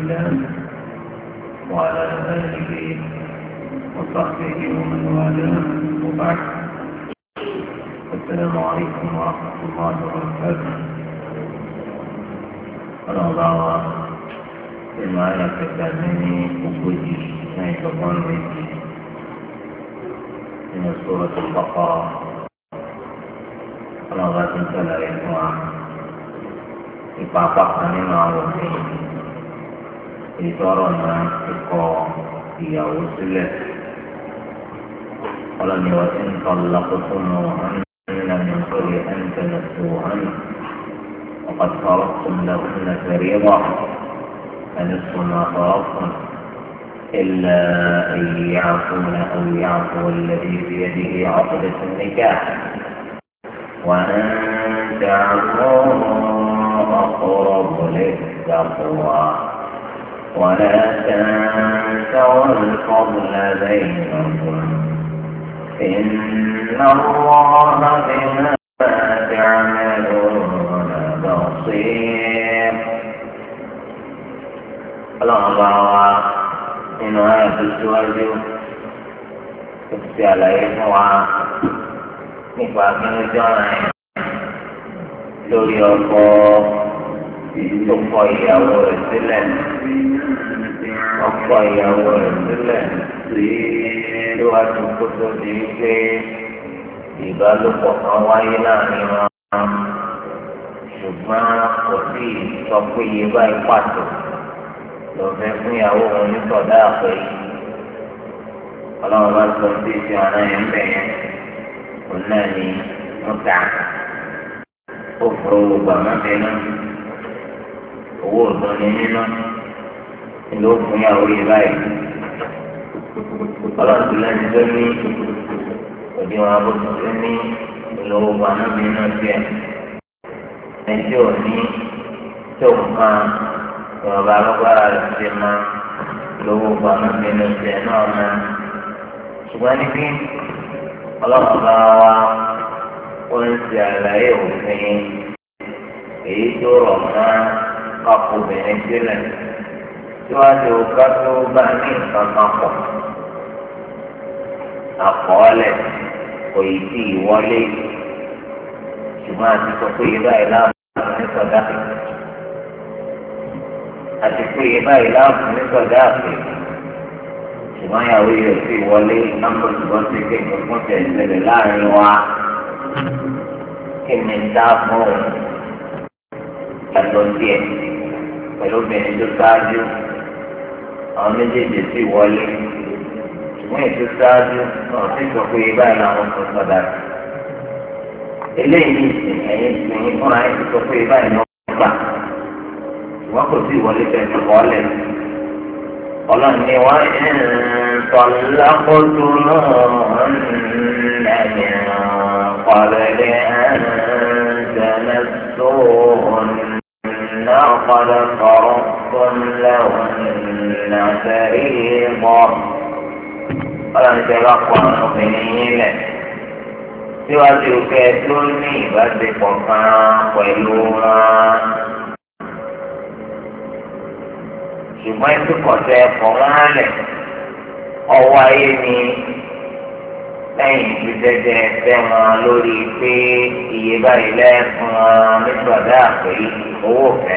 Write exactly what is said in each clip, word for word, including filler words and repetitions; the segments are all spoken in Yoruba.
الله وعلى آله وصحبه ومن والاه وبعد. السلام عليكم ورحمة الله وبركاته. أنا ضاوى بما يكتبني وجودي نهاية الظلم من سورة البقرة. أنا غادي نتكلم عن ìpapàpọ̀ nínú àwọn òfin ìtọ́rọ̀ náà ti kọ ìyàwó sílẹ̀. ọlọ́ni wọ́n ti ń tọ́ lọ́kọ́tún mọ́ ọ̀nà ní sórí ẹ̀ńtẹ̀lẹ̀ tó hàn وقد فرضتم لهن فريضة فنصف ما فرضتم إلا أن يعفون أو يعفو الذي بيده عقدة النكاح وأن تعفوا أقرب للتقوى ولا تنسوا الفضل بينكم إن الله بما تعملون بصير. الله إنه هذا السؤال تبصي عليه نوعا نفاق الجنة lórí ọkọ tó kọ ìyàwó rẹ̀ sílẹ̀ ọkọ ìyàwó rẹ̀ sílẹ̀ sí lóhàjú kó tó di wípé ìbálòpọ̀ kan wáyé láàrin wọn ṣùgbọ́n kò sí sọ pé iye báyìí pàtó lọ́fẹ́ fún ìyàwó wọn ní sọ̀dá àpẹ yìí. ọlọ́run bá sọ sí ìṣe ọ̀nà yẹn ń bẹ̀ yẹn òun náà ni wọ́n ta ó fọ gbàmọ́bìnú owó òdùnní nínú ìlú òfin ìyàwó yìí báyìí. ọlọ́run lẹ́nu tó ní òdiwọ̀n abótú tó ní ìlú gbàmọ́bìnú tiẹ̀ ẹjọ́ òní tó nǹkan ìwọ̀nba alágbára rẹ̀ ti máa lówó gbàmọ́bìnú tiẹ̀ náà máa. ṣùgbọ́n níbí ọlọ́run bá wá ó ń ṣe àlàyé òfin èyí tó rọ̀ mọ́ kápò obìnrin sílẹ̀ síwájú ká tó bá ní nǹkan kan pọ̀. àkọọ́lẹ̀ kò yí sí ìwọlé ṣùgbọ́n àti sọ pé yìí báyìí láàbù ní sọ̀dá àti pé yìí báyìí láàbù ní sọ̀dá àpè ṣùgbọ́n ìyàwó yóò sì wọlé nọ́mbà ṣùgbọ́n sí pé nǹkan tẹ̀ ìṣẹ̀lẹ̀ láàrin wa. kí ni dá fún òun yàtọ̀ díẹ̀ pẹ̀lú obìnrin tó ṣáájú àwọn méjèèjì sì wọlé ṣùgbọ́n ètò ṣáájú náà sì sọ pé báyìí làwọn tó sọdá sí. eléyìí ìsìn ẹ̀yìn ìsìn yìí fúnra ẹ̀ ti sọ pé báyìí náà wọ́n gbà ṣùgbọ́n kò sí ìwọlé pẹ̀lú kọ́lẹ̀. ọlọ́run ni wọ́n ń tọ́lá kótó náà ń lẹ́yìn قبل أن تمسوهن قد فرضتم لهن فريضة. ọlọ́run ti bá kọ́ àwọn obìnrin yín lẹ̀ síwájú kẹ́ tó ní ìbáṣepọ̀ kan pẹ̀lú wọn. ṣùgbọ́n ètò kọ̀ọ̀tẹ́ ẹ̀kọ́ wọn lẹ̀ ọwọ́ ayé ni lẹ́yìn ìgbésẹ̀jẹ̀ fẹ́ wọn lórí pé iye báyìí lẹ́ẹ̀fún wọn nígbàdá pé owó fẹ́.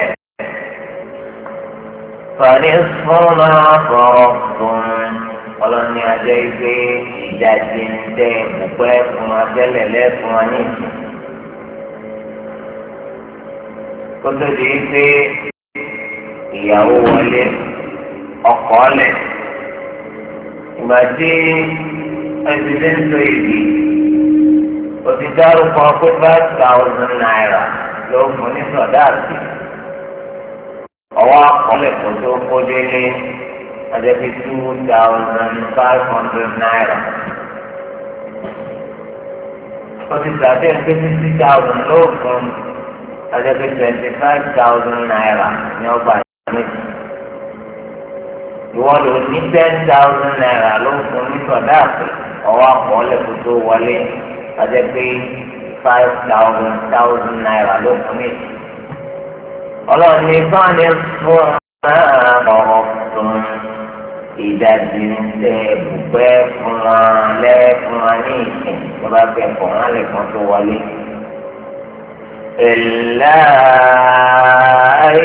fàní sọ́nà sọ̀rọ̀ fún ọlọ́ni ajẹ́ pé ìdajì ń tẹ púpẹ́ fún wọn tẹ́lẹ̀ lẹ́ẹ̀fún wọn ní ìsìn. kó tó di pé ìyàwó wọlé ọkọ lẹ̀ ìgbà tí ẹsìdẹ́ńtò ìdí o ti dárúkọ pé five thousand naira ló fún ní sọdáàtì ọwọ́ akọlẹ̀ kó tó kó délé adébí two thousand five hundred naira o ti sàdé pé fifty thousand ló fún adébí twenty five thousand naira ní ọgbà méjì ìwọ́n lò ní ten thousand naira ló fún ní sọdáàtì ọwọ́ àkọọ́lẹ̀ kó tó wọlé adé pé five thousand thousand naira ló fún mi. ọlọ́run ní báni fún ọ̀rọ̀tún ìdajì ń tẹ bùpẹ́ fún wa lẹ́ẹ̀fún wa ní ìsìn tó bá fẹ́ kọ̀ wọ́n lè kàn tó wọlé. إلا أن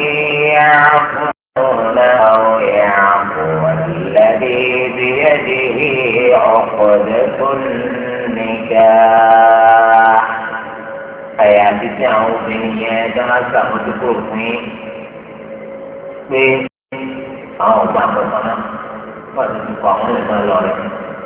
يعفون أو يعفو الذي بيده عقدة النكاح àyàfi tí àwọn obìnrin yẹn dáná sàmójúkò fún yín pé àwọn ọgbà àkọ́kọ́ náà wọ́n ti ti kọ́ àwọn ìgbà lọ rẹ̀.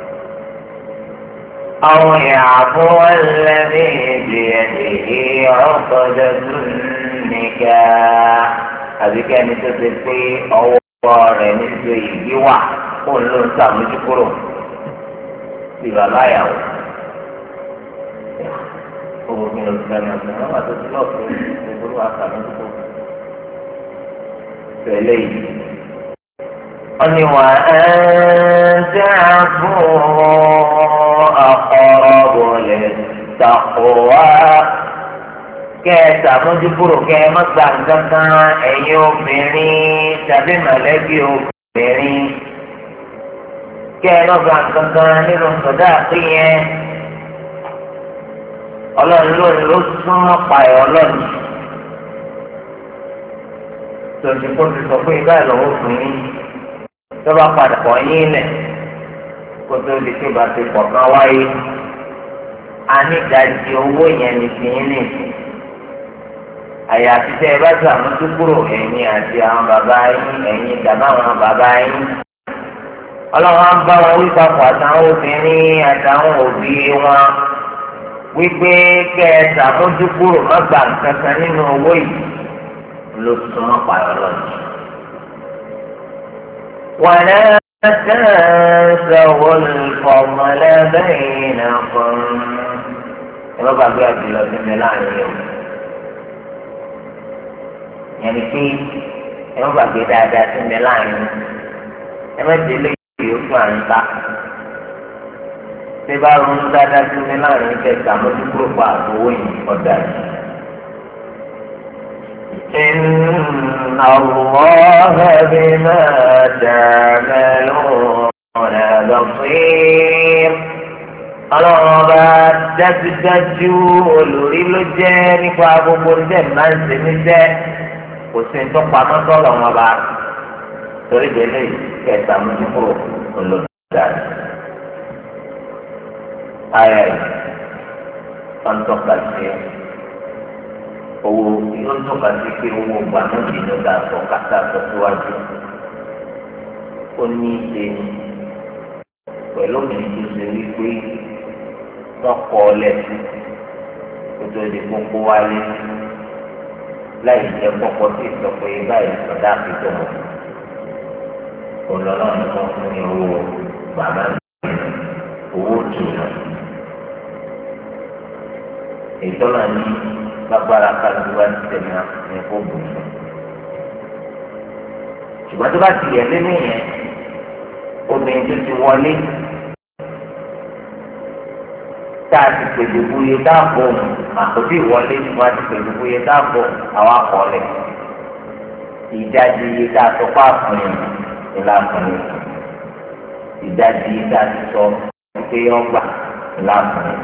أو يعفو الذي بيده عقدة النكاح àbí kẹ́ni tó ti pé ọwọ́ rẹ̀ nítorí ìdí wà kó ń lò ń sàmójúkúrò sí bàbá ìyàwó. Owó mi ló ti dáná sí wọn bá tó ti lọ fún ìgboro àsàmójúkúrò. Tẹ̀lé yìí. Wọ́n ní wà á ń tẹ́ àbúrò أقرب للتقوى kẹta mójúkúrò kẹ má gba nǹkan kan ẹ̀yin obìnrin tàbí mọ̀lẹ́bí obìnrin kẹ má gba nǹkan kan nínú sọdá àpéyẹn ọlọ́run ló ló súnmọ́ payọ̀ ọlọ́run tòṣì kó ti sọ pé ibà ìlọ́wọ́ fún yín tó bá padà pọ̀ yín lẹ̀ kótó di pé bàtí kọ̀ọ̀kan wáyé anídàájí owó yẹn ní tìyín nìyí àyàfi tẹ ẹ bá sàmójúkúrò ẹ̀yin àti àwọn bàbá yín ẹ̀yin ìdàmú àwọn bàbá yín ọlọ́run á ń bá wọn wí papọ̀ àtàwọn obìnrin àtàwọn òbí wọn wípé kẹ ẹ sàmójúkúrò má gbà nǹkan kan nínú owó yìí ló súnmọ́ pààyàn lọ́nà. ولا تنسوا الفضل بينكم ẹ̀rọ gbàgbé àbílọ̀ sí mi láàrin yẹn yẹn ni pé ẹ̀rọ gbàgbé dáadáa sí mi láàrin ẹ má ti lé ìwé ojú àrùn ta ṣé bá ronú dáadáa sí mi láàrin kẹta mo ti kúrò pa àbówó yìí ọ̀dà yìí. إن الله بما تعملون بصير ọlọ́run ọba dájúdájú olórí ló jẹ́ nípa gbogbo ṣẹ́ máa ń ṣe níṣẹ́ kò sí ní tó pamọ́ sọ́lọ̀ wọn bá torí délé kẹta mú kúrò olódàá. ayé wọn tọ́ka sí owó yóò tọ́ka sí pé owó gbàmọ́bì ló dà sọ kátà sọ síwájú ó ní í ṣe pẹ̀lú òmìnir tó ṣe wípé wọ́n kọ́ ọ lẹ́sìn kótó di kókó wálé láì jẹ́ kọ́kọ́ sí ìsọ̀pẹ́ báyìí sọ̀dá àfihàn wọn. Olọ́lọ́ ni wọ́n fún ní owó bàbá mi owó tùnú. Ìtọ́nà ní lágbára kájúwá ti tẹ̀lé ní kó bù fún. Ṣùgbọ́n tó bá ti yẹ lé nìyẹn obìnrin tó ti wọlé tá a ti pèsè buye dáàbò àkójú ìwọlé wọn a ti pèsè buye dáàbò àwọn akọọlẹ ìdajì iye tá a sọ fún àfọyín ńlá àfọyín ìdajì iye tá a ti sọ pé ọgbà ńlá àfọyín.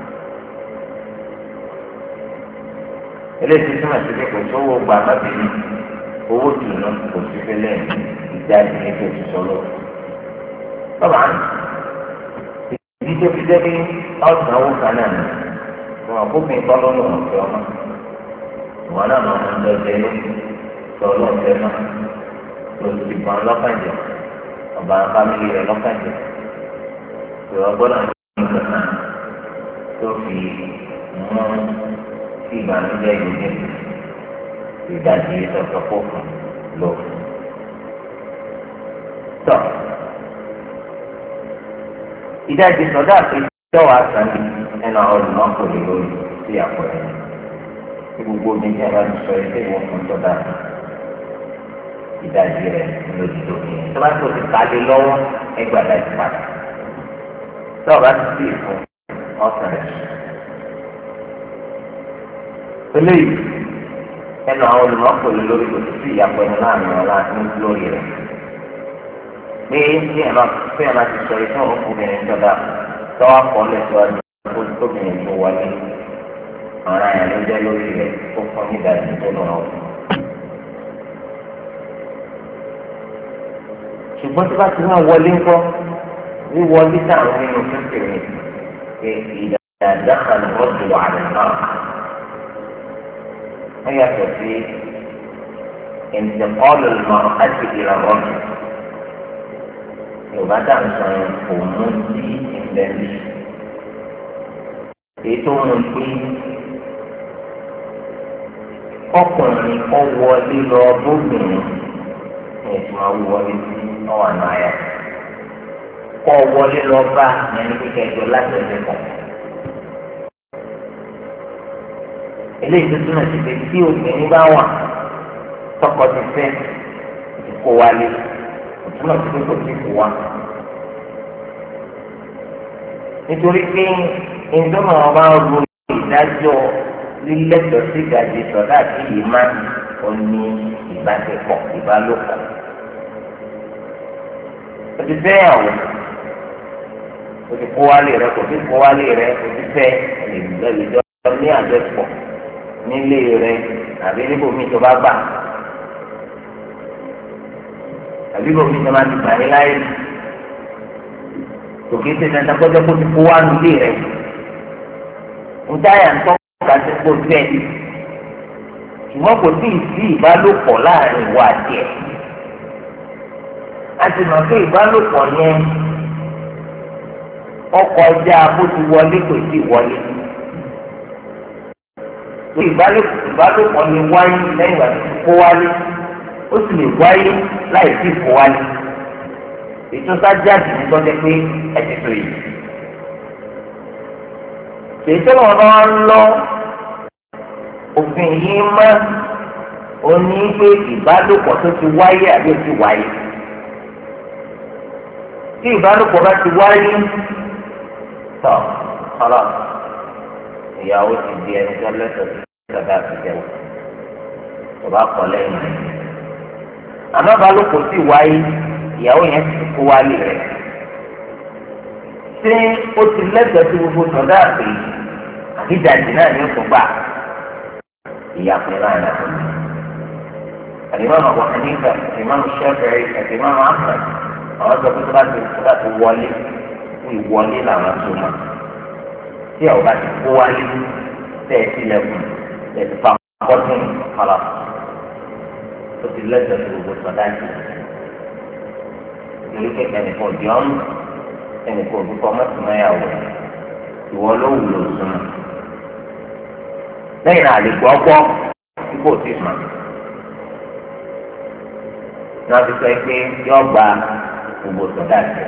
eléyìí túmọ̀ sí pé kò sówó gbà bábìlì owó tùnú kò sí fẹlẹ̀ ìdajì iye tó ti sọ lọ. bàbá ìdí tó fi jẹ́ pé ọ̀sán owó kan náà ni wọn kó fi kọ́ lọ́nà ọ̀fẹ́ ọmọ ìwọ náà máa ń lọ jẹ lọ lọ́fẹ́ náà lọ sí ìbọn lọ́kànjẹ́ ọba fámìlì rẹ̀ lọ́kànjẹ́ ìwọ gbọ́dọ̀ ní ìgbà náà tó fi mú sí ìbànújẹ́ ìlú ní ìdajì ìsọ̀tọ̀ fòfin lò. tọ́ ìdajì sọ̀dá àti ìjọba àtàlẹ́ ẹnu àwọn olùmọ̀kòlè lórí sí àpẹẹrẹ tí gbogbo omi ní ẹ̀rọ sọ ilé ìwọ̀n fún sọ̀dá ìdajì rẹ̀ lójú tó ní ẹ̀. tọ́ba tó ti kálé lọ́wọ́ ẹgbàá dájú padà tọ́ba ti sì fún ọ̀sán rẹ̀. eléyìí ẹnu àwọn olùmọ̀kòlè lórí kò sí ìyàpọ̀ ẹni láàrin wọn láti lórí rẹ̀ pé tí ẹ̀ máa tí ẹ̀ máa ti sọ ìfún òkúbìnrin tọ́da tọ́wọ́ kọ́ lẹ́sọ̀ọ́dún kó tóbìnrin tó wọlé ọ̀ràn yẹn ló jẹ́ lórí rẹ̀ ó fún ní ìdájọ́ tó lọ́wọ́. ṣùgbọ́n tí wọ́n ti máa wọlé ńkọ́ wíwọlé táwọn nínú kékeré ṣe ìdàdàkàlù rọ́ọ̀dù àrẹ náà. wọ́n yàtọ̀ sí ìǹtẹ̀kọ́lù ìmọ̀ràn àti ìrànlọ́dù. yorùbá dáhùn sọ yẹn kò mú sí ìbẹ̀rẹ̀. èyí tó mú pé ọkùnrin ọwọlé lọ bóbìnrin ní ìtumọ̀ wọlé sí ọwọ́ àná ayà kọ́ wọlé lọ bá ẹni kíkẹ́ ẹjọ́ láti ẹgbẹ́ kan. eléyìí tó túmọ̀ sí pé tí obìnrin bá wà tọkọ ti fẹ́ kó wálé túmọ̀ sí pé kò tí kò wá. nítorí pé ìjọba wọn bá ń ro ìdájọ́ lílẹ́tọ̀ọ́ sí gàdí sọ̀dá àti yìí máa ń ní ìbáṣepọ̀ ìbálòpọ̀. o ti fẹ́ yàwó o ti kó wálé rẹ kò tí kó wálé rẹ o ti fẹ́ ìjọ ní àjọpọ̀ nílé rẹ àbí níbòmí tó bá gbà àbí níbòmí tó bá ti gbà ní láyé tòkè tẹ dandan gbọ́dọ̀ kó ti kó wá nílé rẹ ntáyà ń tọ́ ká ti kó bẹ́ẹ̀ ṣùgbọ́n kò tí ì sí ìbálòpọ̀ láàrin ìwà àti ẹ̀ a ti mọ̀ pé ìbálòpọ̀ yẹn ọkọ̀ ọjà bó ti wọlé kò tí ì wọlé ìbálòpọ̀ lè wáyé lẹ́yìn ìgbà tó kó wálé ó sì lè wáyé láì sí kó wálé ètò sájáde ní tọ́jú pé ẹ ti tó yìí. ètò ọ̀rọ̀ ń lọ òfin yìí mọ́ oní pé ìbálòpọ̀ tó ti wáyé àbí ó ti wáyé. tí ìbálòpọ̀ bá ti wáyé tọ̀ ọ̀rọ̀ ìyàwó ti di ẹni tó lẹ́tọ̀ọ́ sí ìjọba àtijọ́ ìjọba kọ́ lẹ́yìn rẹ̀. àmọ́ ìbálòpọ̀ sì wáyé ìyàwó yẹn ti kó wálé rẹ̀. ṣé ó ti lẹ́tọ̀ọ́ sí gbogbo sọ̀dá àpè àbíjàjì náà ní oṣù gbà ìyàpẹ̀ láàrin àwọn ọmọ. الإمام أبو حنيفة الإمام الشافعي الإمام أحمد àwọn sọ pé tó bá ti tó bá ti wọlé fún ìwọlé làwọn tó mọ̀ tí àwọn bá ti kó wálé tẹ̀ ẹ́ sílẹ̀kùn tẹ̀ ẹ́ fa kọ́tún kọ́lá tó ti lẹ́sẹ̀ tó gbogbo sọ̀dá yìí. ìlú kẹ̀kẹ́ nìkan òdì ọ̀mù ẹnìkan òdì kọ́ mọ́tìmọ́yàwó ìwọ ló wù ló súnmọ́. lẹ́yìn náà àlè gbọ́ gbọ́ tí kò tí ì mọ̀. náà ti sọ pé yọ gba gbogbo sọ̀dá sí.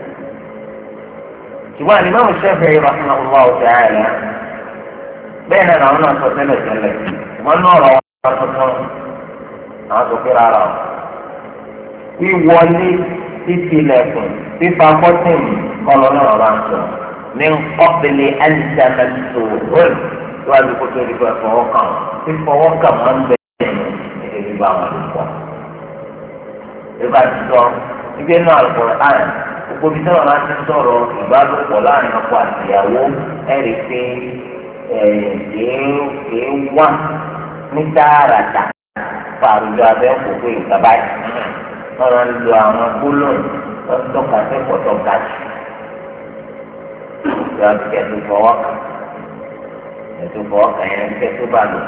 ṣùgbọ́n àdìmọ́ Shafi'i rahimahullahu ta'ala bẹ́ẹ̀ náà làwọn náà sọ tẹ́lẹ̀ tẹ́lẹ̀ wọ́n náà rọ̀ wọ́n tuntun àwọn tó fi rárá o. wíwọlé títí ilẹ̀kùn fífa kọ́tìnì kọ́lọ́ náà bá ń sọ ní ọ́pẹ̀lẹ̀ ẹ̀ńdàmẹ́tò rẹ̀ tó wà lóko tó di pé fọwọ́ kàn fífọwọ́ kàn wọ́n ń bẹ̀rẹ̀ ní ìdílé bá wọn lò pọ̀. ìgbà tí sọ ibi náà Al-Qur'an gbogbo ibi tí wọn máa ti sọ̀rọ̀ ìbálòpọ̀ láàrin ọkọ àti ìyàwó ẹ̀rí pé èé wà ní tààràtà fàrùjọ abẹ́ òkòkò ìgbàgbá yìí wọn máa ń lo àwọn gbólóhùn wọn tọ́ka sẹ́kọ̀ọ́ tọ́ka jù ìjọba ti kẹ́tù fọwọ́ kàn kẹ́tù fọwọ́ kàn yẹn kẹ́tù bá lò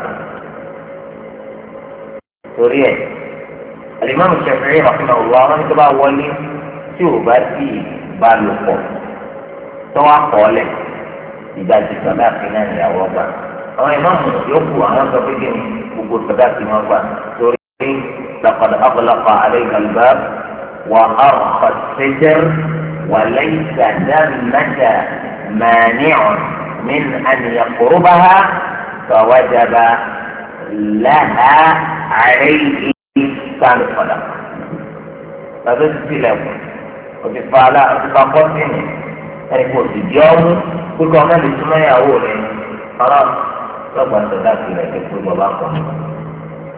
torí ẹ̀. Al-Imam Shafi'i rahimahullah wọn ní tó bá wọlé tí ò bá sì bá lò pọ̀ tó wá kọ́ lẹ̀ ìdajì sọ̀dá sí náà ìyàwó gbà. àwọn ìmáàmù yòókù àwọn sọ pé kíni gbogbo sọ̀dá sí wọn gbà torí pé laqad aghlaqa alayka al-bab wa arkha as-sijar wa laysa thammata mani'un min an yaqrubaha fawajaba laha alayhi sáàlù padà tàbí ti tilẹ̀ kù òtí fa alá òtí fa kọ́sìnì ẹni kò sì di ọmú gbogbo ọmọ lè túmọ̀ ìyàwó rẹ̀ ọ̀rọ̀ lọ́gbà sọ̀dá kìlẹ̀ tó kú bàbá kan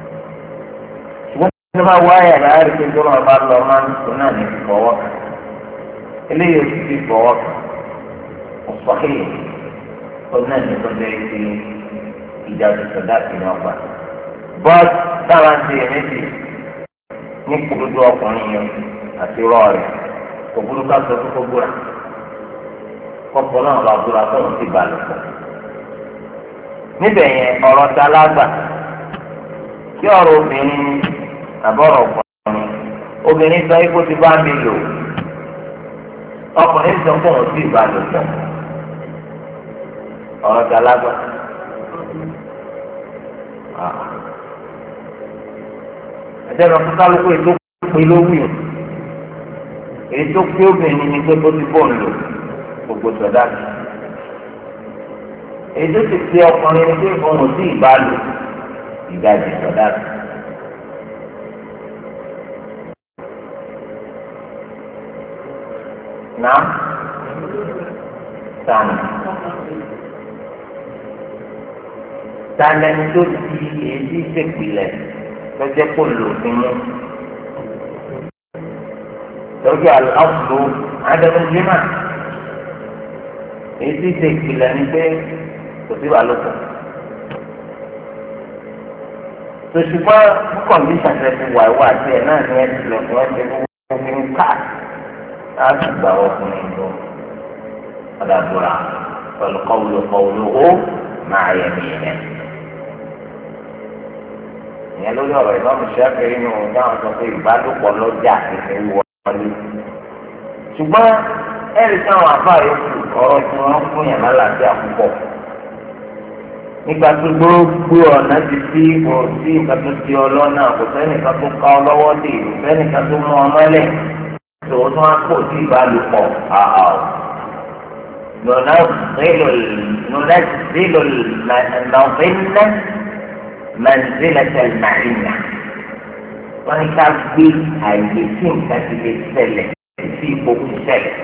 ní bá wáyà láàrin pé tó máa bá lọ máa ń sọ náà ní fọwọ́ kan eléyìí ó sì fi fọwọ́ kan ọ̀sọ́kè ó náà ní kọjá ìdí ìjà tuntun láti ní ọgbà bọ́ọ̀d táwọn ti èmi sì ní kúrúdú ọkùnrin yẹn àti rọ rẹ̀ kò burú ká sọ fún búra kọ́kọ́ náà bá búra tó ń ti balẹ̀ pọ̀ níbẹ̀ yẹn ọ̀rọ̀ ta lágbà kí ọ̀rọ̀ obìnrin àbọ̀rọ̀ ọkùnrin obìnrin sọ ikú ti bá mi lò ọkùnrin sọ fún òun sí ìbálòpọ̀ ọ̀rọ̀ ta lágbà ẹ̀jẹ̀ lọ fún kálukú ètò pé lówù yìí èyí tó pé obìnrin ni pé bó ti bọ̀ ń lò gbogbo sọ̀dá èyí tó ti pé ọkùnrin ni pé òun ò sí ìbálò ìdajì sọ̀dá. Náà sànù sànù tó ti èyí ṣèpìlẹ̀ lọ́jọ́ kó lò sí mú lọ́jọ́ àlọ́fù ádámẹ́jìmá èyí tí ṣe ìpìlẹ̀ ni pé kò sí ìbálòpọ̀ tòṣùpọ̀ kọ̀ǹdíṣàn tẹ̀ fi wà wá àti ẹ̀ náà ní ẹ̀ tilẹ̀ fún ẹ̀ ṣe fún mi ká láti gbà ọkùnrin lọ ọ̀dàdúrà pẹ̀lú kọ́wúlò kọ́wúlò ó máa yẹ mìíràn. ìyẹn lórí ọ̀rọ̀ ìmọ̀mù Ṣáfi'í nínú táwọn sọ pé ìbálòpọ̀ lọ́jà ìfẹ́ wọlé. ṣùgbọ́n ẹ̀rí táwọn àbá yòókù ọ̀rọ̀ tí wọ́n fún yàn lálàáfíà púpọ̀. nígbà tó gbogbo ọ̀nà ti sí kò sí nǹkan tó ti ọ lọ́nà kò sẹ́nìkan tó ká ọ lọ́wọ́ dé kò sẹ́nìkan tó mú ọ mọ́lẹ̀ tó tún á pò sí ìbálòpọ̀ àhà ò. ننزل المظلة منزلة المعينة wọ́n ní ká gbé àyè tí nǹkan ti lè ṣẹlẹ̀ sí ipò ṣẹlẹ̀.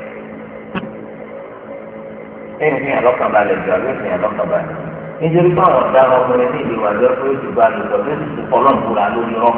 ẹ̀yìn fi hàn lọ́kànbalẹ̀ jù àbí fi hàn lọ́kànbalẹ̀. nítorí pé àwọn ọ̀daràn ọmọdé ní ìlú àjọ pé ó ti gba àlùkò tó ti kọ́ lọ́nbùrà lórí rọ́.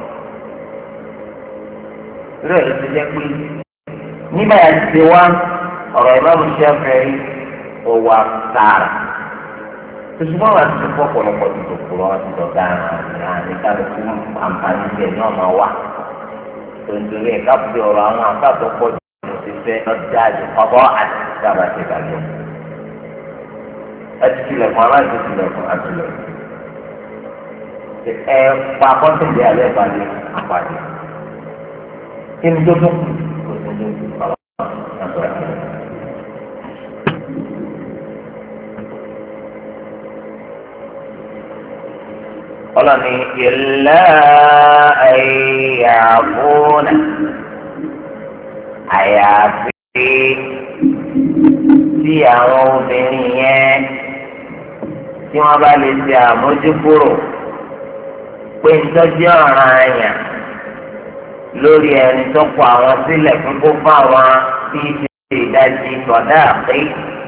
ìrẹ́ ló ti jẹ́ pé nígbà yà ti wá ọ̀rọ̀ ìmáàmù Ṣáfi'í òwò àtàrà. tòṣùpọ̀ wà ti fọ́ pọ̀lọpọ̀ tó tó kúrọ̀ wá ti dọ̀gá àrùn kálukú àǹfààní bẹ́ẹ̀ ní ọmọ wa. tòǹtòrí ẹ̀ka fi ọ̀rọ̀ àwọn àkàtọ̀ pọ̀ jù lọ sí fẹ́ lọ́jà àjùkọ́bọ̀ àti sábà ti dàgbọ́. ẹ ti tilẹ̀kùn aláìsí tilẹ̀kùn àtìlẹ̀kùn. ẹ pa kọ́ńtìndé alẹ́ ìbàdí àpàdé. kí ni tó tó kù kò sí ní ìpàlọ́ àtọ̀rọ̀ àtọ̀rọ̀. ọlọ́ni ilẹ̀ ẹ̀yàfóònà àyàfi tí àwọn obìnrin yẹn tí wọ́n bá lè ṣe àmójúkúrò pé ìtọ́jú ọ̀ràn àyàn lórí ẹni tó kọ àwọn sílẹ̀ fún gbogbo àwọn tí í ṣe ìdajì sọ̀dá àpé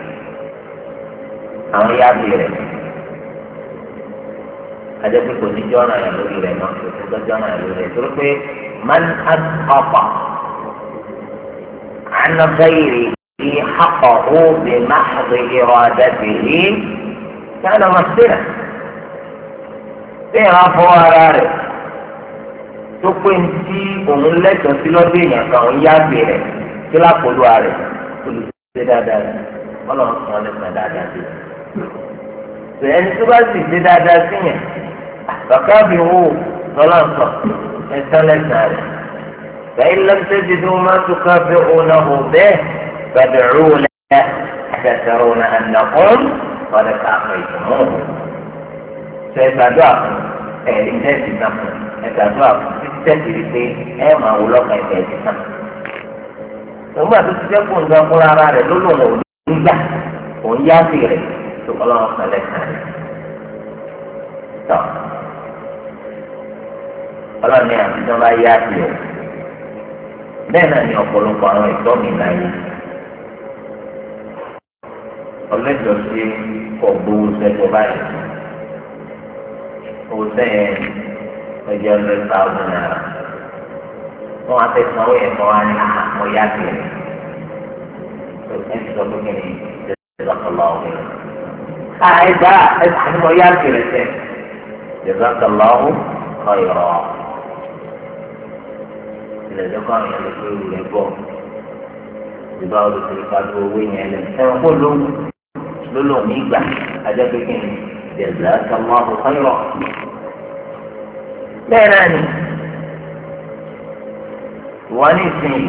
àwọn yábì rẹ̀. adé kò ní jọ́nà yẹn lórí rẹ̀ náà kò ní jọ́ jọ́nà yẹn lórí rẹ̀ torí pé man asqata an ghayrihi haqqahu bi mahdhi iradatihi kana masira. bẹ́ẹ̀ wọ́n fọwọ́ ara rẹ̀ tó pé ní tí òun lẹ́tọ̀ọ́ sí lọ́dún èèyàn kan òun yá gbé rẹ̀ kí lápòlú rẹ̀ olùsè dáadáa rẹ̀ wọ́n lọ́ọ́ sọ ọ́ lẹ́sàn dáadáa sí i. ẹni tó bá sì ṣe dáadáa sí yẹn bàbá mi wò lọ́la sọ ẹ̀sán lẹ́sàn rẹ̀. فإن لم تجدوا ما تكافئونه به فادعوا له حتى ترون أنكم قد كافيتموه. سيدعوا ẹ̀rí tẹ́sí náà ẹ̀dàdúrà títí tẹ́sí rí pé ẹ̀ máa wò lọ́kàn ẹ̀dẹ̀ ẹ̀dẹ̀ náà. nígbà tó ti jẹ́ kó nǹkan fún ara rẹ̀ ló lòun ò ní gbà òun yá sí rẹ̀ tó kọ́ lọ́wọ́ kan lẹ́sàn rẹ̀. tọ́ ọlọ́ni àti tí wọ́n bá yá sí rẹ̀ bẹ́ẹ̀ náà ni ọ̀pọ̀lọpọ̀ àwọn ìtọ́ mi láyé. ọlẹ́jọ́ sí ọ̀gbọ́n sẹ́jọ́ báyìí. òsèyìn ẹjọ́ hundred thousand naira wọ́n á fẹ́ sanwó yẹn fún wa ní àmọ́ yá kiri ẹ ti sọ fún mi ní ìjọba ọ̀hún. àìgbà ẹ̀sìn ni mo yá kiri sẹ́ jazakallahu khayran ilẹ̀ ìjọba àwọn yẹn lè fi ìlú rẹ̀ bọ̀ ìgbà wo ló ti ká tó owó yẹn lẹ ẹ̀wọ̀n kó ló ló lò ní ìgbà ajẹ́pẹ́kẹ́ ni jazakallahu khayran. bẹ́ẹ̀ náà ni wọ́n ní ìsìn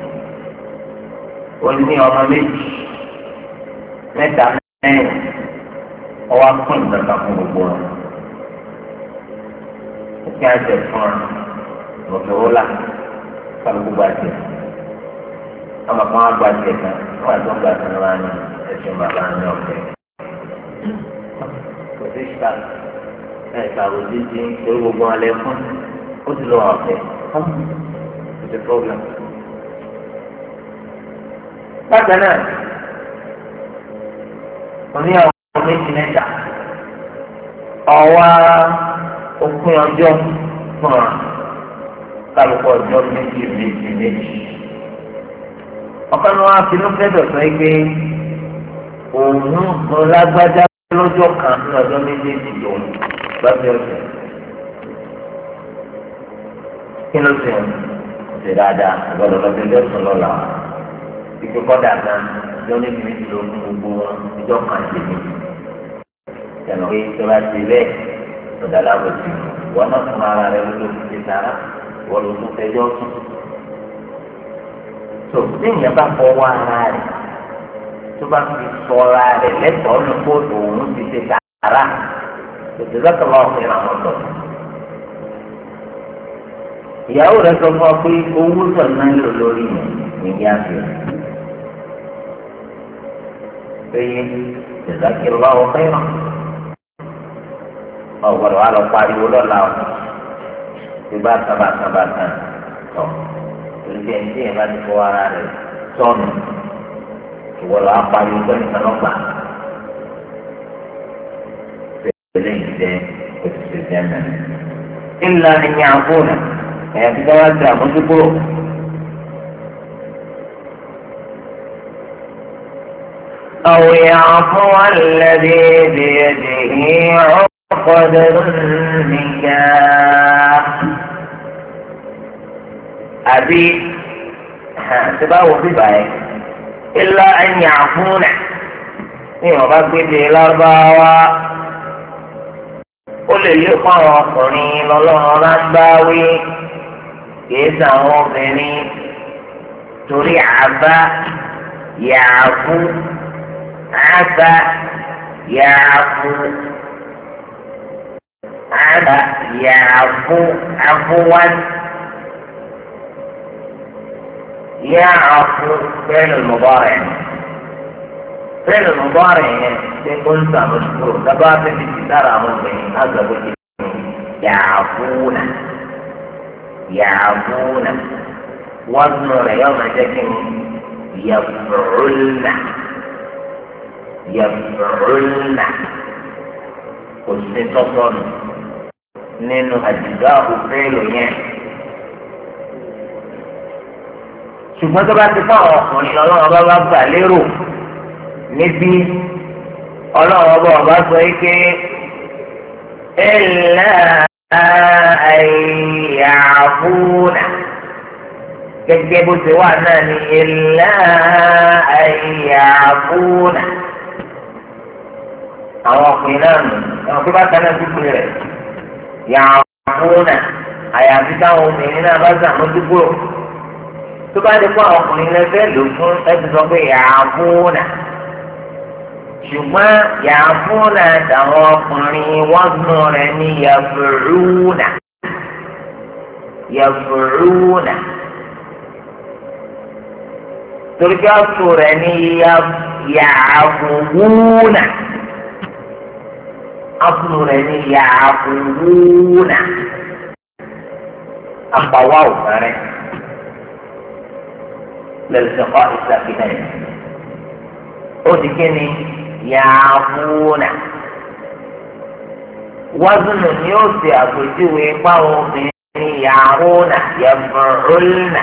ó ní ọmọ méjì mẹ́ta mẹ́rin ọwọ́ pín ìgbàgbà fún gbogbo wọn. ó kí á jẹ fún ọ lọ́sọ̀ ó là kálukú bá jẹ ọmọ kan wá gba tiẹ̀ kan wọ́n àti ọgbà tí wọ́n á ní ẹ̀sìn bàbá ní ọ̀fẹ́. kò sí ṣá ẹ̀ ṣàrò títí torí gbogbo wọn lẹ fún ó ti lọ ọ̀fẹ́ kò sí problem. bákan náà oníyàwó méjì mẹ́ta ọwọ́ òpin ọjọ́ fún wa kálukú ọjọ́ méjì méjì méjì. ọ̀kan ní wọn á finú fẹ́dọ̀ sọ pé òun ọlágbájá lọ́jọ́ kan ní ọjọ́ méjèèjì lòun lọ́sẹ̀ ọ̀sẹ̀. kí ló ṣe ń ṣe dáadáa àgbọ̀dọ̀ lọ́sẹ̀ lọ́sùn lọ́la ìgbé kọ́dà kan ọjọ́ méjì méjì ló fún gbogbo wọn ìjọ kan ṣe mí. ìṣẹ̀lẹ̀ pé tó bá ti bẹ́ẹ̀ ọ̀dà lábòsí wọn náà fún ara rẹ ló fi ṣe sára wọ́n ló tún fẹjọ́ sùn. tó téèyàn bá fọwọ́ ara rẹ̀ tó bá fi sọra rẹ̀ lẹ́tọ̀ọ́ ní kóòtù òun ti ṣe sàárà tètè lọ́kàn máa fi ràn wọ́n lọ. ìyàwó rẹ̀ sọ fún ọ pé owó sọ náà lò lórí yẹn ní yá fi rẹ̀. péye tètè lọ́wọ́ fẹ́ràn ọ̀gbọ́dọ̀ wa lọ pariwo lọ́la o tí bá sábà sábà tán tọ̀ torí bí ẹni tí yẹn bá ti fọ ara rẹ̀ sọnù ìwọlọ apariwo pẹ̀lú ìtànọgbà tẹ́lẹ̀ ìjẹ òṣìṣẹ́ jẹmẹ. ìlà ni àbúrò ẹyà tí wọn ti àmójúkúrò. أو يعفو الذي بيده عقد النكاح àbí tí bá wò bí báyìí ilá ẹ̀yìn àfúnà ní ọba gbélé lárúbáwá ó lè lé fún àwọn ọkùnrin lọ́lọ́run lágbáwí kìí sàwọn obìnrin torí àbá yàáfú àbá yàáfú àbá yàáfú àfúwán. يعفو فعل المضارع فعل المضارع يكون مشهور تبعث في الكتابة ممكن هذا بكي يعفون يعفون وزن يوم جكن يفعلن يفعلن والستصن نينو أجزاء فعل ين ṣùgbọ́n tó bá ti fún àwọn ọkùnrin ọlọ́run bá bá gbà lérò níbi ọlọ́run ọba ọba sọ yìí pé ẹ̀là àyàfúnà gẹ́gẹ́ bó ti wà náà ní ẹ̀là àyàfúnà àwọn ọkùnrin náà nù ẹ̀wọ̀n tó bá kan náà dúpọ̀ rẹ̀ yàfúnà àyàfi táwọn obìnrin náà bá sàmójúkúrò. tó bá dé fún àwọn ọkùnrin lẹ́fẹ̀ẹ́ lò fún ẹbí sọ pé yàáfúnà ṣùgbọ́n yàáfúnà àtàwọn ọkùnrin wọ́n nù rẹ̀ ní yàfùrúnà yàfùrúnà torí pé àtò rẹ̀ ní yàáfùwúnà àtò rẹ̀ ní yàáfùwúnà àpàwọ̀ àwòrán rẹ̀. لالتقاء الساكنين أذكني يعفون wazunu ni ó ṣe àpèjúwe báwọn obìnrin ya'runa yaf'ulna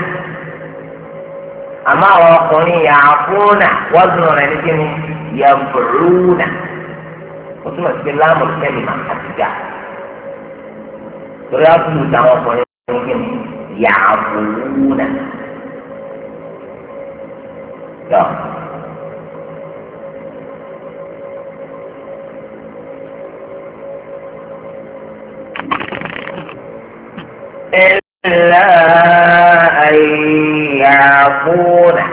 àmọ́ àwọn ọkùnrin ya'funa wazunu rẹ̀ ní kíni yaf'uluna ó túmọ̀ sí pé láàmú kẹ́lìmà àtijọ́ torí àbúrò táwọn ọkùnrin ní kíni ya'funa. إلا أن يعفون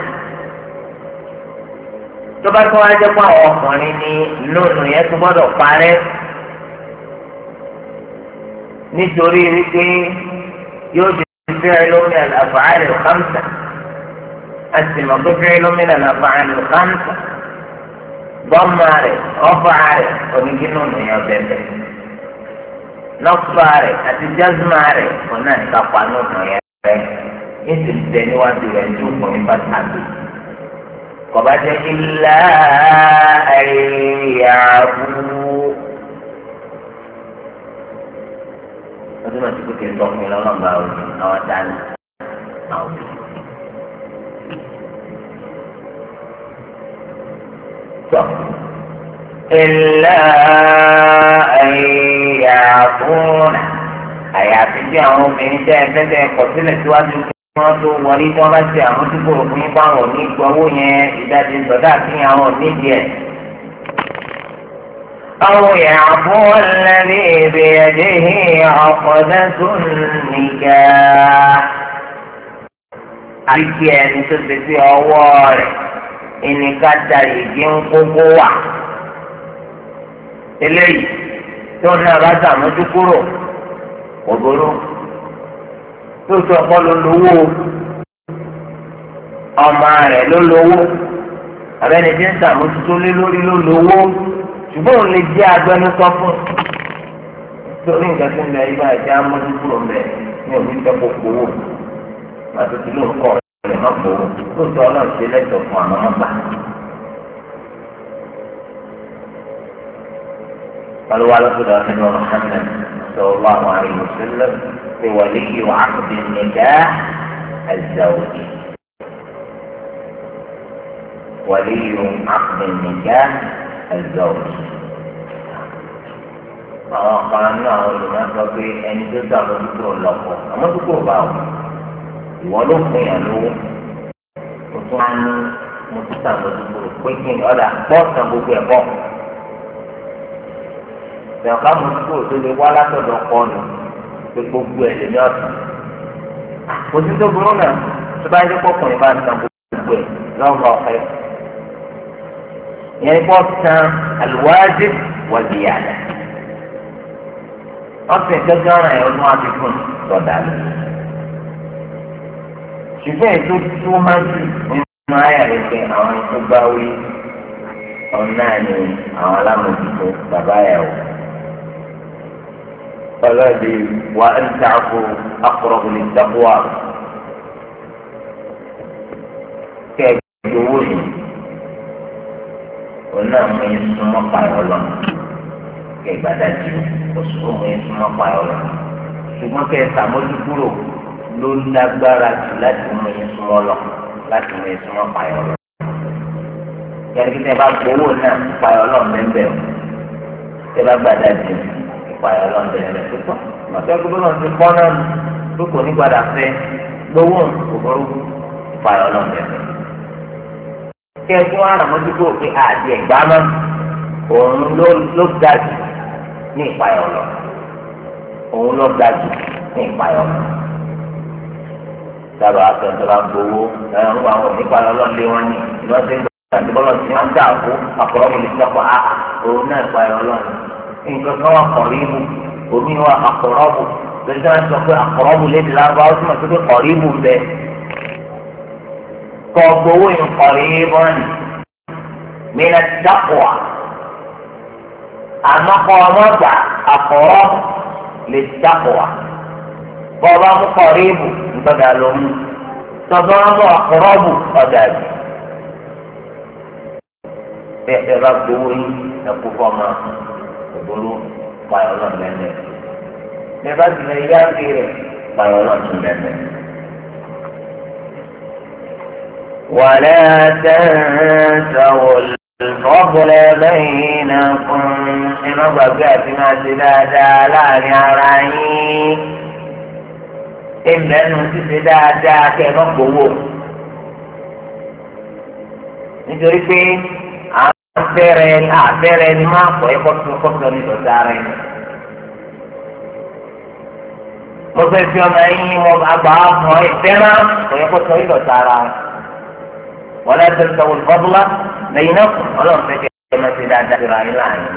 tó bá tó wá jẹ́ pé àwọn ọkùnrin ní lónìí yẹn tó gbọ́dọ̀ parẹ́ nítorí wípé yóò di fẹ́ẹ́ lómi al-af'al al-khamsa àti mọ̀tò fẹ́ẹ́ lómi al-af'al al-khamsa bọ́mà rẹ̀ ọ̀fà rẹ̀ onígbínú nìyẹn bẹ̀bẹ̀ nọ́ọ̀fà rẹ̀ àti jazma rẹ̀ ọ̀nà ìkápá nínú yẹn rẹ̀ ní ti tẹ̀ níwájú rẹ̀ tó kọ́ ní pàtàkì. kọ̀bájẹ́ ilá ẹ̀yàwó. ọdún náà ti kó kí n tọ́ fún mi lọ́nà bá òní àwọn dání àwọn òbí. tọ́ ilá ẹ̀yàwó náà àyàfi tí àwọn obìnrin jẹ́ ẹgbẹ́ tẹ́ ẹ̀kọ́ sílẹ̀ síwájú wọ́n tó wọlé tí wọ́n bá ti àwọn tó gbòòrò fún yín fún àwọn òní gbọ́wó yẹn ìdajì sọ̀dá àti àwọn òní díẹ̀. أو يعفو الذي بيده عقدة النكاح àríkí ẹni tó ti fi ọwọ́ rẹ̀ ìníkàtà ìdí ń kókó wà. eléyìí tó ní abájàmójú kúrò ògbóró tó tó ọkọ ló lówó ọmọ rẹ̀ ló lówó abẹ́ni tí ń sàmójútó lé lórí ló lówó ṣùgbọ́n òun lè jẹ́ agbẹnusọ fún torí nǹkan tó ń bẹ ibà ẹ̀jẹ̀ amójúkúrò ń bẹ ní òbí fẹ́ kó kówó láti fi lóun kọ́ ọ̀rẹ́ má kówó lóòótọ́ ọlọ́run ṣe lẹ́tọ̀ fún àwọn ọgbà. قالوا على كده أن محمد صلى الله عليه وسلم ولي عقد النكاح الزوج ولي عقد النكاح الزوج àwọn kan náà olùmọ̀ sọ pé ẹni tó sàmójútó lọ́pọ̀ àmójútó bá wò ìwọ ló fún yàn lówó o tún á ní mo tún sàmójútó pé kí ni ọ̀dà pọ̀ san gbogbo ẹ̀ pọ̀ ìyàwó àmójútó tó lè wá látọ̀dọ̀ pọ̀ nù pé gbogbo ẹ̀ lè ní ọ̀sán òtítọ́ burú náà tó bá yẹ kọkùnrin bá san gbogbo ẹ̀ lọ́wọ́ ọ̀fẹ́ ìyẹn kọ́ san al-wajib wa ziyada ọ̀sẹ̀ gẹ́gẹ́ ọ̀ràn ẹ̀ ọdún àfikún sọ̀dà lọ. ṣùgbọ́n ètò tí wọ́n máa ń jù nínú ayà rẹ̀ pé àwọn tó bá wí ọ̀nà ni àwọn alámòjútó bàbá ẹ̀ o. ọlọ́ọ̀dẹ wà ń ta'fu aqrabu lit-taqwa. kẹ́ ẹ̀ gbowó yìí ọ̀nà mú yín súnmọ́ pààyàn lọ. kẹ́ ẹ̀ gbàdájú oṣù mú yín súnmọ́ pààyàn lọ. ṣùgbọ́n kẹ́ ẹ̀ sàmójúkúrò ló lágbára jù láti mú yín súnmọ́ lọ láti mú yín súnmọ́ pààyàn lọ. yẹn kí tẹ́ bá gbowó náà pààyàn lọ bẹ́ẹ̀ o tẹ́ bá gbàdájú pààyàn lọ bẹ́ẹ̀ tó tọ́ màtí gbogbo náà ti pọ́n náà tó kò ní gbàdá fẹ́ gbowó òbúrú pààyàn lọ bẹ́ẹ̀. kẹ́ ẹ fún àràmójúkúrò pé àti ẹ̀gbá náà òun ló ga jù ní ìpààyàn lọ òun ló ga jù ní ìpààyàn lọ. sábà àtẹ̀jọba gbowó ẹ̀rọ ń wá àwọn onípààyàn lọ lé wọn ní ìlọ́sẹ̀ ìgbà tí bọ́lá ti máa ń dà kó àkọ́rọ́bù lè sọ́kọ̀ àhà òun náà ìpààyàn lọ ní nǹkan kan wà kọ̀ríbù omi wà àkọ́rọ́bù lójú náà sọ pé àkọ́rọ́bù lè di lárúbá ó túmọ̀ sí pé kọ̀ríbù ń bẹ kọ́ gbowó yìí kọ̀ríbù ní mìíràn dákùwà àmọ́ kọ́ ọmọ gbà àkọ́rọ́bù lè dákùwà bọ́ọ̀bá mú kọ̀ríbù ńgbọ́dọ̀ ló mú tọ́gbọ́n mú àkọ́rọ́bù ọ̀dà bì bẹ́ẹ̀ bá gbowó yín ẹ̀kú fọ́ọ̀mà òbólú pààyàn náà lẹ́lẹ̀. Bí ẹ bá ti lè yá sí rẹ̀ pààyàn náà tún lẹ́lẹ̀. ولا تنسوا الفضل بينكم إما بقى ما سدادا لا يراني إما أنه سدادا كما قوة nítorí pé àfẹ́rẹ́ àfẹ́rẹ́ ni máa kọ́ ẹ̀kọ́ tó kọ́sọ́ ní ìdọ̀tí ara ẹni. mo fẹ́ fi ọmọ ẹyin mo àgbà fún ẹ fẹ́ràn kọ́ ẹ̀kọ́ tó ìdọ̀tí ara wọn. wọ́n lè tẹ̀sí ọ̀wọ́ ìfọ́dúnlá lẹ́yìn náà kù ọlọ́run fẹ́ kẹ́ ẹ máa ṣe dáadáa síra yín láàyè.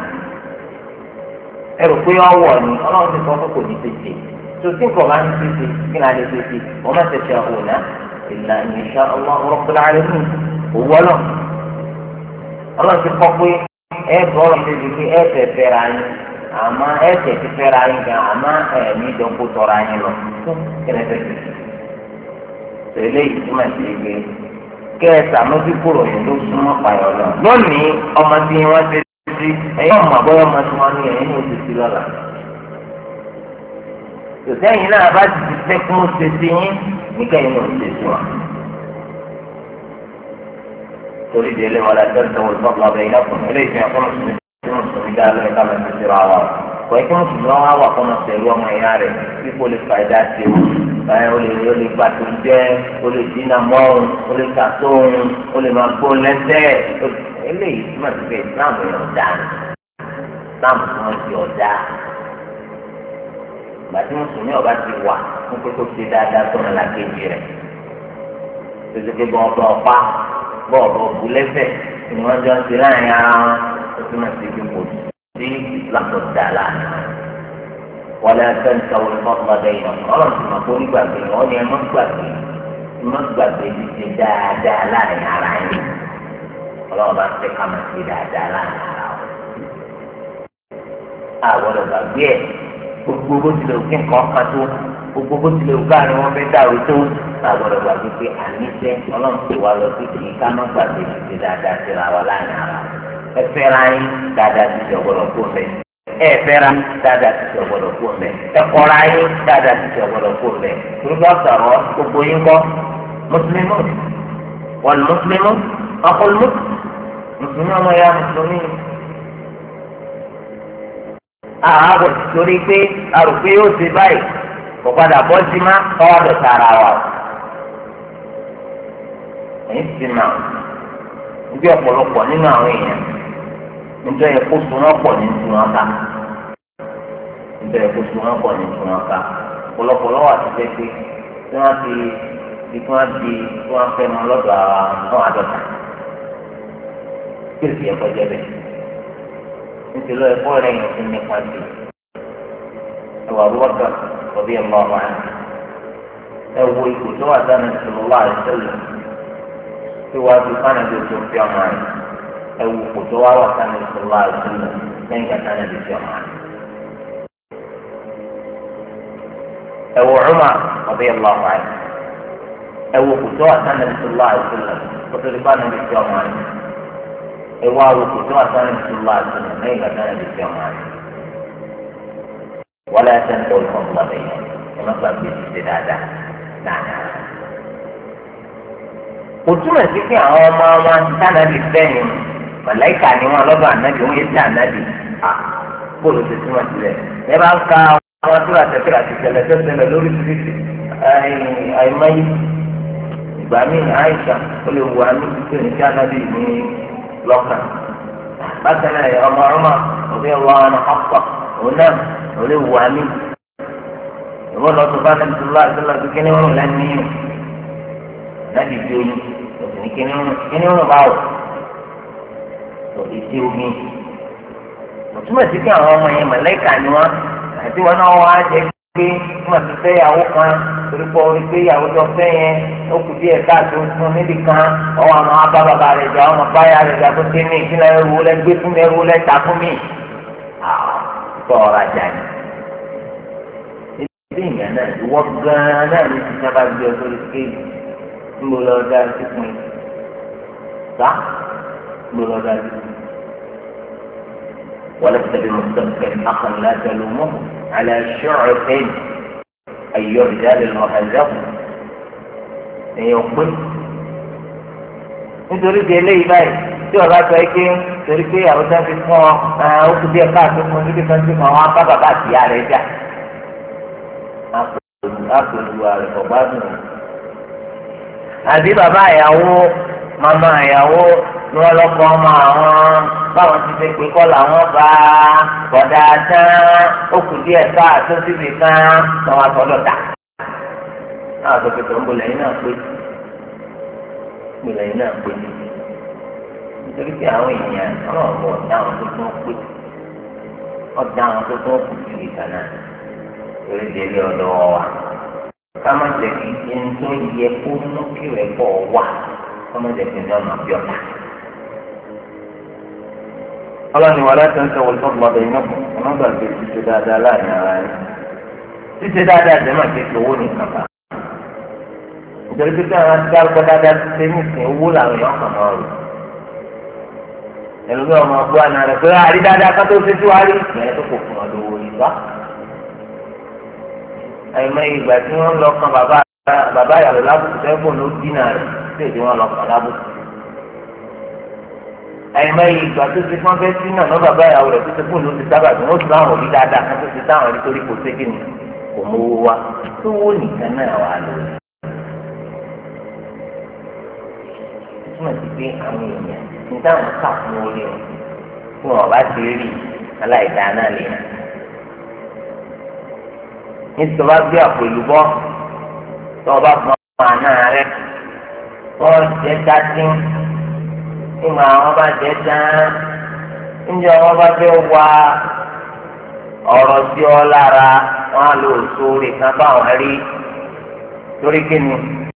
ẹ rò pé ọwọ́ ni ọlọ́run ti sọ pé kò ní tètè tó tí nǹkan bá ń tètè kí náà lè tètè wọ́n má tètè ọ̀hún náà ìlànà insha Allah Rabbul Alamin òwú ọlọ́run. ọlọ́run ti kọ́ pé ẹ bọ́ọ̀rọ̀ ṣe di pé ẹ tẹ̀ fẹ́ra yín àmọ́ ẹ tẹ̀ ti fẹ́ra yín gan àmọ́ ẹ̀mí ìdọ́kú tọ́ra yín lọ tó kẹ́lẹ́fẹ́ ti sùn. tẹ̀lé yìí túmọ̀ sí pé kẹ́ ẹ sàmójú kúrò yín ló súnmọ́ payọ̀ lọ. lónìí ọmọ tí wọ́n ti ti ẹ̀yìn ọmọ àbọ̀yọ̀ ọmọ tí wọ́n ní ẹ̀yìn ní oṣù sí lọ́la. tòtẹ́yìn náà bá ti ti fẹ́ kún ṣe sí yín níkẹyìn ní oṣù sí wọn. torí di ilé wàlá tẹ́lifíṣàn wọ́n sọ́kùn ọ̀bẹ iná fún ilé ìfihàn fún mùsùlùmí tí mùsùlùmí dá lórí ká máa ti ṣe ra wa. kò é kí mùsùlùmí wọn wà kọ́ máa ṣẹ̀rú ọmọ ìyá rẹ̀ bí kò lè fàyídá sí o. báyìí o lè o lè gbà tó jẹ́ o lè dínà mọ́ọ̀n o lè kà sóhun o lè máa gbó lẹ́sẹ̀. eléyìí túmọ̀ sí pé ìsìláàmù yẹn ọ̀dà ìsìláàmù túmọ̀ sí ọ̀dà. ìgbà tí mùsùlùmí ọba ti wà fún pé kó ṣe dáadáa sọ́nà lákejì rẹ̀ bọ́ọ̀lù ọ̀bù lẹ́sẹ̀ ni wọ́n jọ ń ṣe láàrin ara wọn ó sì máa ṣe kí kò sí ìlànà dà láàrin wọn. wọ́n lé ẹsẹ̀ ń sọ̀rọ̀ ìfọ̀kànlọ́dẹ yìí náà ọlọ́run ti máa kórí gbàgbé wọn ni ẹ má gbàgbé ẹ má gbàgbé ti ṣe dáadáa láàrin ara yín ọlọ́run bá ń fẹ́ ká máa ṣe dáadáa láàrin ara wọn. àwọn ọ̀gbàgbé ẹ̀ gbogbo bó tilẹ̀ òkè nǹkan kan tó gbogbo bó tilẹ̀ òkè àárín wọn fẹ́ dàrú tó àgbọ̀dọ̀ gbàgbé pé àníṣe ọlọ́run ti wá lọ sí kìí ká má gbàgbé ti dáadáa síra wa láàrin ara ẹ fẹ́ra yín dáadáa ti ṣe ọ̀gbọ̀dọ̀ kó mẹ́ ẹ fẹ́ra dáadáa ti ṣe ọ̀gbọ̀dọ̀ kó mẹ́ ẹ kọ́ra yín dáadáa ti ṣe ọ̀gbọ̀dọ̀ kó mẹ́ nígbà sọ̀rọ̀ gbogbo yín kọ́ mùsùlùmí wal mùsùlùmí ọkùn mùsùlùmí ọmọ ya mùsùlùmí. ààbò torí pé àròpé yóò ṣe báyìí kò padà bọ́ sí má káwá dọ̀ sára wa èyí ti máa bí ọ̀pọ̀lọpọ̀ nínú àwọn èèyàn níjọ́ yẹ kó sun wọn pọ̀ ní sun wọn ká níjọ́ yẹ kó sun wọn pọ̀ ní sun wọn ká ọ̀pọ̀lọpọ̀ lọ́wọ́ àti pé tí wọ́n ti di tí wọ́n di tí wọ́n fẹ́ mọ lọ́dọ̀ àwọn àdọ́ta kí o sì yẹ kọjá bẹ́ẹ̀ nítorí ẹ̀kọ́ rẹ̀ yẹn ti nípa sí ẹ̀wà Abubakar ọ̀bí ẹ̀ lọ́wọ́ wa ẹ̀ wo ipò tó wà dáná ìṣòro wà ìṣẹ̀lẹ̀ tí wàá fi fáwọn ẹbí tó fi ọmọ rẹ ẹwù kò tó wá wà sani ìṣòro àìsílẹ lẹ́yìn kàtà ẹbí fi ọmọ rẹ. ẹwù Umar radiyallahu anhu ẹwù kò tó wà sani ìṣòro àìsílẹ kótó ní fáwọn ẹbí fi ọmọ rẹ ẹwù àwọn kò tó wà sani ìṣòro àìsílẹ lẹ́yìn kàtà ẹbí fi ọmọ rẹ. wọlé ẹsẹ̀ ń tọ́ ìfọ̀n gbàgbé yẹn ẹ má gbàgbé ti ṣe dáadáa dáadáa. kò túmọ̀ sí pé àwọn ọmọ wọn sànàbì fẹ́yìn màláìkà ni wọn lọ́dọ̀ ànábì wọn yé sí ànábì à bóòlù ti túmọ̀ sílẹ̀ ẹ bá ń ka àwọn tó àtẹ̀tẹ̀ àti ìṣẹ̀lẹ̀ tó ṣẹlẹ̀ lórí títí àìmọye ìgbà míì àìsà ó lè wù àmì títí ní sí ànábì ní lọ́kàn bákan náà ọmọ ọmọ òbí ọwọ́ ọ̀nà ọ̀pọ̀ òun náà ó lè wù àmì ìwọ́n lọ tó bá nàbì tó lọ́wọ́ àti lọ́wọ́ kíní wọn lẹ́nu yìí láti di oyin òsì ní kíní wọn kíní wọn bá wọ̀ tó ìdí omi òtúmọ̀ sí kí àwọn ọmọ yẹn mọ̀lẹ́kà ni wọ́n àti wọn náà wọ́n á jẹ́ pé wọ́n ti fẹ́ ìyàwó kan torí pé orí pé ìyàwó tó fẹ́ yẹn ó kù díẹ̀ káàtó fún níbi kan ọwọ́ àwọn abá bàbá rẹ̀ jà ọmọ báyà rẹ̀ jà tó dé mí kí náà ẹrù lẹ gbé fún mi ẹrù lẹ ta fún mi. sọ ọ̀rọ̀ ajá ni. ilé ìyẹn náà ìwọ gan-an náà ní ti sábà gbé ọ sórí kéèlì ń bọ̀ lọ dá sí fún yìí. sá ń bọ̀ lọ dá sí fún yìí. ولست بمستبكر أخا لا تلومه على شعث أي رجال المهذب يقول nítorí di eléyìí báyìí tí ọba sọ ike torí pé àwọn tó ń fi fún ọ ó kú díẹ̀ káàkiri fún ojú kíkan sí kan wọn á bá bàbá àti ìyá rẹ̀ jà àpòlù àrẹ̀kọ̀gbádùn àbí bàbá ìyàwó màmá ìyàwó ní wọn lọkọ ọmọ àwọn báwọn ti ṣe pé kọ́ làwọn bá bọ̀dá tán ó kù díẹ̀ káàtó síbi kan lọ́wọ́ àtọ́lọ́ dà náà sọ pé tó ń bolẹ̀ yín náà pé bolẹ̀ yín náà pé nítorí pé àwọn èèyàn ọlọ́run bọ̀ ọ̀dá àwọn tó tún pé ọ̀dá àwọn tó tún kù síbi kan náà lórí délé ọ̀dọ́ wa ká má jẹ́ kí ẹni tó yẹ kó mú kí rẹ̀ pọ̀ wà ká má jẹ́ kí ẹni ọ̀nà bí ọ̀tá. ọlọ́ni wà láti ń sọ̀rọ̀ tó lọ́dọ̀ iná kù ọmọ gbàgbé ṣíṣe dáadáa láàrin ara rẹ̀ ṣíṣe dáadáa jẹ́ máa kékeré owó nìkan bá nítorí pé káwọn ti dárúkọ dáadáa ti ṣe ní ìsìn owó làwọn èèyàn kàn máa rò ẹlòmí ọmọ ọgbọ́n àná rẹ̀ pé àrí dáadáa ká tó ṣe tí wàá rí ìpínlẹ̀ tó kò fún ọ lówó ìgbà àyìnbá ìgbà tí wọ́n lọ kan bàbá bàbá ìyàwó lábùkù tẹ́gbọ̀n ló dínà rẹ̀ tí èdè wọn lọ kàn lábùkù àyìnbá ìgbà tó ti fọ́n fẹ́ sínú àná bàbá ìyàwó rẹ̀ tó ti fún ló ti sábà tí wọ́n ti láwọn òbí dáadáa kan tó ti táwọn rí torí kò ségé ni kò mówó wá tó wó nìkan náà wà lórí. túmọ̀ sí pé àwọn èèyàn ní táwọn kà fún orí ọ̀ fún ọ̀bá ti rí aláìdá náà lè yàn. nítorí wọ́n gbé àpò ìlúbọ́ tó ọba fún ọmọ àná rẹ̀ wọ́n jẹ́ dájú ìmọ̀ àwọn bá jẹ́ dán níjẹ́ wọ́n bá fẹ́ wá ọ̀rọ̀ sí ọ lára wọ́n á lò sórí kan báwọn rí torí kíni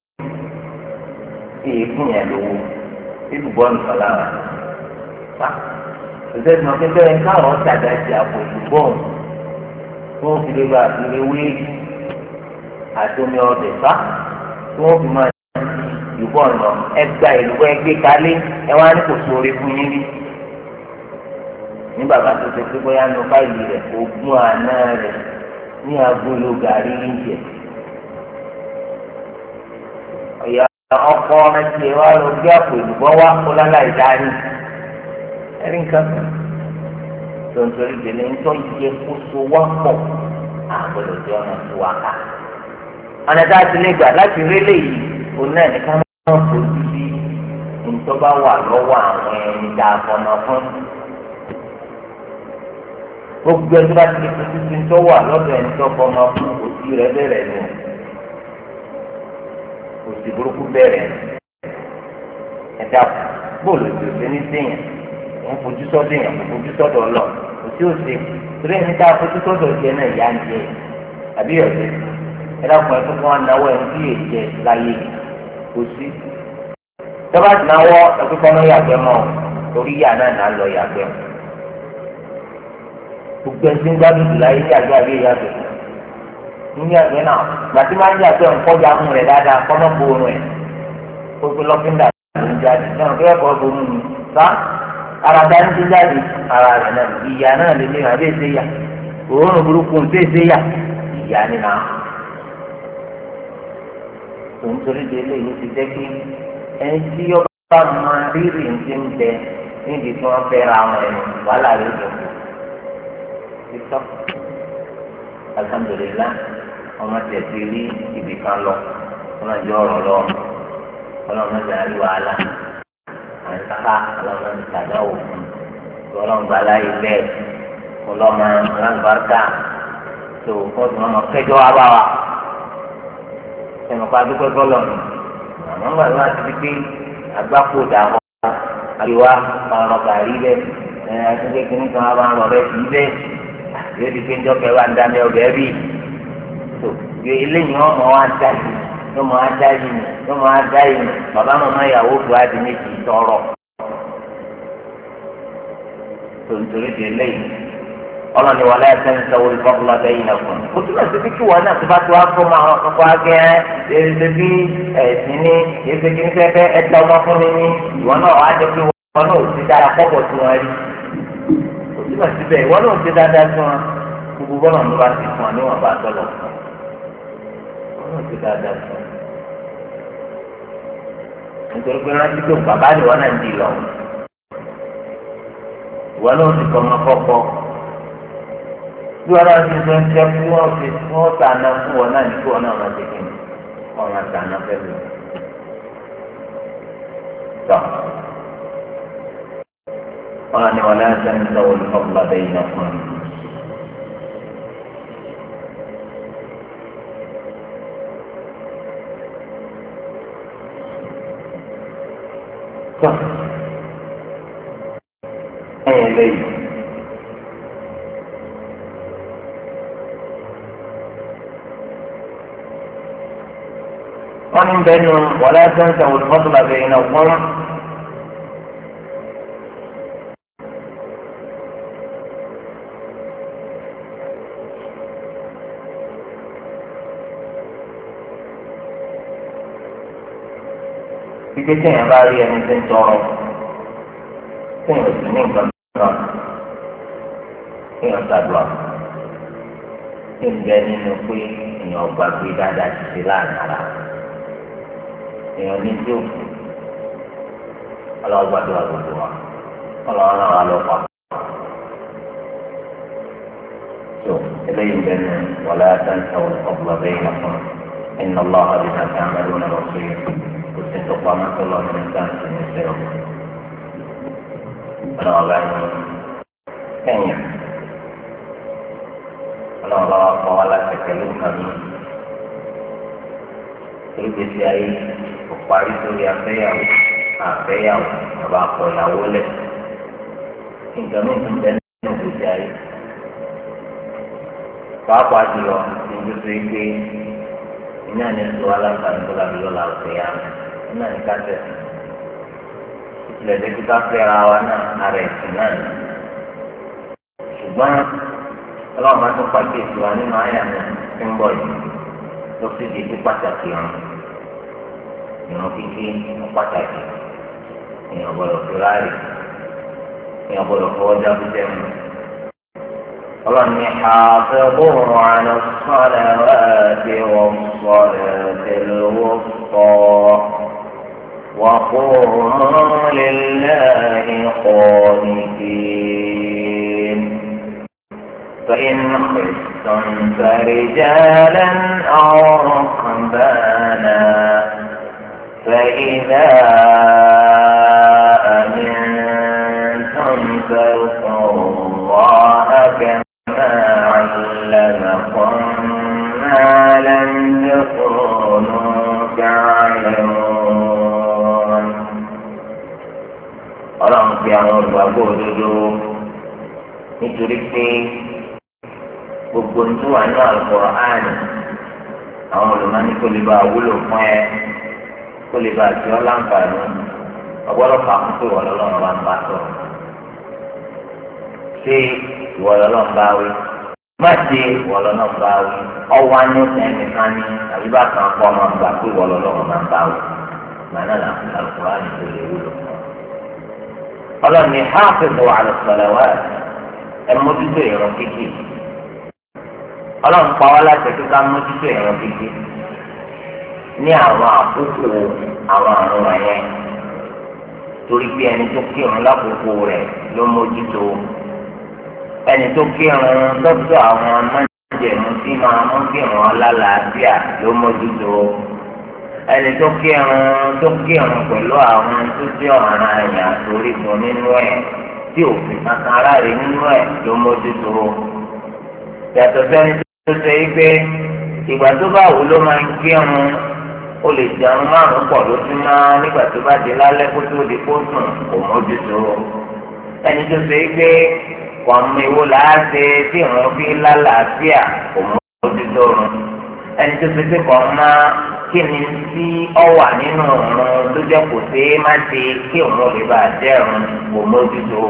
èyí fún yẹn lówó ìbùbọ́ nìkan lára fa ìṣe tí wọ́n fi bẹ́ẹ̀ káwọn ṣàdá sí àpò ìbùbọ́ tí wọ́n fi lè gba àfihàn ewé àti omi ọbẹ̀ fa tí wọ́n fi máa ìbùbọ́ ọ̀nà ẹgbà ìlúbọ́ ẹgbẹ́ kálé ẹ wá ní kò sóore fún yín rí ní bàbá tó ṣe pé bóyá ní báyìí rẹ̀ ogún àná rẹ̀ ní agolo gàrí níjẹ̀ ọ̀yà ọkọ ẹtì wa lọ gbé àpò ìlúbọ́ wá kó lálá ìdarí ẹ̀rí nǹkan kan tontori gbèlè ńtọ́ yẹ kó so wá pọ̀ àgbọ̀dọ̀ jẹ́ ọ̀nà tó wá ká ọ̀nà tá a ti lè gbà láti rí léyìí òun náà ní ká máa fojú sí ntọ́ bá wà lọ́wọ́ àwọn ẹni tá a fọmọ fún gbogbo ẹni bá ti lè fojú sí ntọ́ wà lọ́dọ̀ ẹni tó fọmọ fún òsì rẹ̀ bẹ̀rẹ̀ nù òsì burúkú bẹ̀rẹ̀ ẹ̀dá bóòlù tó ṣe ní sèyàn wọ́n fojú sọ́dọ̀ èèyàn kò fojú sọ́dọ̀ ọlọ́ òsì òsì torí ẹni tá a fojú sọ́dọ̀ ìjẹ náà ìyá ń jẹ àbí ọ̀sẹ̀ ẹ̀dá kan ẹ̀ tó fún wa náwó ẹni tí yè jẹ láyé kò sí tọ́ba ti náwó ẹ̀kú kọ́ mọ́ yàgbẹ́ mọ́ torí yà náà nà lọ yàgbẹ́ gbogbo ẹni tí ń gbádùn jù láyé yàgbẹ́ àbí yàgbẹ́ ní yàgbẹ́ náà gbàtí máa ń yàgbẹ́ nkọ́jà fún rẹ̀ dáadáa kọ́ mọ́ bóorun ẹ̀ gbogbo lọ́kíńdà ló ń jáde náà kí ẹ̀kọ́ bóorun ni sá ara dání ti jáde ara rẹ̀ náà ìyá náà lè léyìn àbí èsè yà òórùn burúkú ń tẹ̀sé yà ìyá ni náà òun torí de eléyìí ló ti jẹ́ kí ẹni tí yọ bá máa rírì ń ti ń bẹ níbi tí wọ́n fẹ́ ra àwọn ẹ̀rọ wàhálà rẹ̀ jọ títọ́ alhamdulilah ọmọ tẹ̀ ti rí ibì kan lọ ọmọ ìjọ ọ̀rọ̀ lọ ọlọ́mọ ìjà rí wàhálà àǹtá ọlọ́mọ ìjà dáwò fún ọlọ́mọ gbàlá ilẹ̀ ọlọ́mọ alágbàrúkà tó fọ́ọ̀tù ọmọ kẹjọ wa bá wa ẹnu kó adúgbò bọ́lọ̀ nù àmọ́ ńgbà tó wá ti di pé agbáko dà wọ́n àríwá ọ̀rọ̀ gàrí bẹ́ẹ̀ ẹ̀ àtúndé kìíní kan wá bá ń rọ̀ bẹ́ẹ̀ sí bẹ́ẹ̀ yóò di pé njọ́ kẹwàá ń dáná ọbẹ̀ bí tó yóò eléyìí wọn mọ̀ wá dá yìí yóò mọ̀ wá dá yìí yóò mọ̀ wá dá yìí bàbá màmá ìyàwó tó á di méjì tọrọ tó nítorí di eléyìí ọlọ́ni wàlẹ́ ẹ̀sẹ̀ ń sọ orí fọ́kùlọ́ bẹ́yìn náà fún un. kò túbọ̀ sí kí wọn náà tó bá tó wá fún ọmọ àwọn akọ́kọ́ agẹ́ ẹ̀ bí ẹ̀sìn ní ẹ̀sẹ̀ kí n fẹ́ fẹ́ ẹ̀dá ọmọ fún mi ní ìwọ náà wàá jẹ́ pé wọn náà ò ti dára pọ́pọ̀ tí wọ́n rí. kò síbẹ̀síbẹ̀ ìwọ náà ti dáadáa sí wọn gbogbo bọ́lá ló bá ti fún ọ níwọ̀n bá tọ́lọ̀ fún ọ wọn náà ti dáadáa sí wọn. nítorí pé rántí pé bàbá ni wọn náà ń di lọ ìwọ náà ti kọ́ ọmọ kọ́kọ́ bí wọn náà ti sọ ń jẹ́ kí wọ́n fi wọ́n sànà fún wọn náà ní kí wọn náà máa ti kí ni wọn máa sànà fẹ́lẹ̀. tọ́ wọn ni wọn náà sẹ́ni sọ́wọ́ ní ọ̀pọ̀lọpọ̀ bẹ́ẹ̀ náà fún mi. tọ́ ẹ̀yìn lẹ́yìn. ومن بينهم ولا تنسوا الفضل بينكم kíkẹ́ tí èèyàn bá rí ẹni tí ń tọrọ tí èèyàn sì ní nǹkan náà èèyàn ṣàdúrà tí ń bẹ nínú pé èèyàn gbàgbé dáadáa ti ṣe láàrin ara èèyàn ní tí ó kù ọlọ́wọ́ gbàdúrà gbogbo wa ọlọ́wọ́ náà wà lọ́pàá tó eléyìí bẹ́ẹ̀ ni wọlé àtàntà ọ̀gbọ̀n bẹ́ẹ̀ yẹn fún iná lọ́wọ́ bí ká tẹ́ àmàlú náà lọ́sọ̀ yìí kò sí tó pa mọ́tò lọ́wọ́ ní sáǹtì ní sẹ́wọ̀n ọlọ́wọ́ bá yẹn kẹ́yìn ọlọ́wọ́ bá wà kọ́ wa láti pẹ̀lú kàmí ìgbésí ayé kò parí sórí afẹ́yàwó àfẹ́yàwó bàbá akọ ìyàwó lẹ̀ nǹkan mi tún bẹ nínú ìgbésí ayé pàápàá jùlọ ìdúró ike iná ní sọ aláǹfààní tó lábí lọ́la òkèèyà iná ní kásẹ̀ ìtìlẹ̀ tẹ́tí ká fẹ́ra wa náà ara ẹ̀sìn náà ní ṣùgbọ́n ọlọ́run máa tún pàṣẹ ìtura nínú àyà náà tí ń bọ̀ yìí ló sì di sí pàtàkì hàn ìran kíkí pàtàkì èèyàn gbọ́dọ̀ fi ráàyè èèyàn gbọ́dọ̀ fọwọ́ jábú jẹun ọlọ́ni حافظوا على الصلوات والصلاة الوسطى وقوموا لله قانتين فإن خفتم فرجالا أو ركبانا فإذا أمنتم فاذكروا الله كما علمكم ما لم تكونوا تعلمون. ọlọ́run fi àwọn olùgbàgbọ́ òdodo nítorí pé gbogbo ní wà ní Al-Qur'an àwọn olùmọ̀ọ́ni kò lè bá wúlò fún ẹ kó lè bá àti ọ́ láǹfààní ọgbọ́dọ̀ kà fún pé ìwọ lọ́lọ́run bá ń bá sọ̀rọ̀ ṣé ìwọ lọ́lọ́run bá wí má ṣe ìwọ lọ́lọ́run bá wí ọwọ́ á ní ẹnìkan ní àbí bá kan kọ́ ọmọ gbà pé ìwọ lọ́lọ́run bá ń bá wí màánà làwọn Al-Qur'an kò lè wúlò fún ọ. ọlọ́ni hafizu ala salawat ẹ mójútó ìrun kíkì ọlọ́run pa wá láti ẹ̀kọ́ ká mójútó ìrun kíkì ní àwọn àkókò àwọn àrùn wọ̀nyẹn torí pé ẹni tó kírun lákòókò rẹ̀ ló mójútó ẹni tó kírun lọ́dọ̀ àwọn májèmú tí máa mú kírun ọlálàáfíà ló mójútó ẹni tó kírun tó kírun pẹ̀lú àwọn tó jẹ́ ọ̀ràn àyàn torí fún nínú ẹ̀ tí òfin kankan aráàlú nínú ẹ̀ ló mójútó yàtọ̀ sẹ́ni tó ṣe é pé ìgbà tó bá wù ló máa ń kírun ó lè jẹun márùn pọ̀ lójúmọ́ nígbà tó bá di lálẹ́ kó tó di kó sùn kò mójútó ẹni tó ṣe é pé kọ̀ọ̀mù ìwo làá ṣe tí ìrún fi lálàáfíà kò mójútó ẹni tó ṣe pé kọ̀ọ̀mù kí ni tí ọ wà nínú ọ̀run ló jẹ́ kò ṣe é má ṣe kí òun ò lè bá a jẹ́ ọ̀run kò mójútó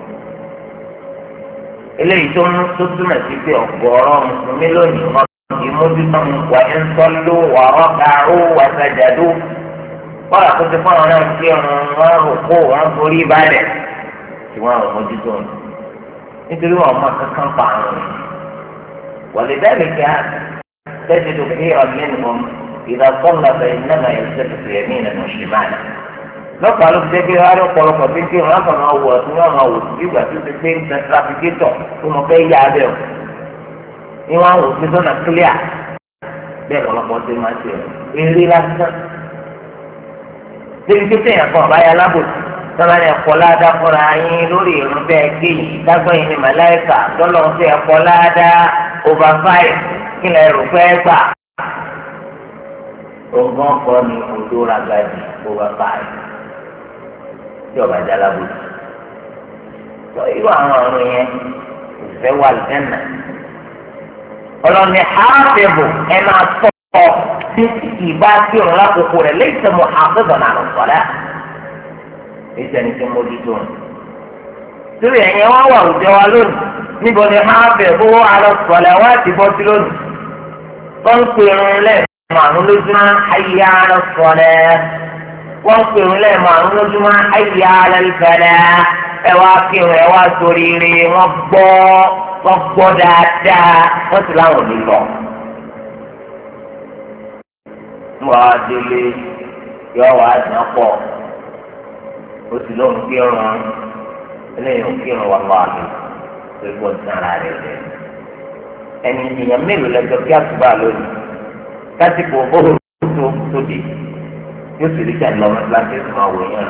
eléyìí tó ń tó túmọ̀ sí pé ọ̀gọ̀ọ̀rọ̀ mùsùlùmí lónìí wọn kì í mójútó wà ń sọ́lú wà rọ́kàrú wà sàjàdú wọ́n àkóso fún àwọn náà kí ọ̀run wọn rò kó wọn forí balẹ̀ tí wọ́n rò mójútó nítorí wọn ọmọ kankan pa àrùn rẹ̀ ولذلك تجد كثيرا منهم إذا صلى فإنما يلتفت يمينا وشمالا lọ́pàá ló fi dé wáyé ọ̀pọ̀lọpọ̀ tí ń kí wọn kàn máa wọ̀ ọ̀tún náà máa wò sí ìgbà tó ti pé ń tẹ tirafikétọ̀ tó mọ fẹ́ yá abẹ́ ọ̀ ní wọn wò sí sọ́nà clear bẹ́ẹ̀ lọ́pọ̀ tó máa ṣe eré lásán. débi tó tẹ̀yàn kan ọ̀bá yà lábòsí sọ́nà ní ẹ̀kọ́ ládá fúnra yín lórí ìrún bẹ́ẹ̀ kéyìí dágbọ́yìn ní màláìkà lọ́lọ́ ń fi ẹ̀kọ́ ládá over five kí lè rò fẹ́ gbà. ogún ọkọ ni odó ragadi over five tí ọba jalabu tó irú àwọn ọ̀run yẹn ìfẹ́ wà lẹ́nà ọlọ́ni hàbẹ̀bù ẹ máa tọ́ tí ìbá tí òun lákòókò rẹ̀ lẹ́yìn tó mọ àfẹ́bọ̀ náà lọ sọ̀rọ̀ èyí ẹni tí mo di tó ń torí ẹ̀yìn wọn wà òjò wa lónìí níbo ni hàbẹ̀bù alọ sọ̀rọ̀ wá ti bọ́ sí lónìí wọ́n ń pè irun lẹ́ẹ̀ màrún lójúmọ́ ayé alọ sọ̀rọ̀ wọ́n ń pèrò lẹ́ẹ̀mọ́ àrùn lójúmọ́ ayé ara ìfẹ́lẹ́ ẹ wá kírun ẹ wá sórí ire wọ́n gbọ́ wọ́n gbọ́ dáadáa wọ́n sì láwọn ò ní lọ. wọ́n á délé yọ wá dán pọ̀ ó sì lóun kírun eléyìí ò kírun wà lọ́wọ́ àbí tó gbọ́ sí ara rẹ̀ rẹ̀. ẹni ìyẹn mélòó lẹ́jọ́ kí àtúbà lónìí kásìkò bóòlù tó tó dé yóò sì rí kẹ́ni lọ́wọ́ láti ẹ̀sùn máa wò yẹn.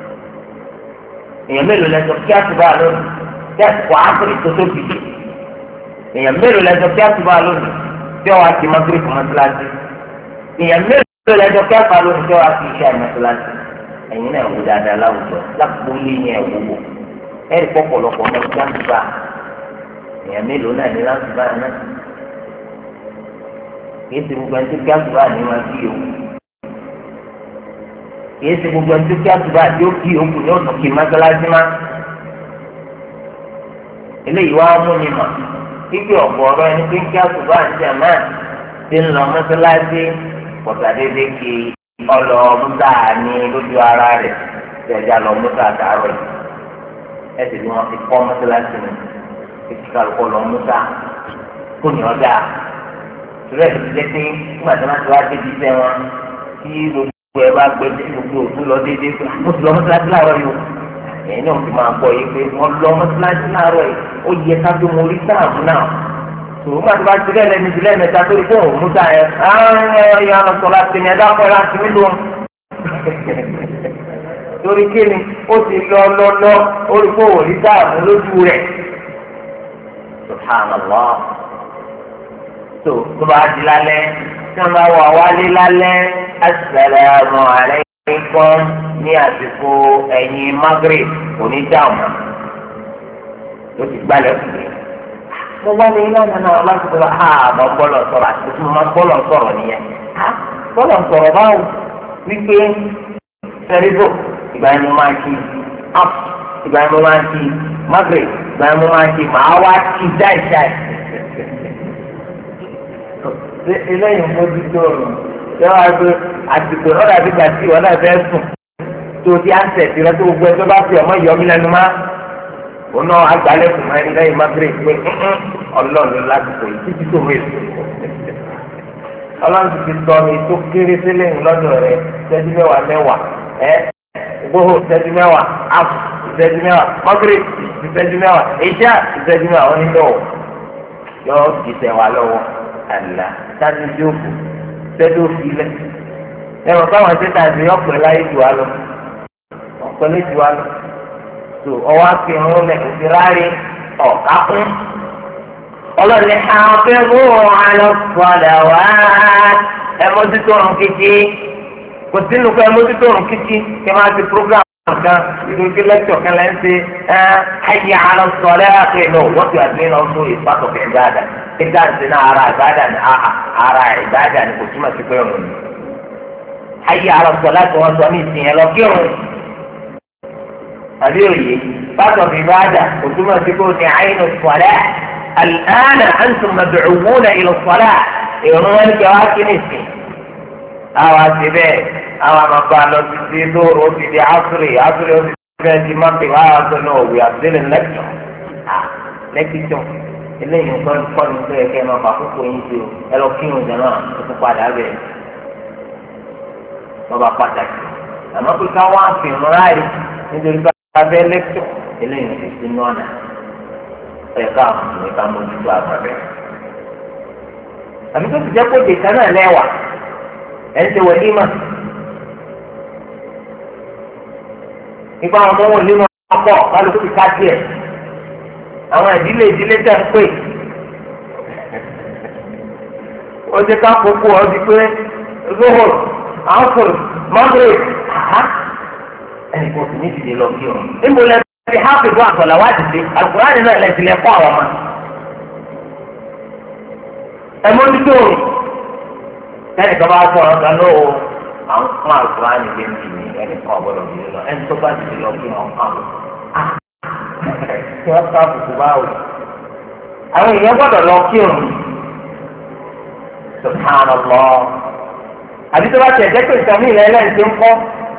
èèyàn mélòó lẹ́sọ̀ kí àtúbà lónìí kí àtúbà áfírí tó tóbi. èèyàn mélòó lẹ́sọ̀ kí àtúbà lónìí kí ọwọ́ àti mọ́tírì fún mọ́tíláṣí. èèyàn mélòó lẹ́sọ̀ kí àtúbà lónìí kí ọwọ́ àti iṣẹ́ mọ́tíláṣí. ẹ̀yin náà wò dáadáa láwùjọ lápò lé yẹn wò wò. ẹ̀rí pọ̀pọ̀lọpọ̀ mọ́ kí àtúbà. èèyàn mélòó náà ní láwùjọ náà. kì í ti gbogbo ẹni tó kí àtúbà ní wọn kí yòókù kìí ṣe gbogbo ẹni tó kí àtúbà àti òkì òkú ní ọ̀sán kì í mọ́sálásí má. eléyìí wá mú mi mà kíkẹ́ ọ̀pọ̀ ọ̀rọ̀ ẹni pé kí àtúbà àti àmà ti ń lọ mọ́sálásí pọ̀tà déédéé kí ọlọ múta ní lójú ara rẹ̀ tẹ̀jà lọ múta àtàrọ̀ yìí. ẹ sì ní wọn ti kọ́ mọ́sálásí ni kíkí kálukọ́ lọ múta kó ní ọjà. ìrẹ́ ti jẹ́ pé nígbà tí wọ́n ti wá débi iṣẹ́ wọn kí gbogbo ẹ bá gbé gbogbo òtún lọ déédéé pé mo ti lọ mọ́sálásí láàárọ̀ yìí o ẹ̀yin náà ti máa gbọ́ yìí pé wọ́n lọ mọ́sálásí láàárọ̀ yìí ó yẹ ká tó mo rí sáàmù náà tòun bá ti bá ti lẹ́nu ẹni ti lẹ́nu ẹ̀ta tó rí fún òun múta yẹn áá yà lọ sọ láti ní ẹ̀dá kọ́ láti mí lò torí kíni ó ti lọ lọ lọ ó rí fún òun rí sáàmù lójú rẹ̀ subhanallah tó tó bá di lálẹ́ tí wọ́n bá wà wálé lálẹ́ assalamu alaykum ní àsìkò ẹ̀yìn Maghrib onídàámà ló ti gbálẹ̀ fún mi. mo wá ní ìlànà náà láti sọ ha àmọ́ bọ́lọ̀ sọ̀rọ̀ àti tó máa bọ́lọ̀ sọ̀rọ̀ nìyẹn. bọ́lọ̀ sọ̀rọ̀ báwo wípé sẹ́ríbò ìgbà yẹn mo máa kí up ìgbà yẹn mo máa kí Maghrib ìgbà yẹn mo máa kí màá wá kí jáìjáì. eléyìí mójútó ọ̀rọ̀ ṣé wàá gbé àsìkò ọ̀rọ̀ àti gbàtí ìwọ náà fẹ́ sùn tó ti à ń tẹ̀sí rẹ tó gbogbo ẹjọ́ bá fi ọmọ ìyọmí lẹ́nu má òun náà agbálẹ̀ fún mi lẹ́yìn Maghrib pé ọlọ́run lásìkò yìí títí tó wé sùn ọlọ́run ti fi tọ́ mi tó kéré sílẹ̀ lọ́dọ̀ rẹ ìṣẹ́jú mẹ́wàá mẹ́wàá ẹ gbóhùn ìṣẹ́jú mẹ́wàá áàpù ìṣẹ́jú mẹ́wàá Maghrib ìṣẹ́jú mẹ́wàá ìṣá ìṣẹ́jú mẹ́wàá wọn nílò yọ ìṣẹ̀ wà lọ́wọ́ àlà sáájú jókòó sẹ́dọ̀ filẹ̀ ẹ̀rọ káwọn ṣẹ́ta ṣe ọ̀pẹ̀ láyé jù wá lọ ọ̀pẹ̀ lé jù wá lọ tó ọwọ́ akẹ́hún lẹ̀ òfin rárí ọ̀ká fún ọlọ́ọ̀ni àfẹ́mú àlọ́fọ̀dà wá ẹ̀mọ́títọ́ ọ̀run kíkí kò sínú kọ́ ẹ̀mọ́títọ́ ọ̀run kíkí kí wọ́n á ti program kan ìdókè lẹ́tọ̀ kan lẹ́ ń ṣe ayé àlọ́sọ̀rẹ́ àkẹ́lẹ́ wọ́n ti àgbẹ̀ náà fún ìpàtọ̀kẹ́ dáadáa ìgbà tí náà ara ìbáàdà ni ara ìbáàdà ni kò túmọ̀ sí pé òun ni. ayé àlọ́sọ̀ láti wọ́n sọ ní ìsìn yẹn lọ kí òun. àbí òye pàtó ìbáàdà kò túmọ̀ sí pé òun ni àyínú sọ̀rẹ́ àlànà àǹtùm màdùcúwúnà ìlú sọ̀rẹ́ ìrún wọn ni kí wọ́n á kí ní ìsìn. àwọn àti bẹ́ẹ̀ àwọn àmàkọ́ àlọ́ ti di lóru ó ti di àṣírí àṣírí ó ti di bẹ́ẹ̀ di mọ́tì wá àṣọ náà òwe àṣírí lẹ́kọ̀ọ́. lẹ́kítọ̀ eléyìí nǹkan kọ́ ni pé ẹ̀kẹ́ máa fà kókó yín sí o ẹ lọ kí oúnjẹ náà tó tún padà bẹ̀ wọ́n bá pàtàkì àmọ́ pé ká wá fi ìrún ráàyè nítorí bá a fẹ́ lẹ́kítọ̀ eléyìí kò sí nọ́ọ̀nà ẹ̀ka àmì ká mójútó àgbàbẹ́. àbí tó ti jẹ́ kó dèkà náà lẹ́wà ẹ̀ ń ṣe wọ̀ nímà nípa àwọn ọmọ wọn nínú ọkọ̀ kálukú ti ká díẹ̀ àwọn ìdílé ìdílé tẹ̀ ń pè ó ti ká kókó ọ di pé zohor afur maghrib ẹnì kan sì ní ìdílé lọ kí ọ níbo lẹ fi hápì bọ́ àgbọ̀là wá dìde àlùkùránì náà lẹ ti lẹ kọ́ àwọn ọmọ ẹ mójútó ẹnì kan bá sọ ọ̀rọ̀ kan náà o àwọn fún àlùkùránì lé ní ìní ẹnì kan ọ̀gbọ́dọ̀ dìde lọ ẹnì tó bá dìde lọ kí wọn kàn kí wọ́n ká àbùkù báwò. àwọn èèyàn gbọ́dọ̀ lọ kí òun subhanallah àbí tó bá tẹ̀ jẹ́ pé ìtàn ìlẹ̀ ẹlẹ́yìn tó ń kọ́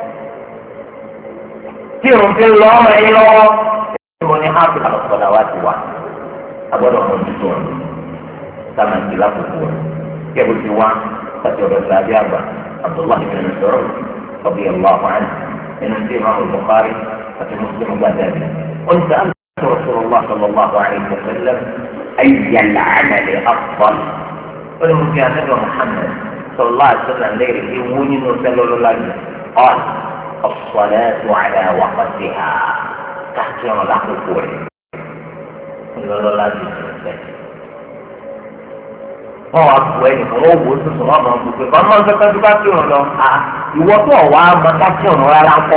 kí òun ti lọ ọmọ ẹyin lọ́wọ́ mo ní hápì àlọ́kọ̀dá wa ti wà agbọ́dọ̀ mọ ojútùú ọ̀nà sábà ń ti lákòókò rẹ̀ kí ẹ̀ bó ti wá láti ọ̀dọ̀ sàbí àgbà abdullahi bin Mas'ud radiyallahu anhu nínú tí ìmáàmù Bukhari àti Muslim gbàdá rẹ̀. قلت أنت رسول الله صلى الله عليه وسلم أي العمل أفضل؟ قلت يا نبي محمد صلى الله عليه وسلم ليه يوني نسأل الله قال الصلاة على وقتها تحكي الله قول الله wọ́n wá bu ẹnì kan wọ́n wò ó tuntun wọn máa bu pé bá máa ń fẹ́ kájú bá kí òun lọ à ìwọ tó wà á máa ká kí òun rárá ń kọ́.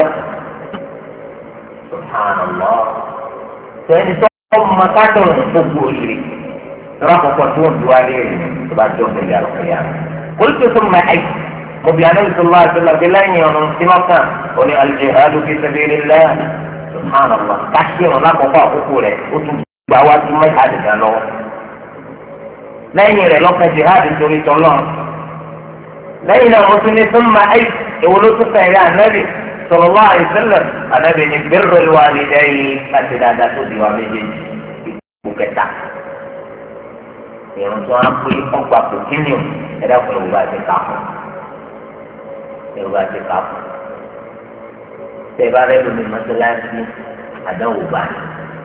subhanallah sẹ́ni tó máa ká kí òun gbogbo òṣèré lọ́wọ́ àkọ́kọ́ tí wọ́n du alẹ́ rẹ̀ tó bá jọ bẹ̀rẹ̀ àlùkò yá. قلت ثم أي مبيانا صلى الله عليه وسلم بلين يوم سمكة ولي الجهاد في سبيل الله سبحان الله تحكي ولا بقى أقوله وتبعوات ما يحدث له lẹ́yìn rẹ̀ lọ́kàn jihadi torí tọ́lọ́ lẹ́yìn náà wọ́n tún ní súnmọ́ ayé ìwúlò tó fẹ̀rẹ̀ ànábì sallallahu alaihi wasallam ànábì ní birrul walidayni láti dáadáa tó di wa méjèèjì ìkú kẹta ìrùn tó wá pé ọgbà kò kíni o ẹ̀dá fún yorùbá ti kà fún yorùbá ti kà fún tẹ̀ bá rẹ̀ lómi mọ́sálásí àdáwò báyìí.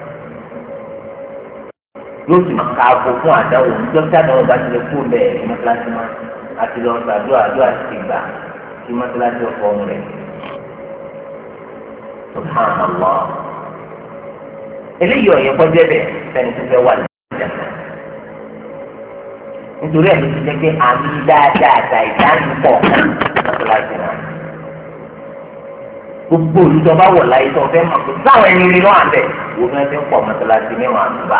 yóò sì máa ka àgbo fún àdáwò níjọ́ tí àdáwò bá ti lè kú bẹ́ẹ̀ ní mọ́tíláṣí máa àti lọ sàdúrà àdúrà ti gbà kí mọ́tíláṣí ọkọ̀ ọ̀hún rẹ̀. subhanallah eléyìí ọ̀yẹ́ kọjá bẹ́ẹ̀ sẹ́ni tó fẹ́ wà lẹ́yìn nítorí ẹ̀ ló ti jẹ́ pé àmì dáadáa àtà ìdánimọ̀ mọ́tíláṣí náà gbogbo olùdó bá wọ̀ láyé tó fẹ́ mọ̀ pé sáwọn ẹni rí lọ́wọ́ àbẹ̀ wo fẹ́ fẹ́ pọ̀ mọ́tíláṣí mẹ́wàá àtúbà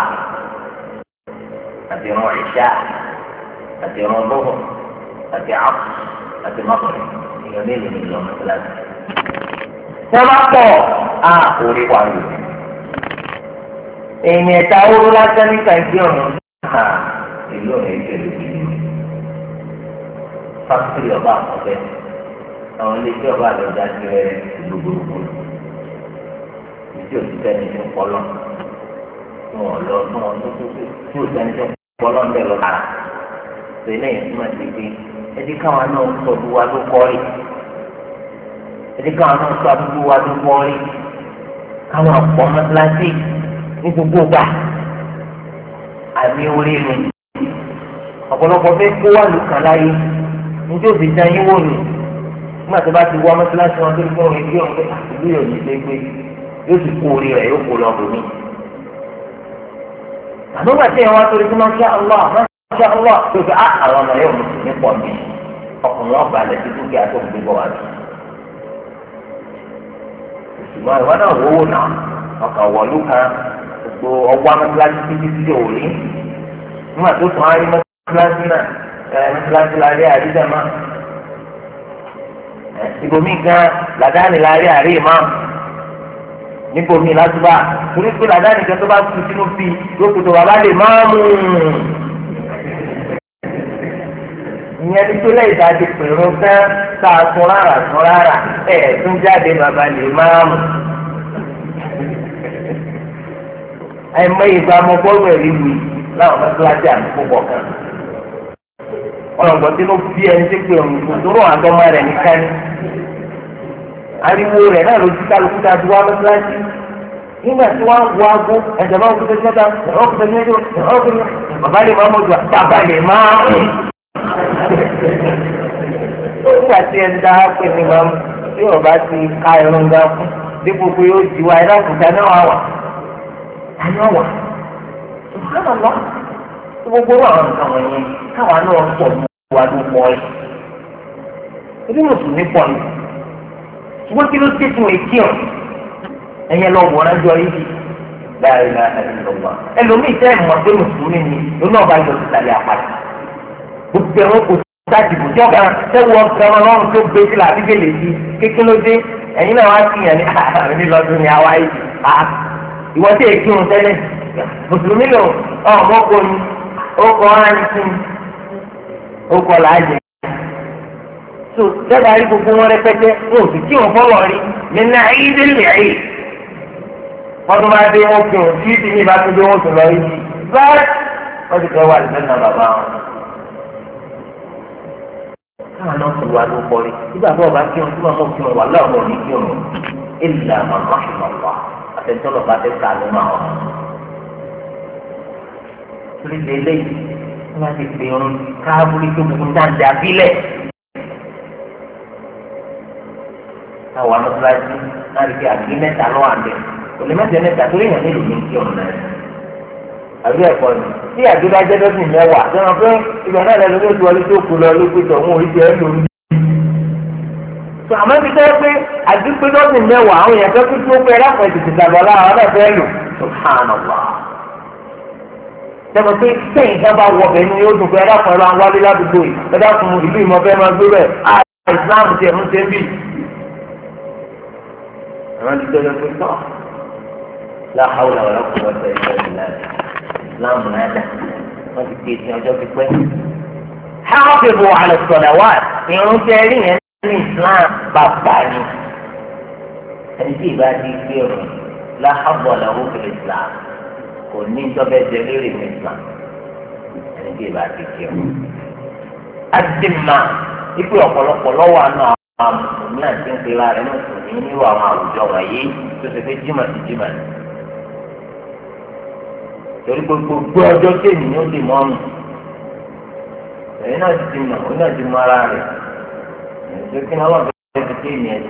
àti ìran ìṣá àti ìran bọ́bọ̀ àti àpò àti mọ́kànlá èèyàn mélòó ni ìlú ọmọ kíláàsì. wọ́n bá pọ̀ á orí wa lò. èèyàn ẹ̀ta oró lásán ní kàìsí ọ̀run ìlú ọ̀rẹ́ ìṣẹ̀lẹ̀ ìlú. fásitì ọba àkọ́bẹ́ àwọn iléeṣẹ́ ọba àlọ́jà ti rẹ̀ ìlú gbogbo. ìdí òṣìṣẹ́ ni fún pọ́lọ́ fún ọ̀lọ́ fún ọdún tó tó tí òṣìṣẹ́ ni bọ́lọ́ ń bẹ̀ lọ lára tẹ̀lé yẹn tí wọ́n ti gbé ẹdí káwọn náà ń sọ gbogbo wa ló kọ́ rí ẹdí káwọn náà ń sọ gbogbo wa ló kọ́ rí káwọn ọ̀pọ̀ mọ́tíláṣí ní gbogbo gbà àmì orí mi ọ̀pọ̀lọpọ̀ fẹ́ kó wà lùkàn láyé níjẹ́ òbí dán yín wò ní nígbà tó bá ti wá mọ́tíláṣí wọn tó kọ́ orin bí wọn pé ìlú yóò ní ṣe gbé yóò ti kó orí rẹ̀ yóò kó lọ bòmí. àmọ́ wà sí ẹ̀ wá torí kí wọ́n ṣá Allah ṣá Allah tó fi á àwọn ọmọ yóò mú ní pọ̀ mí ọkùnrin ọgbà alẹ́ tí dúkìá tó ń gbé bọ̀ wá jù. ṣùgbọ́n ìwọ náà wọ́wọ́ náà ọkàn wọ̀lú kan gbogbo ọwọ́ amẹ́tíláṣí títí tí ò rí nígbà tó tún á rí mẹ́tíláṣí náà ẹ̀ mẹ́tíláṣí la rí àrídà máa ibòmí gan làdáni la rí àrí ìmáà níbomi látúbà torí pé làdáni kan tó bá tu sínú fi yóò tó bàbá lè máa mú un. ìyẹn ní pélé ìdájí pèrò fẹ́ ká tún rárá tún rárá ẹ̀ tún jáde bàbá lè máa mú. àìmọ̀ ìgbà ọmọ bọ́ọ̀lù ẹ̀rí wì láwọn mọ́tíláṣí àdúgbò kan. ọlọ́gbọ́n tí ló bí ẹni tí pé òun kò dúró àdọ́mọ rẹ̀ nìkan ni. ariwo rẹ̀ náà ló ti kálukú tá a ti wá mọ́tíláṣí. nígbà tí wọ́n wọ aago ẹ̀jẹ̀ bá wọ́n fi mẹ́ta ẹ̀rọ fi mẹ́jọ ẹ̀rọ fi bàbá lè máa mọ̀jọ bàbá lè máa ń. nígbà tí ẹ dá pé ní máa mú tí ọba ti ká ẹrun gan fún dípò pé ó di wa ẹ̀rọ àkùtà náà wà wà. àná wà. ìfúnná lọ tí gbogbo àwọn nǹkan wọ̀nyẹn káwa náà pọ̀ ní wa ló pọ̀ ẹ̀. ebi mùsùlùmí pọ̀ ní. ṣùgbọ́n kí ló dé fún èkì ọ̀ ẹ̀yẹ lọ wọ̀ ọ́nà jọ yìí láàrin láàrin lọ́wọ́ ẹlòmíì tẹ́ ẹ̀ mọ̀ pé mùsùlùmí ni lónà ọba yọ sísàlẹ̀ àpàtì gbogbo ẹ̀rọ kò sáàtì kò jọ́ kan tẹ́wọ́ ọ̀gá ọlọ́run tó gbé sílẹ̀ àbíkèlè sí kékeré dé ẹ̀yin náà wá sí yẹn ní àárín lọ́dún ní àwa yìí ìwọ tí èkí òun tẹ́lẹ̀ mùsùlùmí lò ọmọ kò ní ó kọ́ ọ́nà sí ó kọ́ làájẹ. tó dábàá rí gbogbo wọn rẹpẹtẹ wọn ò sì kí wọn fọlọ rí nínú ayé délé ayé wọ́n tún máa dé wọn kí wọn tí tí ní bá tún dé wọn tún lọ yìí báyìí wọ́n ti fẹ́ wà lẹ́nu bàbá wọn. káwọn náà sọ̀rọ̀ wá ló kọ́rí nígbà tó ọba kí wọn tí wọn mọ̀ kí wọn wà láwọn òní kí wọn ìlà màmá ìmọ̀lá àtẹ̀tọ́lọ̀ bá tẹ̀ ká ló máa wọn. torí lélẹ̀ wọ́n máa ti pè wọn káàbùrì tó gbogbo dáńdé abílẹ̀. àwọn amọ̀tíláṣí náà rí i pé àgbé mẹ́ta lọ́wọ́ àbẹ̀ òní mẹ́ta mẹ́ta torí èèyàn nílùú ní kí ọ̀nà ẹ̀ àbí ẹ̀kọ́ ni tí àgbébá jẹ́ dọ́sìn mẹ́wàá sẹ́wọ̀n pé ibẹ̀ náà lẹ́nu ló ti wọlé tó kú lọ ló pé tọ̀ wọn ò rí jẹ́ ẹ̀ lórí. tó àmọ́ ibi tẹ́ pé àdúgbò dọ́sìn mẹ́wàá àwọn èèyàn fẹ́ kú tó pé ẹ̀ráfẹ́ tètè dàgbà láwọn ọ̀dọ̀ fẹ́ lò subhanallah. sẹ́wọ̀n pé sẹ́yìn ká bá wọ bẹ́ẹ̀ ni yóò dùn pé ẹ̀ráfẹ́ lọ wálé ládùúgbò yìí ẹ̀dá fún ìlú ìmọ̀fẹ́ máa gbé bẹ́ẹ̀ á ìsìláàmù tiẹ̀ mú tẹ́ bì. àwọn ti tẹ́lẹ̀ pé tọ́ la hawla wala quwwata illa billah islam nada wọn ti ké ti ọjọ́ pípẹ́. hafizu ala salawat irun tẹ́lẹ̀ yẹn ní islam bàbá ni ẹni tí ìbá ti gbé ọ̀rọ̀ la hawla lahu fil islam kò ní tọ́bẹ̀ jẹ́ lórí ní islam ẹni tí ìbá ti gbé ọ̀rọ̀. a ti ma ikú ọ̀pọ̀lọpọ̀ lọ́wọ́ àná àwọn mùsùlùmí àti ń pera rẹ̀ mùsùlùmí nírú àwọn àwùjọ wọ̀nyí tó ti fi jimá sí jimá ni. torí gbogbo ọjọ́ tí ènìyàn ó lè mọ́ ọ́nù ẹ̀yin náà ti mọ̀ ọ́n náà ti mọ ara rẹ̀ ẹ̀ṣẹ́ kí ni ọlọ́run fẹ́ẹ́ fi kéènì ẹ̀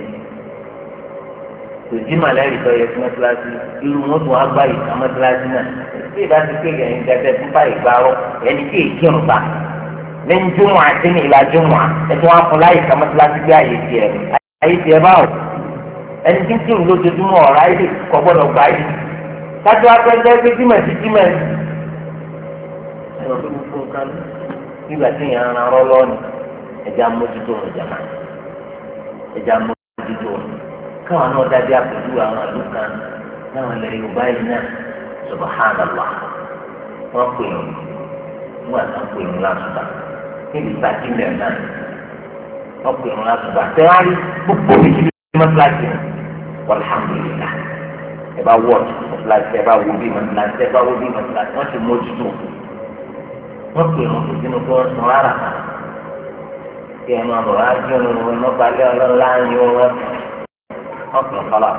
tó jimá lẹ́rìí tó yẹ fún mọ́tíláṣí irú wọn tún wá gbá ìka mọ́tíláṣí náà tí ìbá ti pé ẹ̀yin gẹ́gẹ́ fún báyìí gbá rọ ẹni tí èké ń bá lẹ́yìn jùmọ̀ àti ní ìlà jùmọ̀ ẹ̀tún wá fún láyìí ká mọ́tíláṣí gbé àyè tiẹ̀ àyè tiẹ̀ báwò ẹni tí ń kírun lójoojúmọ́ ọ̀rá yìí kò gbọ́dọ̀ gbá yìí kájọ akẹ́kẹ́ pé jímẹ̀ sí jímẹ̀ ẹ̀rọ tó gbogbo nǹkan nígbà tí yẹn ara rọ́ lọ́ọ̀nì ẹ̀já mójútó ọ̀rọ̀ jàmá ẹ̀já mójútó ọ̀rọ̀ káwọn náà dájú àpèjú àwọn àdúgbò náà lẹ Yorùbá yìí náà subhanallah wọ́n pè é wọ́n àti pè é lásùbà níbi ìsàkí mẹ́rin náà wọ́n pè é lásùbà tẹ́wárí gbogbo ìṣẹ̀lẹ̀ mọ́tíláṣí walhamdulillah ẹ bá wọ mọ́tíláṣí ẹ bá wo bí mọ́tíláṣí ẹ bá wo bí mọ́tíláṣí wọ́n ti mójútó wọ́n pè wọ́n kò sínú kí wọ́n sùn rárá kí ẹ máa bọ̀ wá jẹun wọn lọ́gbàlẹ́ ọlọ́run láàyè wọn wọ́n pè wọ́n kọ́lá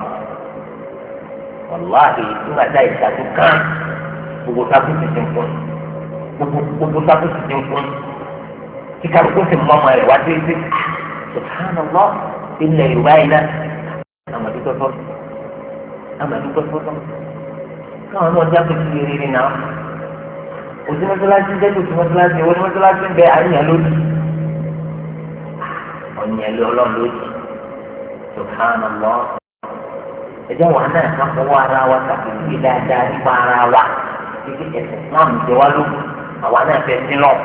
wàláhì nígbà tá ìṣàtú kán gbogbo sábà ti ti ń fún gbogbo sábà ti ti ń fún kí kálukú ti mọ ọmọ rẹ̀ wá dé dé subhanallah ilẹ̀ Yorùbá yìí náà àmàdú pẹ́pọ́ àmàdú pẹ́pọ́ tó káwọn náà jáde sí rere náà òsì mọ́sálásí jẹ́ òsì mọ́sálásí owó ní mọ́sálásí ń bẹ àyàn lódì ọ̀nyẹ̀ lé ọlọ́run lódì subhanallah ẹ̀jẹ̀ wọn náà ká fọwọ́ ara wa kàkiri dáadáa nípa ara wa kíkí ẹ̀sìn náà ń jẹ wá lógún àwa náà fẹ́ sí lọ.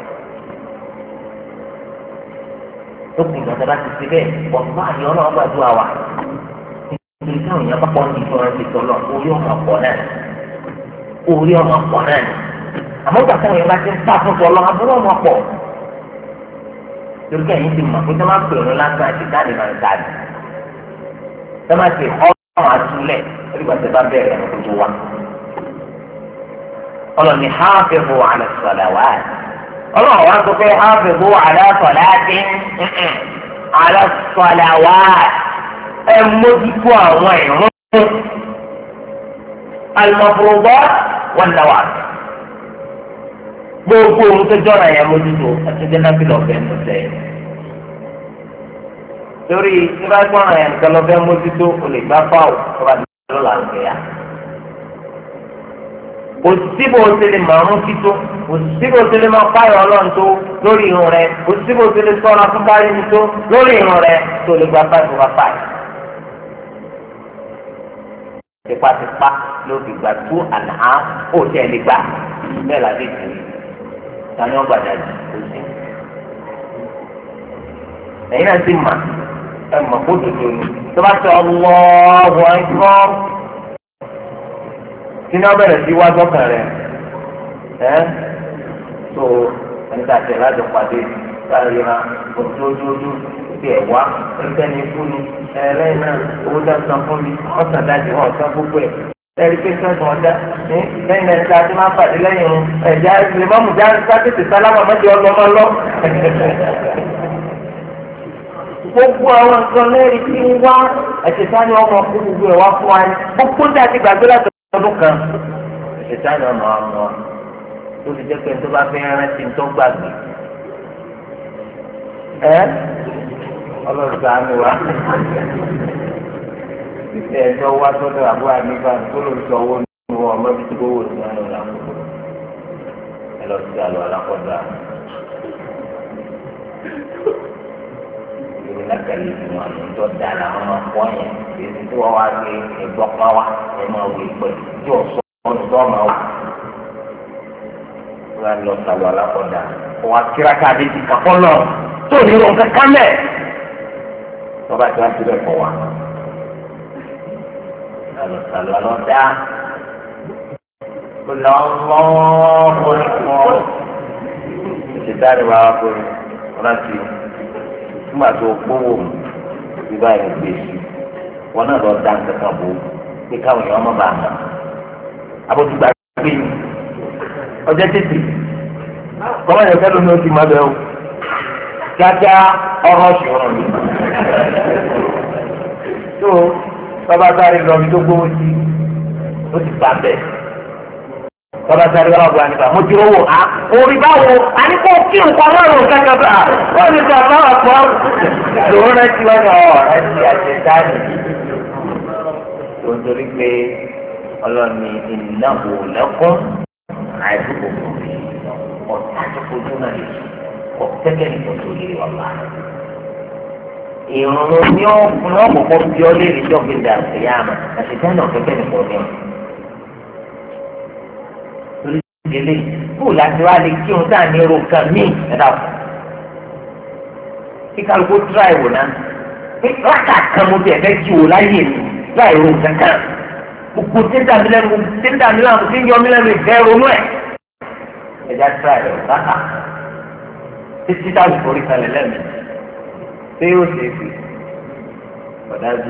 lókùn ìgbà tó bá ti ṣe bẹ́ẹ̀ ọ̀pọ̀ àyọ̀ náà gbàdúrà wa nítorí táwọn èèyàn bá pọ̀ ní ìfọ̀rọ̀ ti sọ lọ orí ọmọ pọ̀ náà orí ọmọ pọ̀ náà àmọ́ ìgbà táwọn èèyàn bá ti ń sá fún sọ lọ abúlé ọmọ pọ̀ lórí kẹ́yìn ti mọ̀ pé tó máa pè ọ́n lásán àti káàdì máa ń káàdì tó máa ti ọ́ ọ̀hún àtúlẹ̀ lórí ìgbà tó bá bẹ̀rẹ̀ ẹ̀rọ tó wá ọlọ́ni hafizu ala salawat ọlọ́run wá sọ pé hafizu ala salatin ala salawat ẹ mójútó àwọn ìrún al-mafruḍat wan-nawafil gbogbo ohun tó jọra yẹn mójútó ẹtúndé náà fi lọ bẹ́ẹ̀ tó sẹ́yìn torí ìbá gbọ́ràn yẹn nǹkan lọ bẹ́ẹ̀ mójútó o lè gbá fáwọ̀ tó bá dé lọ́la ń gbé ya òsibò òsèlè màrún tító òsibò òsèlè máa páyọ̀ ọlọ́run tó lórí irun rẹ òsibò òsèlè sọ́ra fún kárí ní tó lórí irun rẹ tó lè gba báyìí tó bá báyìí. tipatipa ló fi gbà tó àná ó tẹ̀ lè gbà bẹ́ẹ̀ la dé tìrì tani wọ́n gbàdá jù kó sí. ẹ̀yin náà ti mà ẹ̀ mọ̀ kó dòdò ni tó bá tẹ ọlọ́ọ̀hún ẹ̀gbọ́n kí ni wọ́n bẹ̀rẹ̀ sí wájú ọkàn rẹ̀ ẹ́ tó ẹni tá a tẹ̀ láti pàdé káàrí ra ojoojoojú ti ẹ̀ wá ẹgbẹ́ ni fún mi ẹlẹ́yìn náà owó dá san fún mi ọ̀sán dájú wọn ọ̀sán gbogbo ẹ̀ ẹ̀rí pé sẹ́sùn ọ̀dá ní lẹ́yìn náà ẹ̀ka tí máa pàdé lẹ́yìn o ẹ̀já lè má mú já sátẹ̀tì sálámà mọ́tì ọlọ́mọ lọ. gbogbo àwọn nǹkan lẹ́rìí tí ń wá ẹ̀sẹ̀ sáni ọmọ kó gbogbo ẹ̀ wá fún wa ní gbogbo ń dàtí gbàgbé láti ọdún kan ẹ̀sẹ̀ sáni ọmọ ọmọ tó ti jẹ́ pé tó bá fẹ́ rántí tó gbàgbé ẹ́ ọlọ́run ṣàánú wa ìfẹ́ ẹ̀tọ́ wá sọ́dọ̀ àbúrò àníbà tó ló ń sọ owó nínú ọmọ ibi tó wò sí ẹnu ìlànà ẹ lọ sí àlọ́ alákọ̀dá ìlú lákàlẹ̀ ìfún àmì tó dá làwọn máa pọ̀ yẹn èyí tí wọ́n wá gbé ẹgbọ́ pa wá ẹ máa wò ìpẹ́ tí ò sọ ọ́nù tó máa wà wọ́n lọ sí àlọ́ alákọ̀dá wọ́n á kíráká dé ti kàpọ́ náà tó ní ìrọ̀ kankan mẹ́ tọ́ba tí wọ́n ti bẹ̀ fọ́ wa alọ̀sàlọ̀ alọ̀dá lọ́wọ́ ẹ̀kọ́ ìṣèdáre wa wá pé rántí nígbà tó gbówó bí báyìí gbé sí wọn náà lọ dá nǹkan kan bò pé káwọn èèyàn má bàa mọ̀ abótúgba gbé ní ọjọ́ tètè kọ́mọ̀ yẹn fẹ́ lómi ó ti má bẹ́ẹ̀ o kíákíá ọ̀rọ̀ ṣòro mi tó bàbá sáré lọ bí tó gbówó sí ó ti bà bẹ́ẹ̀ bàbá sáré wà wà nípa mo ti rówó a orí báwo a ní kó kí nǹkan lọ́rùn kankan bá wọ́n ní sọ báwa pọ̀ lòun rẹ̀ ti wọ́n ní ọ̀ ẹ̀ ti àjẹsáni tó ń torí pé ọlọ́ni ìnáwó lẹ́kún àìsíkò fún mi ọ̀tá tó fojú náà lè kọ́ tẹ́kẹ́ nìkan tó lè wà bá ìrùn ní ọkùnrin ọkùnkùn bí ọ lè rí jọ́gbé dà sí àmà àti dáná kẹ́kẹ́ nìkan ní ọ. torí ìdílé kó láti wá lè kí òun dáa ní irú kan míì ẹ̀dá fún. kí kálukú tíráì wò náà pé rákà kan mo ti ẹ̀fẹ́ kí wò láyé mi láì ro kankan. gbogbo tí ń dà mí lẹ́nu tí ń dà mí lẹ́nu tí ń yọ mí lẹ́nu ìfẹ́ ronú ẹ̀. ẹ̀dá tíráì rẹ̀ rákà títí táwọn ìforí kalẹ̀ lẹ́nu ṣé yóò ṣe é fi ọ̀dájú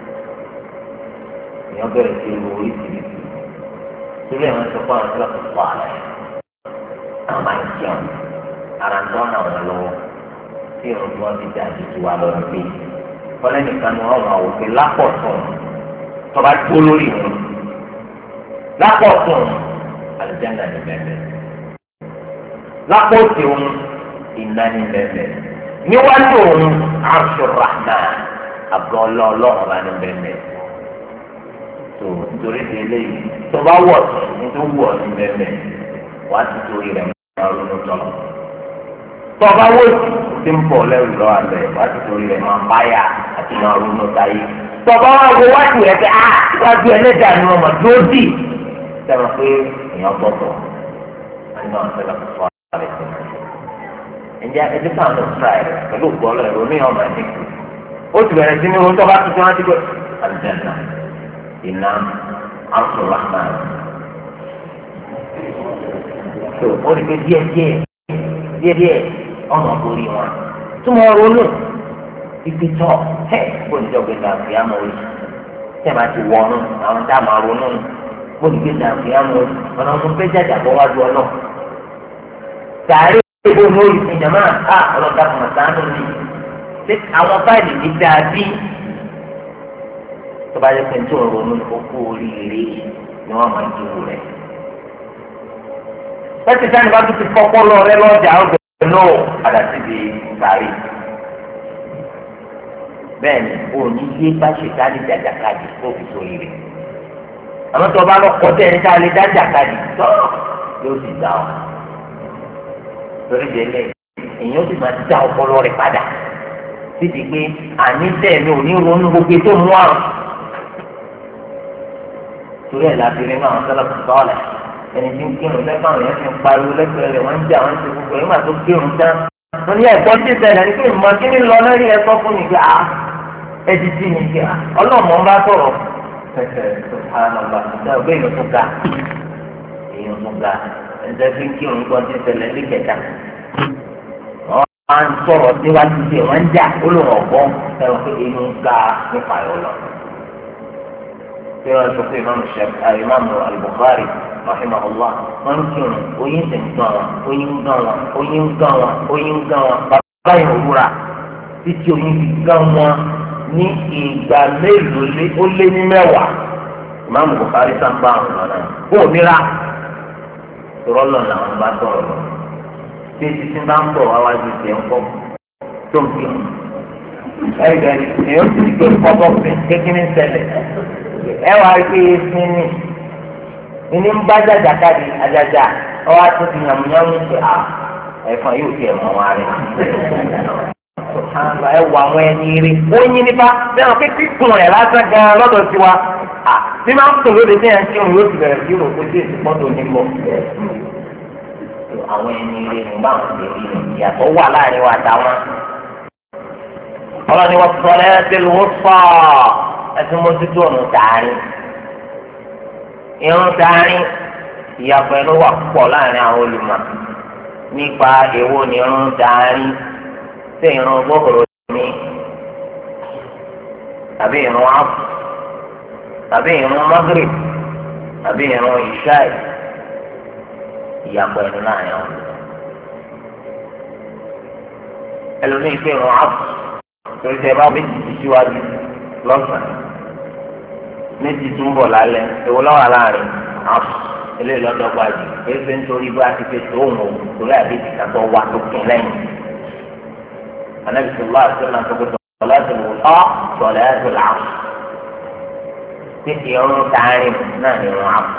èèyàn bẹ̀rẹ̀ sí ewu oríṣiríṣi sílẹ̀ wọn sọ fún àwọn tí wọ́n ti fọ́ àlẹ́ àwọn máa ń jẹun ara ń tọ́ àwọn lọ́wọ́ tí ìrùn tí wọ́n ti dà ju tiwa lọ gbé kọ́lẹ́ nìkan ni wọ́n máa wò pé lápọ̀tún tọ́ba tó lórí wọn lápọ̀tún àlùjáde ní bẹ́ẹ̀ lápọ̀tún ìná ní bẹ́ẹ̀ níwájú òun arṣu rahman àgọ́ ọlọ́ọ̀lọ́ọ̀ bá ní bẹ́ẹ̀ tó nítorí ti eléyìí tó bá wọ̀ ní tó wọ̀ ní bẹ́ẹ̀ wà á ti torí rẹ̀ máa ronú tọ̀lọ̀ tó bá wọ̀ sí ń bọ̀ lẹ́rù lọ́wọ́ àbẹ̀ wà á ti torí rẹ̀ máa báyà àti máa ronú táyé tó bá wà wọ wájú rẹ̀ pé ah wájú ẹlẹ́dàá ni wọ́n mọ̀ tó dì sẹ́wọ̀n pé èèyàn gbọ́dọ̀ àti náà sẹ́wọ̀n fọ́ àrẹ tó náà ǹjẹ́ ẹbí kan ló tra ẹ̀ pẹ̀lú ògbọ́lọ̀ ẹ̀rọ ní ọmọ ẹ̀dín ó ti bẹ̀rẹ̀ sí ní owó tó bá tuntun láti gbé àlùjáná iná arúgbó-rahman tó ó rí pé díẹ̀ díẹ̀ díẹ̀ díẹ̀ ọmọ orí wọn tó mọ ronú ibi tọ ẹ kó níjọ gbé ga sí àmọ́ orí tẹ máa ti wọnú àwọn tá a máa ronú mo ní gbèsè àfihàn mo ọ̀nà ọdún pé jáde àbọ̀ wájú ọlọ́ sàárè ìbò lórí ìjàmá à ọlọ́dà kùnà sáánù ni ṣé àwọn fáìlì ti dáa bí tó bá yẹ pé tí òun ronú ní kókó oríire ni wọ́n máa ń dúró rẹ̀. pẹ́ẹ́tì sáni bá tún ti fọ́pọ́ lọ rẹ lọ́jà ọ̀gbìn náà padà síbi sàárè. bẹ́ẹ̀ ni òní yé bá ṣe dání jàjàkadì tó fi sórí rẹ̀. àmọ́ tó o bá lọ kọ́ tẹ́ ẹni tá a lè dá jàkadì tó yóò sì dá ọ. torí délé èèyàn ó sì máa dá ọpọlọ rẹ̀ padà títí pé àní tẹ̀ mi ò ní ronú gbogbo tó mú àrùn. torí ẹ̀ láti rí náà sọ́lá tó sọ́ọ̀lẹ̀ ẹni tí ń kírun lẹ́gbàá àwọn yẹn ti ń pariwo lẹ́gbẹ̀ẹ́ rẹ̀ wọ́n ń jà wọ́n ń ṣe gbogbo ẹ̀ nígbà tó kírun tán. wọ́n ní ẹ̀gbọ́n tí ìṣẹ̀lẹ̀ ní kí n mọ kí ní lọ lórí ẹ sọ fún mi pé à ẹ ti ti mi kí à ọlọ́mọ bá sọ̀rọ̀ ọgbẹ́ èèyàn tó ga èèyàn tó ga ẹ̀jẹ̀ tí ń kírun nígbà tí ìṣẹ̀lẹ̀ ní kẹta. wọ́n máa ń sọ̀rọ̀ síwájú sí ẹ̀ wọ́n ń jà ó lòun ọ̀gbọ́n ẹ̀rọ pé èèyàn ga nípa ẹ̀ lọ. في رأسه إمام الشافعي إمام البخاري رحمه الله ممكن وينتم قوا وينقوا وينقوا وينقوا báyìí òwúra títí oyin fi gán wọn ní ìgbà mélòó ó lé ní mẹ́wàá ìmáàmù Bukhari sábà àwọn ọ̀nà kó o nira ìrọ́lọ́ làwọn bá sọ̀rọ̀ lọ tí etí tí bá ń bọ̀ wá wájú ìjẹ́ ń kọ́ tó ń kí wọn. ẹ̀ẹ́dẹ̀ ni èèyàn ti gbé kọ́kọ́ pé kékeré ń ṣẹlẹ̀ ẹ wá rí i pé ní ìní ń bá jàjàkadì àjàjà ọwọ́ àti ti yàmùyàmù pé à ẹ̀fọn yóò fi ẹ̀mọ́ wa rẹ̀. ẹ wọ àwọn ẹni rí oyin nípa bẹ́ẹ̀ pé kíkùn rẹ̀ lásán gan-an lọ́dọ̀ sí wa bí máa ń tò lóde ní ẹ̀ńtí òun yóò ti bẹ̀rẹ̀ sí rò pé tí èsì pọ́ńtò ní bọ̀. àwọn ẹni rí ni bá wọn lè rí ìyàtọ̀ wà láàrin wa àtàwọn. ọlọ́ni wọ́n sọ lẹ́yìn lówó fọ́ ẹtí mójútó ọ̀run tààrin irun tààrin ìyàpọ̀ ẹnu wà púpọ̀ láàrin àwọn olùmọ̀ nípa èwo ni irun tààrin ṣé irun gbọ́dọ̀ ní tàbí irun áfù tàbí irun magrib tàbí irun ìṣáì ìyàpọ̀ ẹnu láàrin àwọn ẹlòmíì pé irun áfù torí tẹ bá méjì ti síwájú lọ́sàn-án méjì tún bọ̀ lálẹ́ èwo lọ́wọ́ láàrin àpò eléyìí lọ́dọ́gba jù èsì nítorí bá ti fi tó òun òun torí àdéhùn ìtàtọ̀ wá tó kún lẹ́yìn. Ànábì sọ̀rọ̀ àti ọ̀nà tó kó sọ̀rọ̀ àti wò ọ́ sọ̀rọ̀ àti làwọn. Tí ìrún tààrin náà ni ìrún àpò.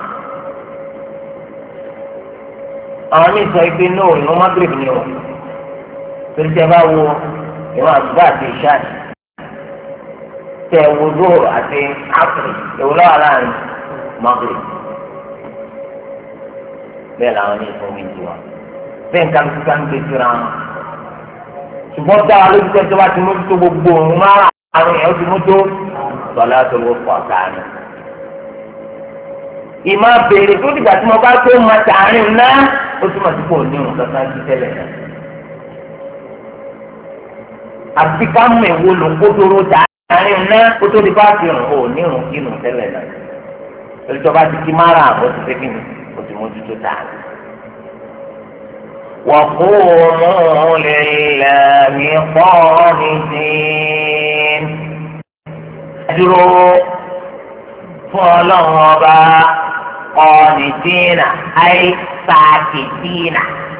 Àwọn míì sọ pé náà ìrún Magrib ni o. Torí tí a bá wo ìrún àtúbà àti ìṣáà tẹ wo zoro àti afri èwo lọ́wọ́ láàrin Maghrib bẹ́ẹ̀ làwọn ní ìfowópamọ́ ìjì wa bẹ́ẹ̀ nǹkan tó kàn gbé síra wọn ṣùgbọ́n dára lójú tẹ́ tó bá ti mójútó gbogbo òun máa àrùn yẹn ó ti mójútó sọlá tó ló pọ̀ sáàrin. ìmọ̀ béèrè tó dìgbà tí mo bá tó máa tààrin náà ó túmọ̀ sí kò ní òun kankan sí tẹ́lẹ̀ náà. àti ká mú èwo ló ń kó dóró dáa àárín náà kó tó di bá ti rùn ó ní irun kí irun tẹ́lẹ̀ náà torí tó bá ti kí mara àbọ̀ ti fẹ́ kí ni kò ti mójútó tà. وقوموا لله قانتين dúró fún ọlọ́run ọba qanitina ay sakitina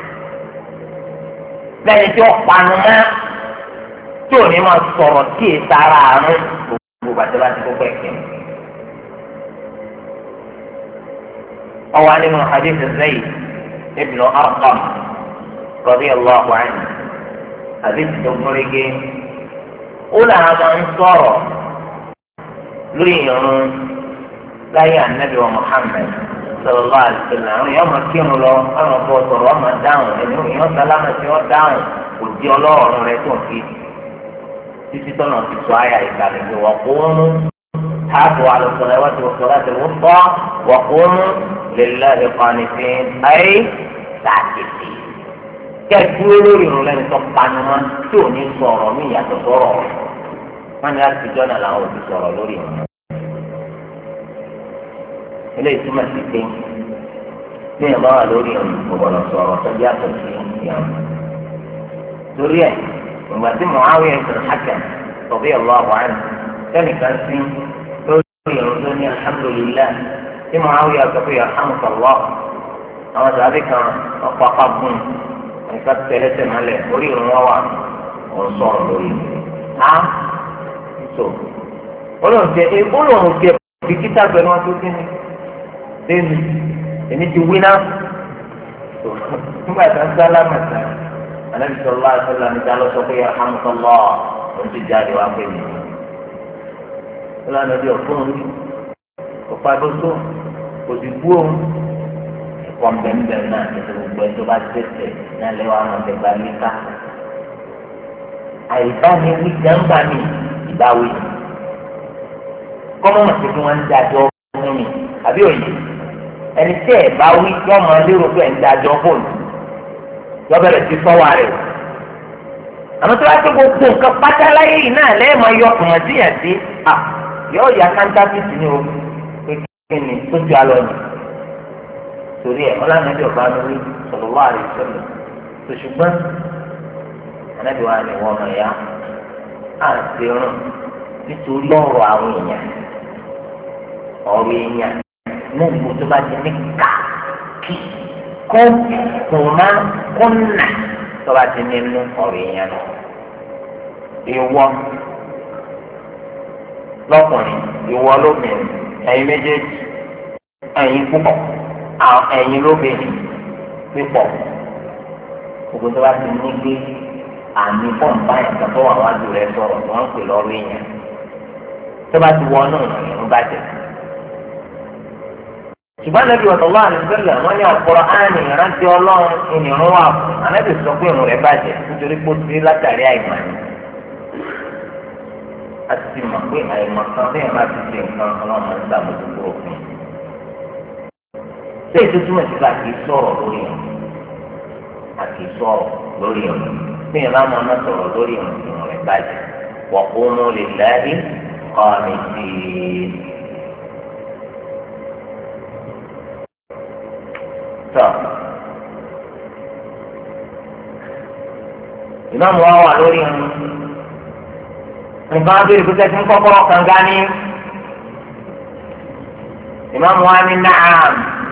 lẹ́yìn tí ó panu mọ́ tí ò ní máa sọ̀rọ̀ tí è sára àrùn gbogbo bàtẹ́ bá ti kó pẹ́ kí. ọwọ́ nínú hadith Zayd ibn Arqam radiyallahu anhu hadith tó gúnrégé ó làwọn máa ń sọ̀rọ̀ lórí ìrun láyé ànábì wa Muhammad sallallahu alaihi wasallam àwọn èèyàn máa kírun lọ àwọn ọkọ sọ̀rọ̀ wọn máa dáhùn ẹni èèyàn sálámà tí wọ́n dáhùn kò di ọlọ́run rẹ tó ń fi títí tọ́nà ti sọ àyà ìkàlẹ̀ pé wọ́n kó mú táàbù àlùsọ̀rọ̀ ẹ̀wọ́n ti wọ́n sọ̀rọ̀ àti wọ́n tọ́ wọ́n kó mú lillahi qanitin ayé sàkìtì. kẹ́ẹ̀dúró lórí ìrun lẹ́ni tó panu mọ́ tí ò ní sọ̀rọ̀ ní ìyàtọ̀ sọ̀rọ̀ wọ́n ní láti jọ́ náà làwọn òbí sọ̀rọ̀ lórí ìrun. eléyìí túmọ̀ sí pé bí ẹ̀ bá wà lórí ọ̀nà ọ̀gbọ̀nà sọ̀rọ̀ tó yàtọ̀ sí ìyàwó. torí ẹ̀ ìgbà tí Muawiya ibn Hakam radiyallahu anhu sẹ́nìkan sí lórí ìrùn tó ní alhamdulillah tí Muawiya sọ pé yarhamukallah àwọn sàbí kan ọ̀pọ̀ apágún ẹ̀ka tẹ̀lẹ́tẹ̀ mọ́lẹ̀ orí ìrùn wọn wà wọ́n sọ̀rọ̀ lórí ha so olóhùn tẹ olóhùn tẹ bìkítà pẹ̀lú wọn tó dín ní lẹ́nu èmi ti wí náà so nígbà tí wọ́n sá lámàtà Ànábì sallallahu alaihi wasallam níta lọ sọ pé yarhamukallah òun ti jáde wá pé mi olóhùn ẹbí ọ̀fun orí ọ̀pá gbogbo kò sì bú òun ẹ̀kọ́ mbẹ́mbẹ́ náà ní gbogbo ẹ̀ tó bá tẹ̀sẹ̀ náà lẹ́wọ̀ àwọn ọ̀dẹ̀ bá mi ká àìbáni wí gbàǹgbà mi ìbáwí kọ́mọ́ màtí kí wọ́n ń dájọ́ fún mi àbí òye ẹni tí ẹ̀ bá wí kí ọmọ lérò pé ẹ̀ ń dájọ́ fún mi yọ bẹ̀rẹ̀ sí sọ́wọ́ rẹ̀ àmọ́ tí wọ́n á tó gbogbo nǹkan pátá láyé yìí náà lẹ́yìn máa yọ ọkùnrin àdíyàn sí à yọ ìyá kántáfìtì ní o pé kí ni tó ju alọ ni torí ẹ̀ ọlọ́run ẹ̀dẹ̀ ọ̀bá mi wí sallallahu alaihi wasallam tó ṣùgbọ́n Ànábì wa ni wọ́n mọ̀ ya á ti rún nítorí ọ̀rọ̀ àwọn èèyàn ọ̀rọ̀ èèyàn náà ìbò tó bá ti ní ká kí kó kùnà kùnà tó bá ti ní inú ọ̀rọ̀ èèyàn náà ìwọ lọ́kùnrin ìwọ lóbìnrin ẹ̀yin méjèèjì ẹ̀yin púpọ̀ ẹ̀yin lóbìnrin púpọ̀ gbogbo tó bá ti ní gbé àmì pọ́ǹpá ẹ̀ka tó wà wájú rẹ̀ sọ̀rọ̀ wọ́n ń pè lọ́rọ̀ èèyàn tó bá ti wọnú ìrìn bàjẹ́. ṣùgbọ́n Ànábì sallallahu alaihi wasallam wọ́n ní Al-Qur'ani ìrántí ọlọ́run ìnìrún wà fún Ànábì sọ pé ìrun rẹ̀ bàjẹ́ nítorí pé ó ti látàrí àìmọ̀ ni. a ti mọ̀ pé àìmọ̀ kan bẹ́ẹ̀ bá ti ṣe nǹkan ọlọ́run ń sàmójútó òfin. ṣé ètò túmọ̀ sí ká kì í sọ̀rọ̀ lórí ẹ̀ àti sọ̀rọ̀ lórí ẹ̀ bí ẹ bá mọ ọmọ sọ̀rọ̀ lórí ìrìn rẹ̀ bàjẹ́ wa qumu lillahi qanitin. tọ́ ìmáàmù wa wà lórí ìrìn nǹkan abéèrè pé sẹ́tí ń kọ́kọ́rọ́ kànga ní ìmáàmù wa ní na'am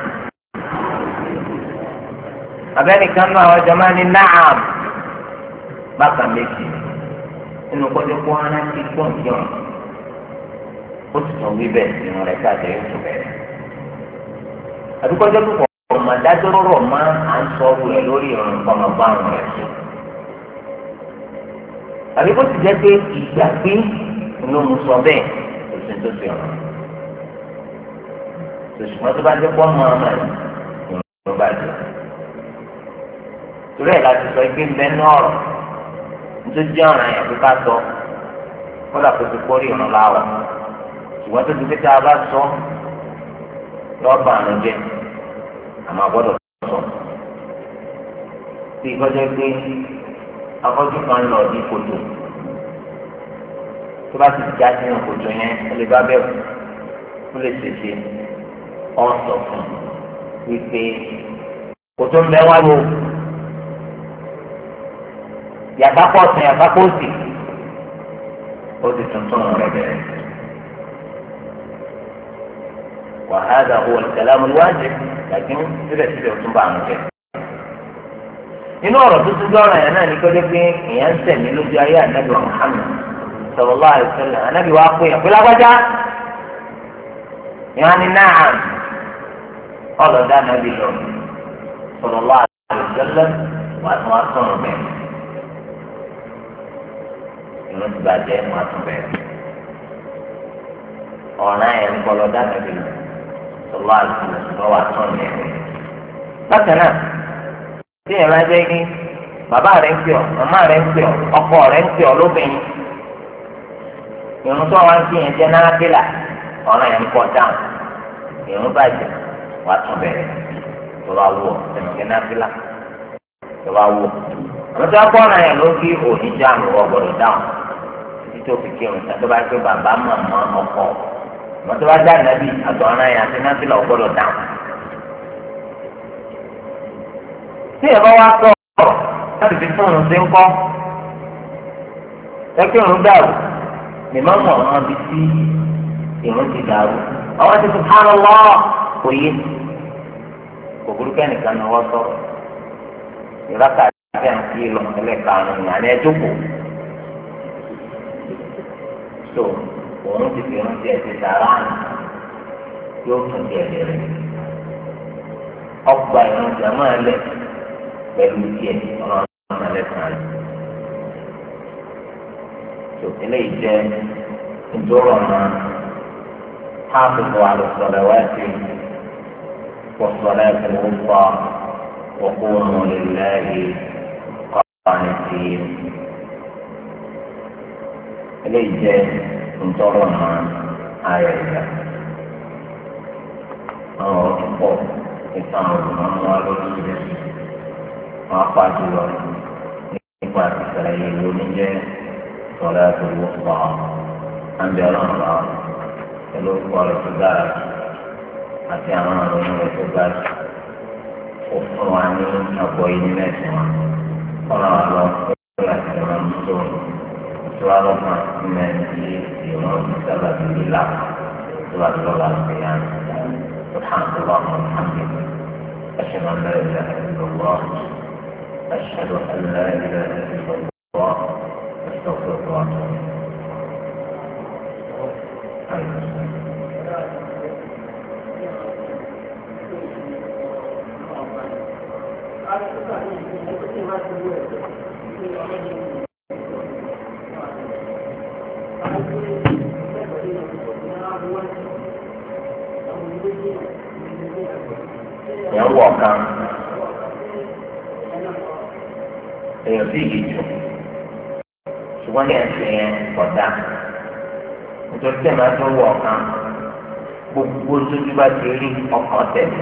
abẹ́nìkan náà àwọn jama ní na'am bákan méjì nínú kọjá kó hánà sí pọ́ǹkìọ́n ó sì tún wí bẹ́ẹ̀ nínú rẹ̀ káàdé yóò tún bẹ̀rẹ̀. àdúgbòjọ́ púpọ̀ ọmọ adájọ́ rọ̀ máa à ń sọ ọ́rù rẹ̀ lórí ìrìn ọmọ bá àrùn rẹ̀ sí. àbí kó ti jẹ́ pé ìgbàgbé ló mú sọ bẹ́ẹ̀ kò sí tó fi hàn. ṣùgbọ́n tó bá jẹ́ pọ́ mọ́ ọmọ rẹ̀ ìrìn ló bàjẹ́. torí ẹ̀ láti sọ pé bẹ́ẹ̀ náà rọ̀ nítorí ọ̀ràn yẹn kó ká sọ kódà kó ti kórè ìrún láwà ṣùgbọ́n tó ti fi tá a bá sọ yọ bá àrùn jẹ àmọ́ àgbọ́dọ̀ sọ bí ìkọjá pé afọ́jú kan lọ ní kòtò tó bá ti já sínú kòtò yẹn ó lè bá bẹ́ẹ̀ ó lè ṣèṣe ọ̀ sọ fún wípé kòtò ń bẹ wá lò yàtá pọ̀ sí yàtá pọ̀ sí ó ti tuntun rẹ̀ bẹ̀rẹ̀. وهذا هو الكلام الواجب لكن síbẹ̀ síbẹ̀ ó tún bá àwọn jẹ. inú ọ̀rọ̀ tó tún gbọ́ràn yẹn náà ní kó dé pé èèyàn ń tẹ̀lé lójú ayé ànábì Muhammad sallallahu alaihi wasallam ànábì wa pé àpé lágbájá ìyá ni náà ọlọ́dà ànábì lọ sallallahu alaihi wasallam wà tún wá sọ̀rọ̀ bẹ́ẹ̀. ìlú ti bàjẹ́ wọn á tún bẹ̀rẹ̀. ọ̀ràn ẹ̀ ń bọ̀ lọ́dà ànábì lọ sallallahu alaihi wasallam wà tún bẹ̀rẹ̀. bákan náà tí ẹ̀rọ ajẹ́ kí bàbá rẹ̀ ń pè ọ́ màmá rẹ̀ ń pè ọ́ ọkọ rẹ̀ ń pè ọ́ lóbìnrin ìrún tó wá ń fi yẹn jẹ́ náírà ọ̀ràn yẹn ń kọ́ dáhùn ìrún bàjẹ́ wàá tún bẹ̀rẹ̀ tó bá wù ọ́ tẹ̀mẹ̀kẹ́ náírà tó bá wù ọ́ àwọn tó bá kọ́ ọ̀ràn yẹn ló fi òní jáàmù wọ́ gbọ́dọ̀ dáhùn títí tó fi kírun tó bá gbé bàbá màmá ọkọ mọ́tò bá dá nàbí àtọ̀ ara yẹn àti náfìlà ọ̀gbọ́dọ̀ dáhùn. tí ẹ bá wá sọ̀rọ̀ láti fi fún òun ṣe ń kọ́ ẹ kí òun dàrú lè má mọ̀ ọ́n bí tí ìrún ti dàrú àwọn ti subhanallah kò yé kò burúkú ẹnìkan ni wọ́n sọ̀rọ̀ ìrákà àti àǹtí lọ ẹlẹ́karùn-ún ní alẹ́ jókòó so òun ti fi irun tiẹ̀ ti dàrá yóò tún tiẹ̀ lẹ́rẹ̀ ọgbà irun tiẹ̀ máa lẹ̀ pẹ̀lú tiẹ̀ ọ̀rọ̀ ọ̀nà lẹ́sàn-án rẹ̀ so eléyìí jẹ́ nítorí ọ̀nà حافظوا على الصلوات والصلاة الوسطى وقوموا لله قانتين eléyìí jẹ́ nítorí ọ̀nà ayẹyẹ àwọn ọ̀pọ̀ ìtàn olùmọ̀mọ́ alóṣèlú wọn apá jùlọ nípa àtìsẹ̀lẹ̀ ìlú oníjẹ́ sọ̀rọ̀ àtòwòpọ̀ àǹbí ọlọ́run lọ pẹ̀lú orúkọ rẹ̀ tó dára àti àwọn àrùn rẹ̀ tó ga jù ó fún wa ní àpò yìí nílẹ̀ sí wọn kọ́nà wà lọ pẹ̀lú àti ìrọ̀lẹ́ tó tó wà lọ́kàn nílẹ̀ sí ìrọ̀lẹ́ sábà tó lílà tó wà lọ́la sí yá سبحانك اللهم وبحمدك أشهد أن لا إله إلا الله أشهد أن لا إله إلا الله أستغفرك وأتوب yẹn wọ kan èèyàn sì yìí jù ṣùgbọ́n ní ẹ̀sìn yẹn kọ̀dá nítorí tẹ̀ máa tó wọ kan gbogbo tójú bá ti rí ọkàn tẹ̀lé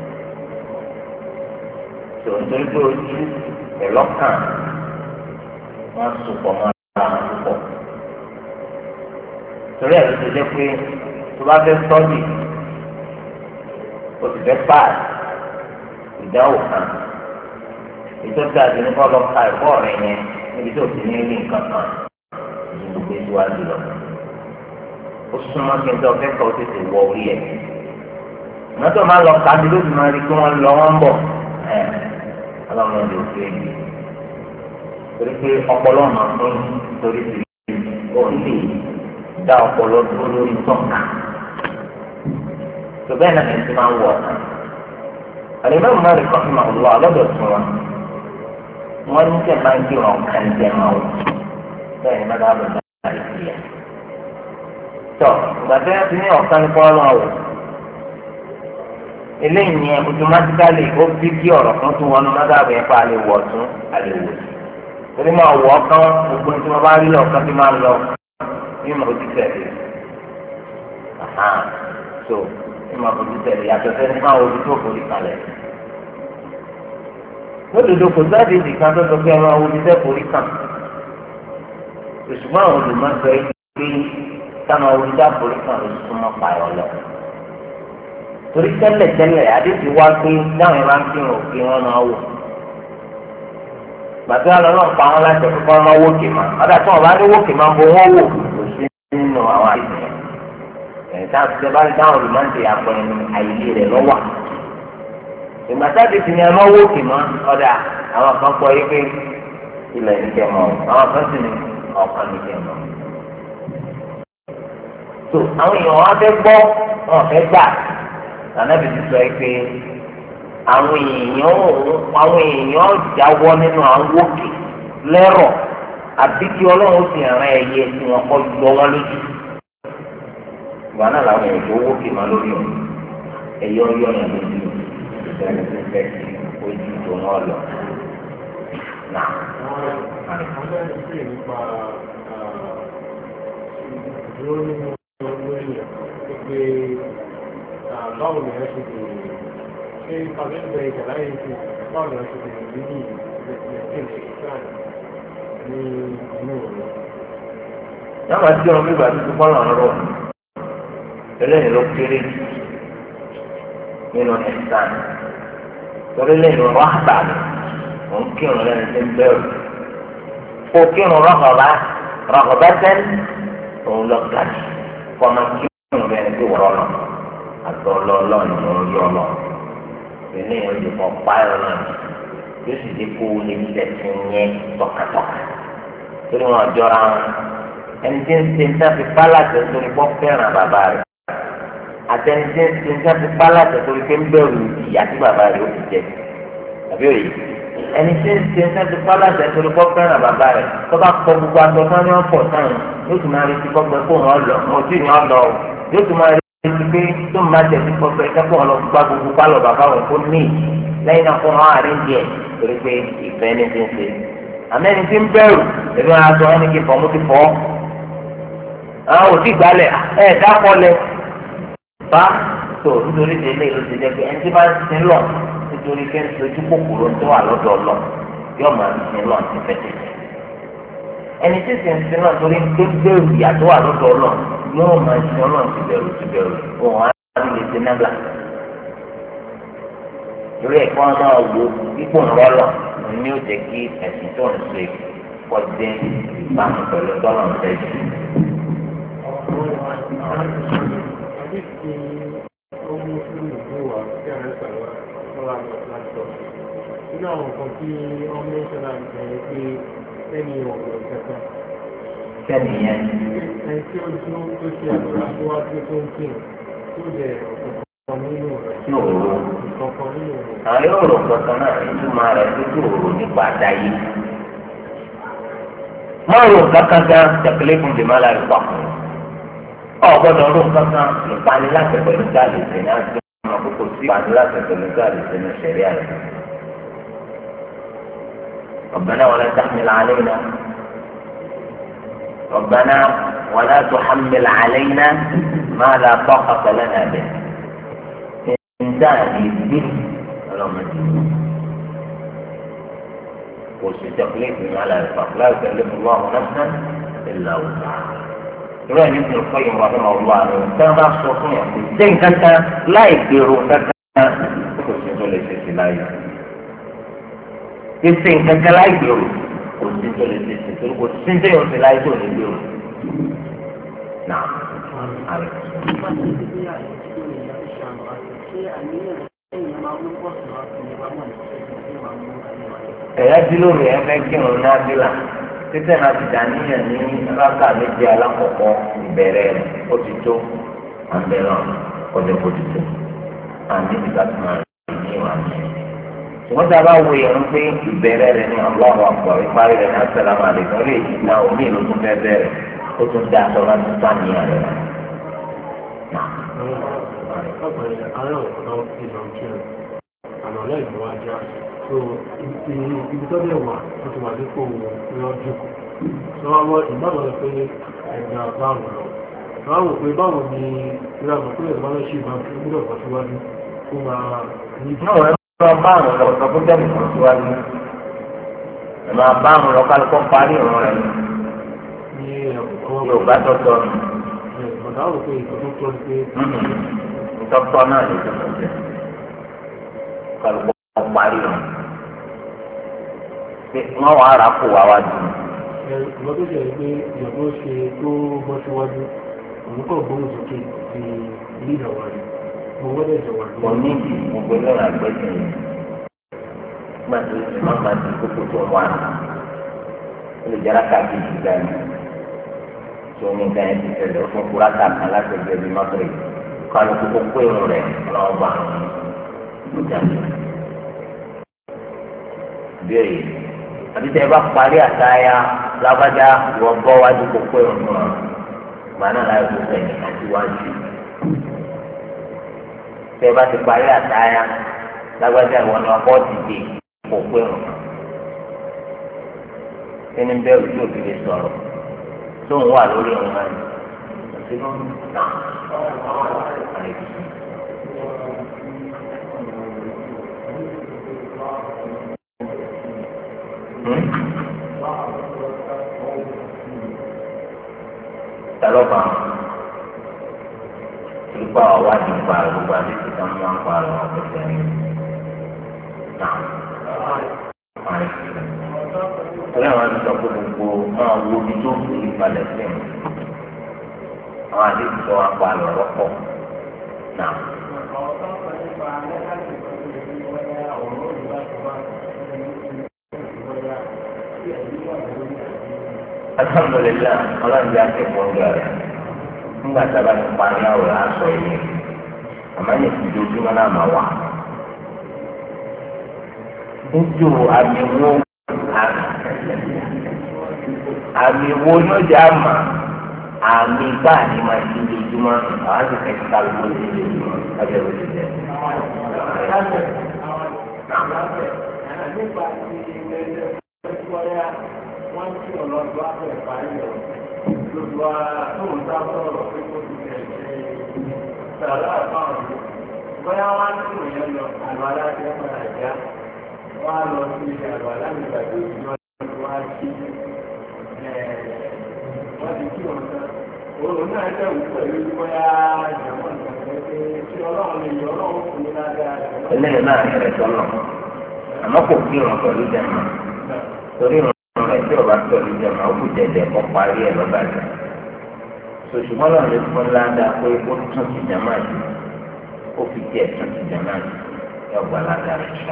tó nítorí pé ojú ẹ̀lọ́kàn wọ́n sopọ̀ mọ́ ara wọn púpọ̀ torí ẹ̀ ló ti jẹ́ pé tó bá fẹ́ sọ́ọ̀dì o sì fẹ́ páàsì ìdáwò kan ìtọ́jú àti nípa ọlọ́ka ẹ̀kọ́ rẹ̀ yẹn níbi tó ti ní rí nǹkan kan ju gbogbo ìwádìí lọ. ó súnmọ́ kí n tọ́ kẹ́kọ̀ọ́ tètè wọ orí ẹ̀. mọ́tò máa lọ ká bí lóṣù máa rí kí wọ́n lọ wọ́n bọ̀ ẹ̀ ọlọ́run ló fi èyí. torí pé ọpọlọ máa fún torí ti ó lè dá ọpọlọ dúró lórí tọ́ka. tó bẹ́ẹ̀ náà ní ti máa ń wọ̀ ọ̀kan. Al-Imam Malik rahimahullah lọ́dọ̀ tún wọn wọ́n ní kẹ́ máa ń kí wọn kàn jẹ́ máa wò bẹ́ẹ̀ ni má dábò náà lè fi yẹ. tọ́ ìgbà tí wọ́n ti ní ọ̀kan ní kọ́ máa wò eléyìí ni automatically ó bí kí ọ̀rọ̀ kan tún wọnú má dábò yẹn pa àlè wọ̀ tún àlè wò torí máa wọ̀ ọ̀kan gbogbo tí wọ́n bá rí lọ́ọ̀kan tí máa ń lọ ní ìmọ̀ ojú tẹ̀lé so ìmọ̀ ojú tẹ̀lé yàtọ̀ sẹ́ni máa wo ojú tó forí kalẹ̀. lódodo kò sáà di ìdìkan tó sọ pé ẹ máa wo ojú tẹ́ forí kàn. òṣùwọ̀n àwọn olùmọ̀sọ yìí pé táwọn ojú tẹ́ forí kàn ló súnmọ́ pààyàn lọ. torí tẹ́lẹ̀ tẹ́lẹ̀ àdéhùn wá pé dáhùn ẹ̀ máa ń fi hàn pé wọ́n máa wò. gbàtí wọn lọ náà pa wọn láti ẹ̀kọ́ wọn máa wókè máa ọ̀dà tí wọn bá ní wókè máa bo wọn wò kò sí nínú àwọn àìsàn ẹ̀ka ṣe bá dáhùn olùmọ̀ǹtì àpẹẹrẹ àìlè rẹ̀ lọ́wọ́ ìgbàsáde ti ní ẹ máa wókè máa ọ̀dà àwọn kan pọ̀ yí pé ilẹ̀ ní kẹ́ mọ́ àwọn kan sì ní ọ̀kan ní kẹ́ mọ́. tó àwọn èèyàn wọn fẹ́ gbọ́ wọn fẹ́ gbà lànàbì ti sọ pé àwọn èèyàn àwọn èèyàn jáwọ́ nínú àwọn wókè lẹ́rọ̀ àbí kí ọlọ́run sì rán ẹyẹ tí wọ́n kọ́ yọ wọn lójú. ìgbà náà làwọn èèyàn tó wókè máa lórí ọ̀hún ẹ̀yọ́ yọ̀ yàn lójú ìdáni tó fẹ́ kí ojú tó wọ́n lọ. Nà. Àwọn ẹgbẹ́ ìpè nípa ìdúró nínú lórí ẹ̀ pé báwo ni ẹ ṣe lè ṣe ìpàdé ìgbà láyé ṣe báwo ni ẹ ṣe lè rí ní ìgbésẹ̀ ìṣáà ní inú rẹ̀. Yàrá tí ọ̀rọ̀ gbígbà tó ti kọ́ lọ́rọ̀ rọ̀ eléyìí ló kéré nínú ẹ̀sán torí eléyìí ló rábà mi òun kírun lẹ́nu tí ń bẹ̀rù kó kírun rọ́kọ̀bá rọ́kọ̀bá tẹ́lẹ̀ òun lọ gàdí kọ́ máa kírun lẹ́nu tí wọ́n lọ àtọ́ lọ́ọ́lọ́ ni mo rí ọ lọ eléyìí ó lè kọ́ páyọ̀ náà yóò sì dé kó o lè tẹ̀sí yẹn tọkàtọkà torí wọn jọra wọn ẹni tí ń ṣe ń tẹ́ fi pálàtẹ̀ torí pọ́ fẹ́ràn bàbá rẹ̀ àtẹni tí ń ṣe ń tẹ́ fi pálàtẹ̀ torí pé ń bẹ̀rù ìyá tí bàbá rẹ̀ ó ti jẹ tàbí òye ẹni tí ń ṣe ń tẹ́ fi pálàtẹ̀ torí pọ́ fẹ́ràn bàbá rẹ̀ tó bá kọ gbogbo aṣọ tán ní ọ̀pọ̀ sáyẹn yóò tún máa retí kọ́gbẹ́ kó wọn lọ mo tí ì lọ yóò tún máa retí pé tó máa tẹ̀ sí kọ́gbẹ́ kẹ́kọ̀ọ́ lọ gbá gbogbo pálọ̀ bàbá wọn kó ní lẹ́yìn náà kó wọn àárín díẹ̀ torí pé ìfẹ́ ní ti ń ṣe àmẹ́ni tí ń bẹ̀rù ẹ̀rọ aṣọ ẹni kí fọ́ọ̀mù ti fọ́ àwọn òsì gbalẹ̀ ẹ̀ dákọ́lẹ̀ bá tó nítorí délé ló ti jẹ́ pé ẹni tí bá ń sin lọ nítorí pé ń sojú kòkòrò tó wà lọ́dọ̀ lọ yóò máa ń sin lọ ti fẹ́tẹ̀ ẹni tí sì ń sin lọ torí pé bẹ̀rù ìyàtọ̀ wà lọ́dọ̀ lọ yóò máa sin lọ ti bẹ̀rù ti bẹ̀rù òun á lè ṣe náà torí ẹ̀kọ́ náà wo ipò ńlọ́lọ́ ní ó jẹ́ kí ẹ̀sìn tó ń ṣe kọjá ìbámu pẹ̀lú tọ́lọ̀ ń tẹ́jú. nínú àwọn nǹkan tí wọ́n mẹ́sàn náà bẹ̀rẹ̀ pé ẹni ọ̀rọ̀ ìkẹta. Kẹ́ni yẹn. Ẹni tí ó dúró tó ṣe àgbà tó wá tó tó ń kírun tó jẹ ọ̀pọ̀lọpọ̀ nínú rẹ̀. Tí òru. Ìkọ̀kan nínú rẹ̀. Àwọn yóò rò kankan náà ìtumọ̀ rẹ̀ tó tó òru nípa àdáyé. Má rò kankan gan tẹ̀kílẹ́ fún jèmá láì pa. Ọ̀gbọ́dọ̀ rò kankan ìpani láti pẹ̀lú gáàlì ìsìn àti ọmọ àkókò sí ìpani láti pẹ̀lú gáàlì ìsìn ìṣẹ̀rí àyè. ربنا ولا تحمل علينا ربنا ولا تحمل علينا ما لا طاقة لنا به إنسان يدين اللهم وفي تكليف ما لا يطاق لا يكلف الله نفسا إلا وسعها ìrọ̀ ní ìpínlẹ̀ fọyín wà fún ọ̀rọ̀ àrùn tí wọ́n bá sọ fún yàn pé ṣé nǹkan kan láì gbèrò kankan kò sí tó lè ṣe sí láyé. Ṣé nǹkan kan láì gbèrò kò sí tó lè ṣe sí torí kò sí tó yàn sí láyé tó lè gbèrò. Nà àrẹ. Ẹ̀yà dúró rẹ̀ ẹ fẹ́ kírun náà bí là títẹ̀ náà ti dàníyàn ní rákà méjì alákọ̀ọ́kọ́ ìbẹ̀rẹ̀ rẹ̀ ó ti tó àbẹ̀rẹ̀ ọ̀dẹ̀ kò ti tó àní ìgbà tó máa rìn ní ìwà mi. ṣùgbọ́n tá a bá wo ìrún pé ìbẹ̀rẹ̀ rẹ̀ ní Allahu Akbar ìparí rẹ̀ ní assalamu alaikum lè yí náà omi ìlú tó fẹ́ bẹ̀rẹ̀ ó tún dá aṣọ láti tó àníyàn rẹ̀ rẹ̀. So ibi tó dẹ̀ wà ó ti wà dípò lọ́jọ́ sọ wọ́n ìgbàgbọ́ lọ pé ẹ̀gbà báwọn lọ wọ́n wò pé báwo ni ìrànwọ́ pé ẹ̀gbà lọ sí ìbámu tó gbúdọ̀ bọ́ síwájú kó máa ní ìdí. báwo ẹ máa bá àwọn lọ sọ fún jẹ́mi kan síwájú ẹ máa bá àwọn lọ kálukọ́ parí ìrún rẹ̀ ní yóò bá tọ́tọ́ ọ̀dà wò pé ìtọ́jú tó ń pé. tọ́tọ́ náà ló tó tọ́ jẹ́ kálukọ́ parí ìrún wọ́n wà á rà kó wá wá dùn. ìwọ́n tó jẹ́ pé ìjọba ó ṣe tó bọ́ síwájú òun kò gbóhùn sókè ti ilé ìjọba rẹ̀ mo wọ́n dẹ̀ jọ̀wọ́. kò ní ìdí gbogbo lọ́rọ̀ àgbẹ̀sẹ̀ yìí nígbà tó ti máa ma ti kókó tó wà ó lè jára káàkiri ìgbà yìí tó ní nǹkan yẹn ti tẹ̀lé ó fún kúrákà kan láti ẹgbẹ́ bíi mọ́tòrì kálù kókó pé irun rẹ̀ lọ́wọ́ bá ó jáde. béèrè àti tẹ ẹ bá parí àtàyà lágbájá ìwọ gbọ́ wájú kókó irun fún wọn gbà náà láyé tó sẹ́yìn àti wájú tẹ ẹ bá ti parí àtàyà lágbájá ìwọ ni wọn bọ́ dìde kókó irun kí ni bẹ́ẹ̀ ojú òbí lè sọ̀rọ̀ tó ń wà lórí irun náà àti lórí náà talọba nípa ọ̀wá di pa gbogbo àdéhùn kan máa ń pa àwọn ọ̀pẹ̀sẹ̀ ní. Ìpínlẹ̀ wọn ti sọ pé gbogbo máa wo ibi tó fi ìbalẹ̀ sí mi. Àwọn àdéhùn tó wá pa àlọ́ rọ́pọ̀. Náà. Alhamdulillah, ọlọ́run jẹ́ akẹ́kọ̀ọ́ ń gbà rẹ̀. Nígbà tí a bá ti parí àwòrán aṣọ yìí, àmọ́ ní ìdójúmọ́ náà máa wà. Ojú àmì wo àmì wo ló jẹ́ àmà àmì bá ní máa ti dójúmọ́ àwọn àti kẹ́kẹ́ ká ló ti dójúmọ́ ọjọ́ ìwé ti jẹ́. Wọ́n ti ọlọ́dún àpẹ̀ parí rẹ̀ lójú wa tóun dá sọ̀rọ̀ pé kó ti tẹ̀ ṣe sàrà àbáwọn yìí. Bóyá wọ́n á tún yẹn lọ àlọ́ aláṣẹ padà já. Wọ́n á lọ sí àlọ́ alámìgbà tó ti lọ sí wá sí wọ́n ti kí wọn tán. Òun náà jẹ́ òun pẹ̀lú bóyá ìjọba ìgbàgbọ́ pé kí ọlọ́run lè yọ ọlọ́run fún mi ládàá. Eléyìí náà ń rẹ̀ sọ́nà àmọ́ kò kí wọn pẹ̀lú jẹ̀mọ́ torí rẹ̀ tí ọba tọ̀lú jẹ̀mọ́ ó kù jẹ̀jẹ̀ kọ́ parí ẹ̀ lọ́ba jẹ̀. Sòṣùmọ́ náà lè fún ládàá pé ó tún ti jẹ̀mọ́ àti ó fi tiẹ̀ tún ti jẹ̀mọ́ àti yọ gbà ládàá rẹ̀ ṣá.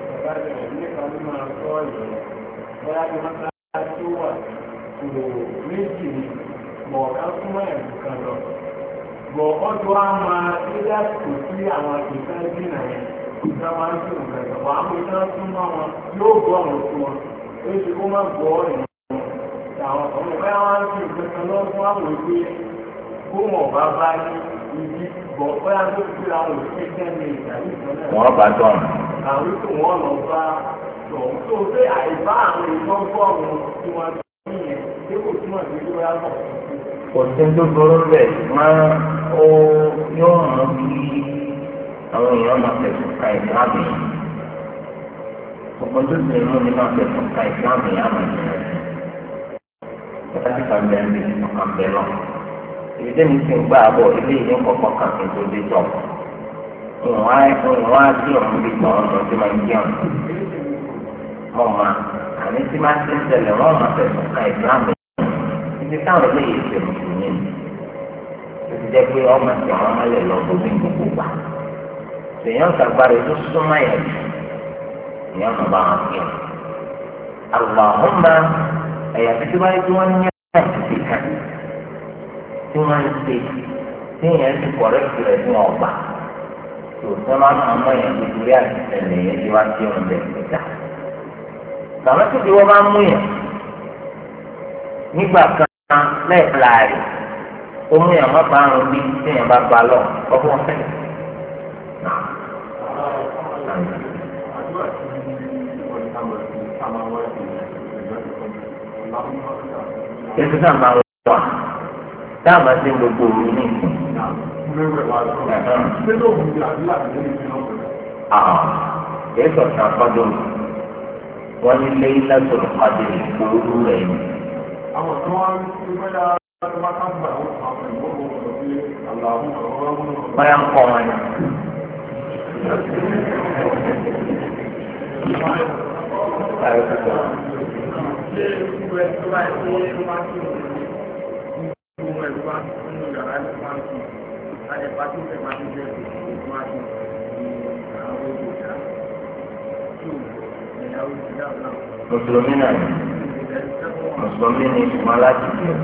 Bọ̀ ọjọ́ á máa ilé àsìkò sí àwọn ìfẹ́ dínà yẹn ìjọba máa ń sùn nǹkan ìjọba àwọn ìjọba tún mọ́ wọn yóò gbọ́ ọ̀rọ̀ sí wọn ó ṣe kó má gbọ́ ìrìn àwọn ọmọ ìfẹ́ wọn ń sùn nǹkan lọ fún àwọn ìwé kó wọn bá bá ní ibi bọ̀ bóyá tó fi àwọn òṣìṣẹ́ kẹ́mi ìtàlí ìtọ́lẹ̀ wọn bá tọ̀ àwọn ìtò wọn lọ bá tọ̀ tó pé àìbá àwọn ìtọ́gbọ́ọ̀rùn tí wọ́n ti yẹn tí kò túmọ̀ sí pé wọ́n bọ̀ kò sí tó burú bẹ́ẹ̀ máa ó yóò mú kí àwọn èèyàn máa fẹ̀sùn ka ìsìlámù yìí gbogbo tó sì mú ní máa fẹ̀sùn ka ìsìlámù yìí àmọ̀ ìjìnlẹ̀ sí láti kà bẹ́ẹ̀ ń bí ọkàn bẹ́ẹ̀ lọ. Ibi tẹ́mi ti ń gbà bọ̀ ilé ìdí kọ̀ọ̀kan kan kí n tó dé tọ̀ ìwọ̀n á dí ọ̀hún bí tọ̀ ọ̀hún tí máa ń jẹun mọ̀ máa àní tí máa ti ń tẹ̀lé wọ́n máa fẹ̀sùn ka ìsìlámù ibi táwọn eléyìí ṣe mùsùlùmí ni ó ti jẹ́ pé ọmọ tí àwọn ọmọlẹ̀ lọ bóbi gbogbo gbà èèyàn sàgbára tó súnmọ́ yẹn jù èèyàn kan bá wọn kí wọn. Allahumma ẹ̀yà tí wọ́n ti wọ́n ní àtìsí kan tí wọ́n ń ṣe tí èèyàn ti kọ̀rẹ́kì rẹ̀ ní ọgbà tó tí wọ́n máa mọ èèyàn nítorí àtìsí ẹ̀yẹ tí wọ́n ti wọn bẹ̀ níta. Bàbá tó ti wọ́n bá mú yẹn nígbà kan lẹ́ẹ̀kan láàrin ó mú yàn má bá àrùn bí téèyàn bá ba lọ ọgbọ́n fẹ́. Ètò náà máa ń wà táàbà sí gbogbo òru ní ìsìn. Kìí sọ̀tàn àpọ́jọ́ wọn ní lẹ́yìn lásòrò pàdé ìgbòho rẹ̀ ni. Àwọn tó wá ń fi wẹ́dà tó bá ká gbà ó àwọn ìwọ́n mọ̀ ọ́ sí àlàáfù ọ̀rọ̀ ọ̀rọ̀. Báyà ń kọ́ wọn ni. Ṣé ìwé tó bá ṣe é ló máa ń tún ìwé tó bá ń tún yàrá ló máa ń tún àyẹ̀pá tó fẹ́ máa ń jẹ́ ìwé máa ń tún àwọn ìwòsàn tó ìyàwó ìyàwó náà. Mùsùlùmí náà ni mùsùlùmí ni ìṣùmọ́ láti fi ọ̀.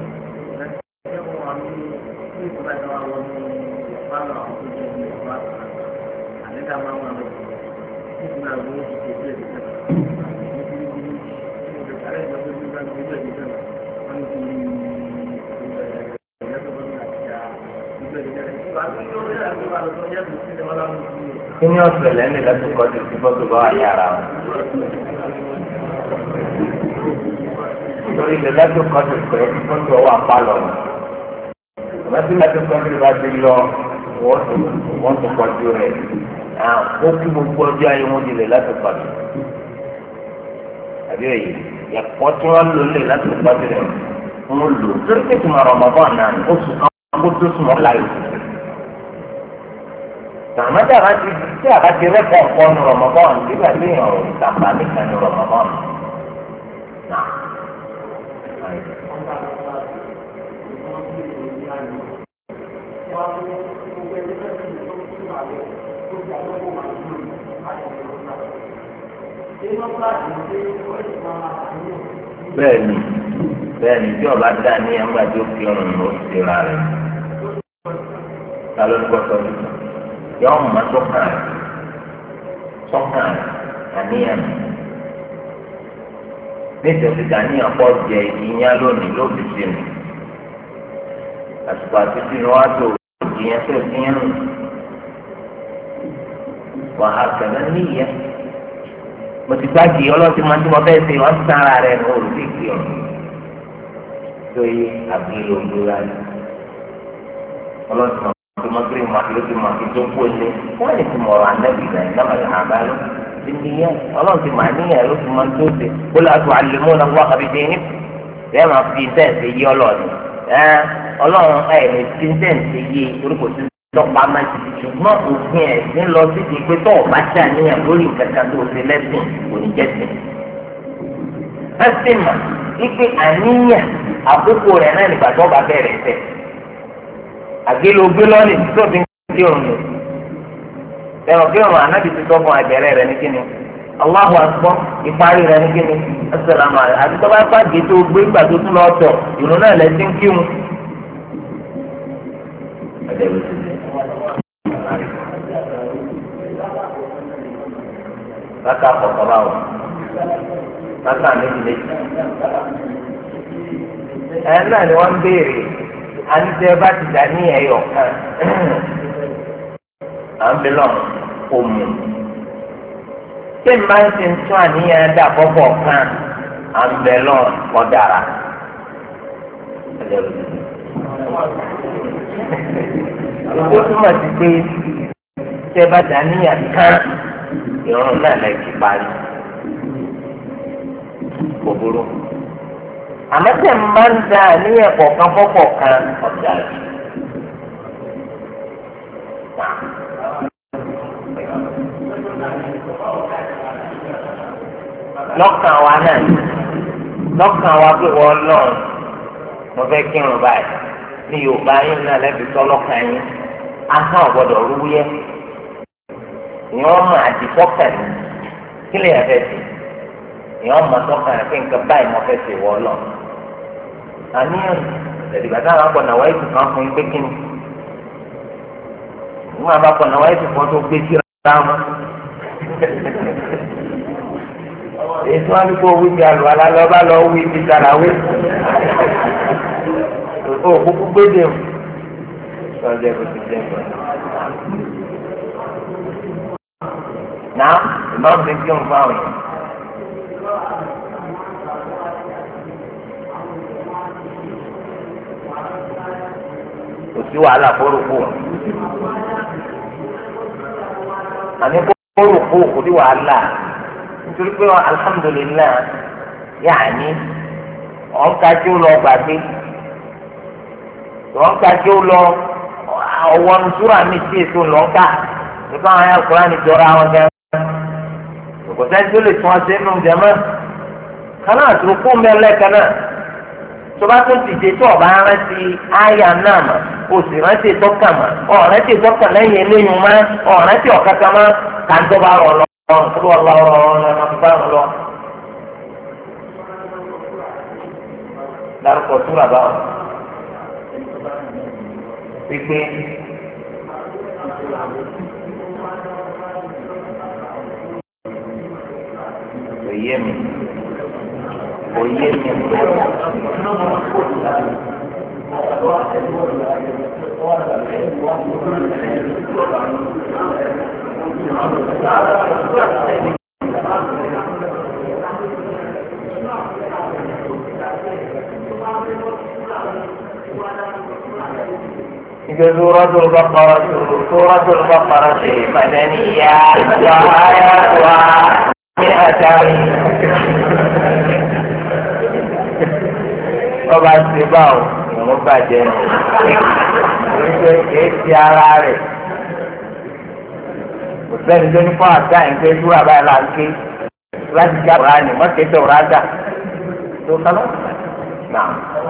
Kí ni ọ̀sẹ̀ lẹ́nu lẹ́sùkọ́ ti ti gbọ́ tó bá wà yára o? Nítorí ilẹ̀ lẹ́sùkọ́ ti pẹ́ kó tó wà pálọ̀ ni. Lẹ́sùn lẹ́sùkọ́ ti bá ti lọ wọ́n tó pọ̀jù rẹ̀. Ó kí gbogbo ọjọ́ ayé wọn di lè lẹ́sùkọ́ ti. Àbí òye ẹ̀kọ́ tí wọ́n lò lè lẹ́sùkọ́ ti rẹ̀ wọ́n lò. Torí pé tùmọ̀ Ramadan náà oṣù kan kó tó sùnmọ́ láyé. àmọ́ tí a bá ti tí a bá ti rẹ́pọ̀ ọ̀pọ̀ ní Ramadan nígbà tí èèyàn ò ìtàpá nìkan ní Ramadan náà. bẹ́ẹ̀ni bẹ́ẹ̀ni tí ọba dá ní ẹgbàá tí ó fi ọrùn ló ti ra rẹ̀ ta ló ń gbọ́ sọ́dún yọ ọmọ sọ́kàn rẹ̀ sọ́kàn rẹ̀ àníyàn nítorí dàníyàn pọ̀ jẹ ìyẹn lónìí ló fi ṣe nù àsìkò àti sínú wá tó ìyẹn tó ìyẹn nù wàhálà kẹlẹ́ níyẹn mo ti gbági ọlọ́sìn máa ń tí mo fẹ́ ṣe wọ́n ti tán ara rẹ̀ ní olùdí ìgbì ọ̀rọ̀ tó yé àbílò ìlúra rẹ̀ ọlọ́sìn máa ń tí mo kiri máa kiri tó máa fi tó kú ilé wọ́n lè ti mọ̀ ọ̀rọ̀ ànábì rẹ̀ lọ́mọ ìhà àbálò ti níyẹn ọlọ́sìn máa níyẹn ló ti máa tó ṣe kó láti wà lè mú náà wá àbí dé ní bẹ́ẹ̀ máa fi tẹ̀sí yí ọlọ́ọ̀ni ọlọ́run ẹ̀ lè ti tẹ̀sí yí torí kò sí tọ́pa máa ti ṣùgbọ́n òfin ẹ̀sìn lọ sí ti pé tọ́ọ̀ bá ṣàníyàn lórí ìkẹta tó ṣe lẹ́sìn kò ní jẹ́ sìn. ẹsìn mà wípé àníyàn àkókò rẹ̀ náà nígbà tó bá bẹ̀rẹ̀ tẹ̀. àgélógbé lọ́ọ̀lì tí tó fi ń kí òun lò. ẹ̀rọ kí òun ànábì ti tọ́kùn àbẹ̀rẹ̀ rẹ̀ ní kíni. Allahu akbar ìparí rẹ̀ ní kíni. assalamu alaikum àti tọ́ba pàdé tó gbé ìgbà tó tún lọ́ọ́ tọ̀ ìrún náà lẹ́sìn kírun. Kaka kọ̀ọ̀kan báwo kaka méjì méjì ẹ náà ni wọ́n ń béèrè àníṣe bá ti dà ní ẹ̀yọ̀ kan à ń bẹ lọ́n kò mú ṣé n máa ń ṣe ń tún àníyàn dà kọ́kọ́ kan à ń bẹ lọ́n kọ́ dára ó túmọ̀ sí pé ṣé bá dà níyàn kan ìrún náà lẹ́ẹ̀kì parí kò burú àmọ́ tẹ̀ máa ń da àníyàn kọ̀ọ̀kan fọ́pọ̀ kan ọ̀dà rẹ̀. lọ́kàn wa náà lọ́kàn wa pé wọ́n lọ́rùn mo fẹ́ kírun báyìí ní Yorùbá yín náà lẹ́bi sọ́lọ́kàn yín ahọ́n ọ̀gbọ́dọ̀ rúwúyẹ́ ìyọ́n mọ àdìsọ́kàn ní kí lè yàn fẹ́ sí ìyọ́n mọ sọ́kàn rẹ̀ pé nǹkan báyìí mo fẹ́ sí wọ́ lọ. àníyàn lẹ́dìgbà táwọn akọ̀ náà wáyé tuntun fún yín pé kí ni wọ́n máa bá kọ̀ náà wáyé tuntun tó gbé sí ra wọn. èyí tí wọ́n ní kó wí bí alù alálọ́ bá lọ wí bí sàràwé o kúkú gbédè o sọjẹ kò ti jẹ pẹ. náà ìmọ̀ fi kí n fáwọn yẹn. kò sí wàhálà kóròkó àní kóròkó kò sí wàhálà nítorí pé alhamdulilayi yaani ọ̀nkájú lọ gbàgbé ọ̀nkájú lọ ọwọ́ nusúra mi sí èso lọ́ńkà nípa àwọn ayé àkùrá ni jọra àwọn gẹ́gẹ́ kò sẹ́ni tó lè tún ọsẹ nù jẹ́mọ́ kaná àtúrò kó mẹ́lẹ́ kaná tó bá tún dìde tó ọba rántí àyà náà mà o sì rántí ìtọ́kà mà ọ̀rántí ìtọ́kà lẹ́yìn eléyìí mà ọ̀rántí ọ̀kàkà mà kàńtọ́ bá rọ̀ lọ kó lọ́ lọ́ rọ̀ lọ́nà tó bá rọ̀ lọ. dárúkọ súrà báwọn pípé òye mi òye mi سورة البقرة سورة البقرة مدنية وآياتها مئتان ọba ti bá o ìwọ̀n bàjẹ́ nù wípé kìí ti ara rẹ̀ kò sẹ́ni tó ní fún àgbà yẹn pé túwà báyìí là ń ké láti já ọ̀rá ni wọ́n ké tó ọ̀rá dà tó kálọ̀ náà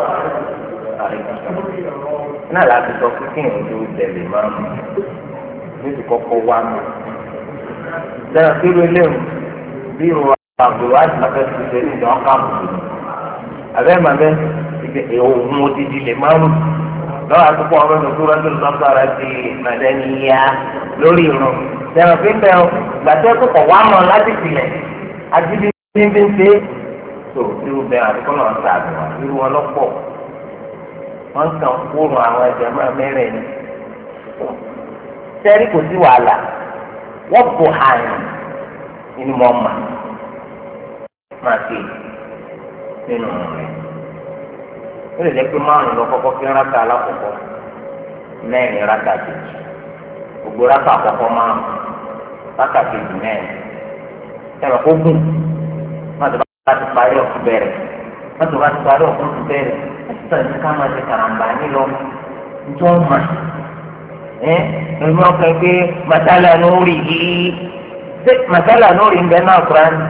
náà láti sọ pé kí èèyàn tó tẹ̀lé máa mú níbi kọ́kọ́ wá mú sẹ́yìn tó ló léwu bí ìrora àbúrò àti màkà tó ṣe ní ìdán ká mú abẹ́ màbẹ́ òun odidi lè máa mú lọ́wọ́ àtúkọ̀ ọ̀rọ̀ ní tó rọ́jò lọ́sọ̀rọ̀ ti màdẹ́niyá lórí ìrun sẹ́yìn pé bẹ́ẹ̀ gbàtẹ́ tó kọ̀ wá mọ̀ láti filẹ̀ àti bí bí bí ń ṣe tó irú bẹ́ẹ̀ àdúgbò náà sàbẹ̀ wá irú wọn lọ́pọ̀ wọ́n kàn kúrò àwọn ẹ̀jẹ̀ máa mẹ́rẹ̀ ni sẹ́rí kò sí wàhálà wọ́n bò àyàn nínú mọ́ mà máa ṣe nínú rẹ̀ ó lè jẹ́ pé márùn-ún lọ kọ́kọ́ kí rákà alákọ̀ọ́kọ́ mẹ́rin rákà kejì gbogbo rákà àkọ́kọ́ márùn-ún rákà kejì mẹ́rin ẹ̀rọ kó gùn má tó bá ti parí ọ̀kú bẹ̀rẹ̀ má tó bá ti parí ọ̀kú bẹ̀rẹ̀ ẹ̀sìn ní ká máa ṣe kàràǹbà nílọ njọ́ mà ẹ́ ẹ̀mí ọkàn pé màtálà lórí yìí ṣé màtálà lórí ń bẹ náà kúrò ní.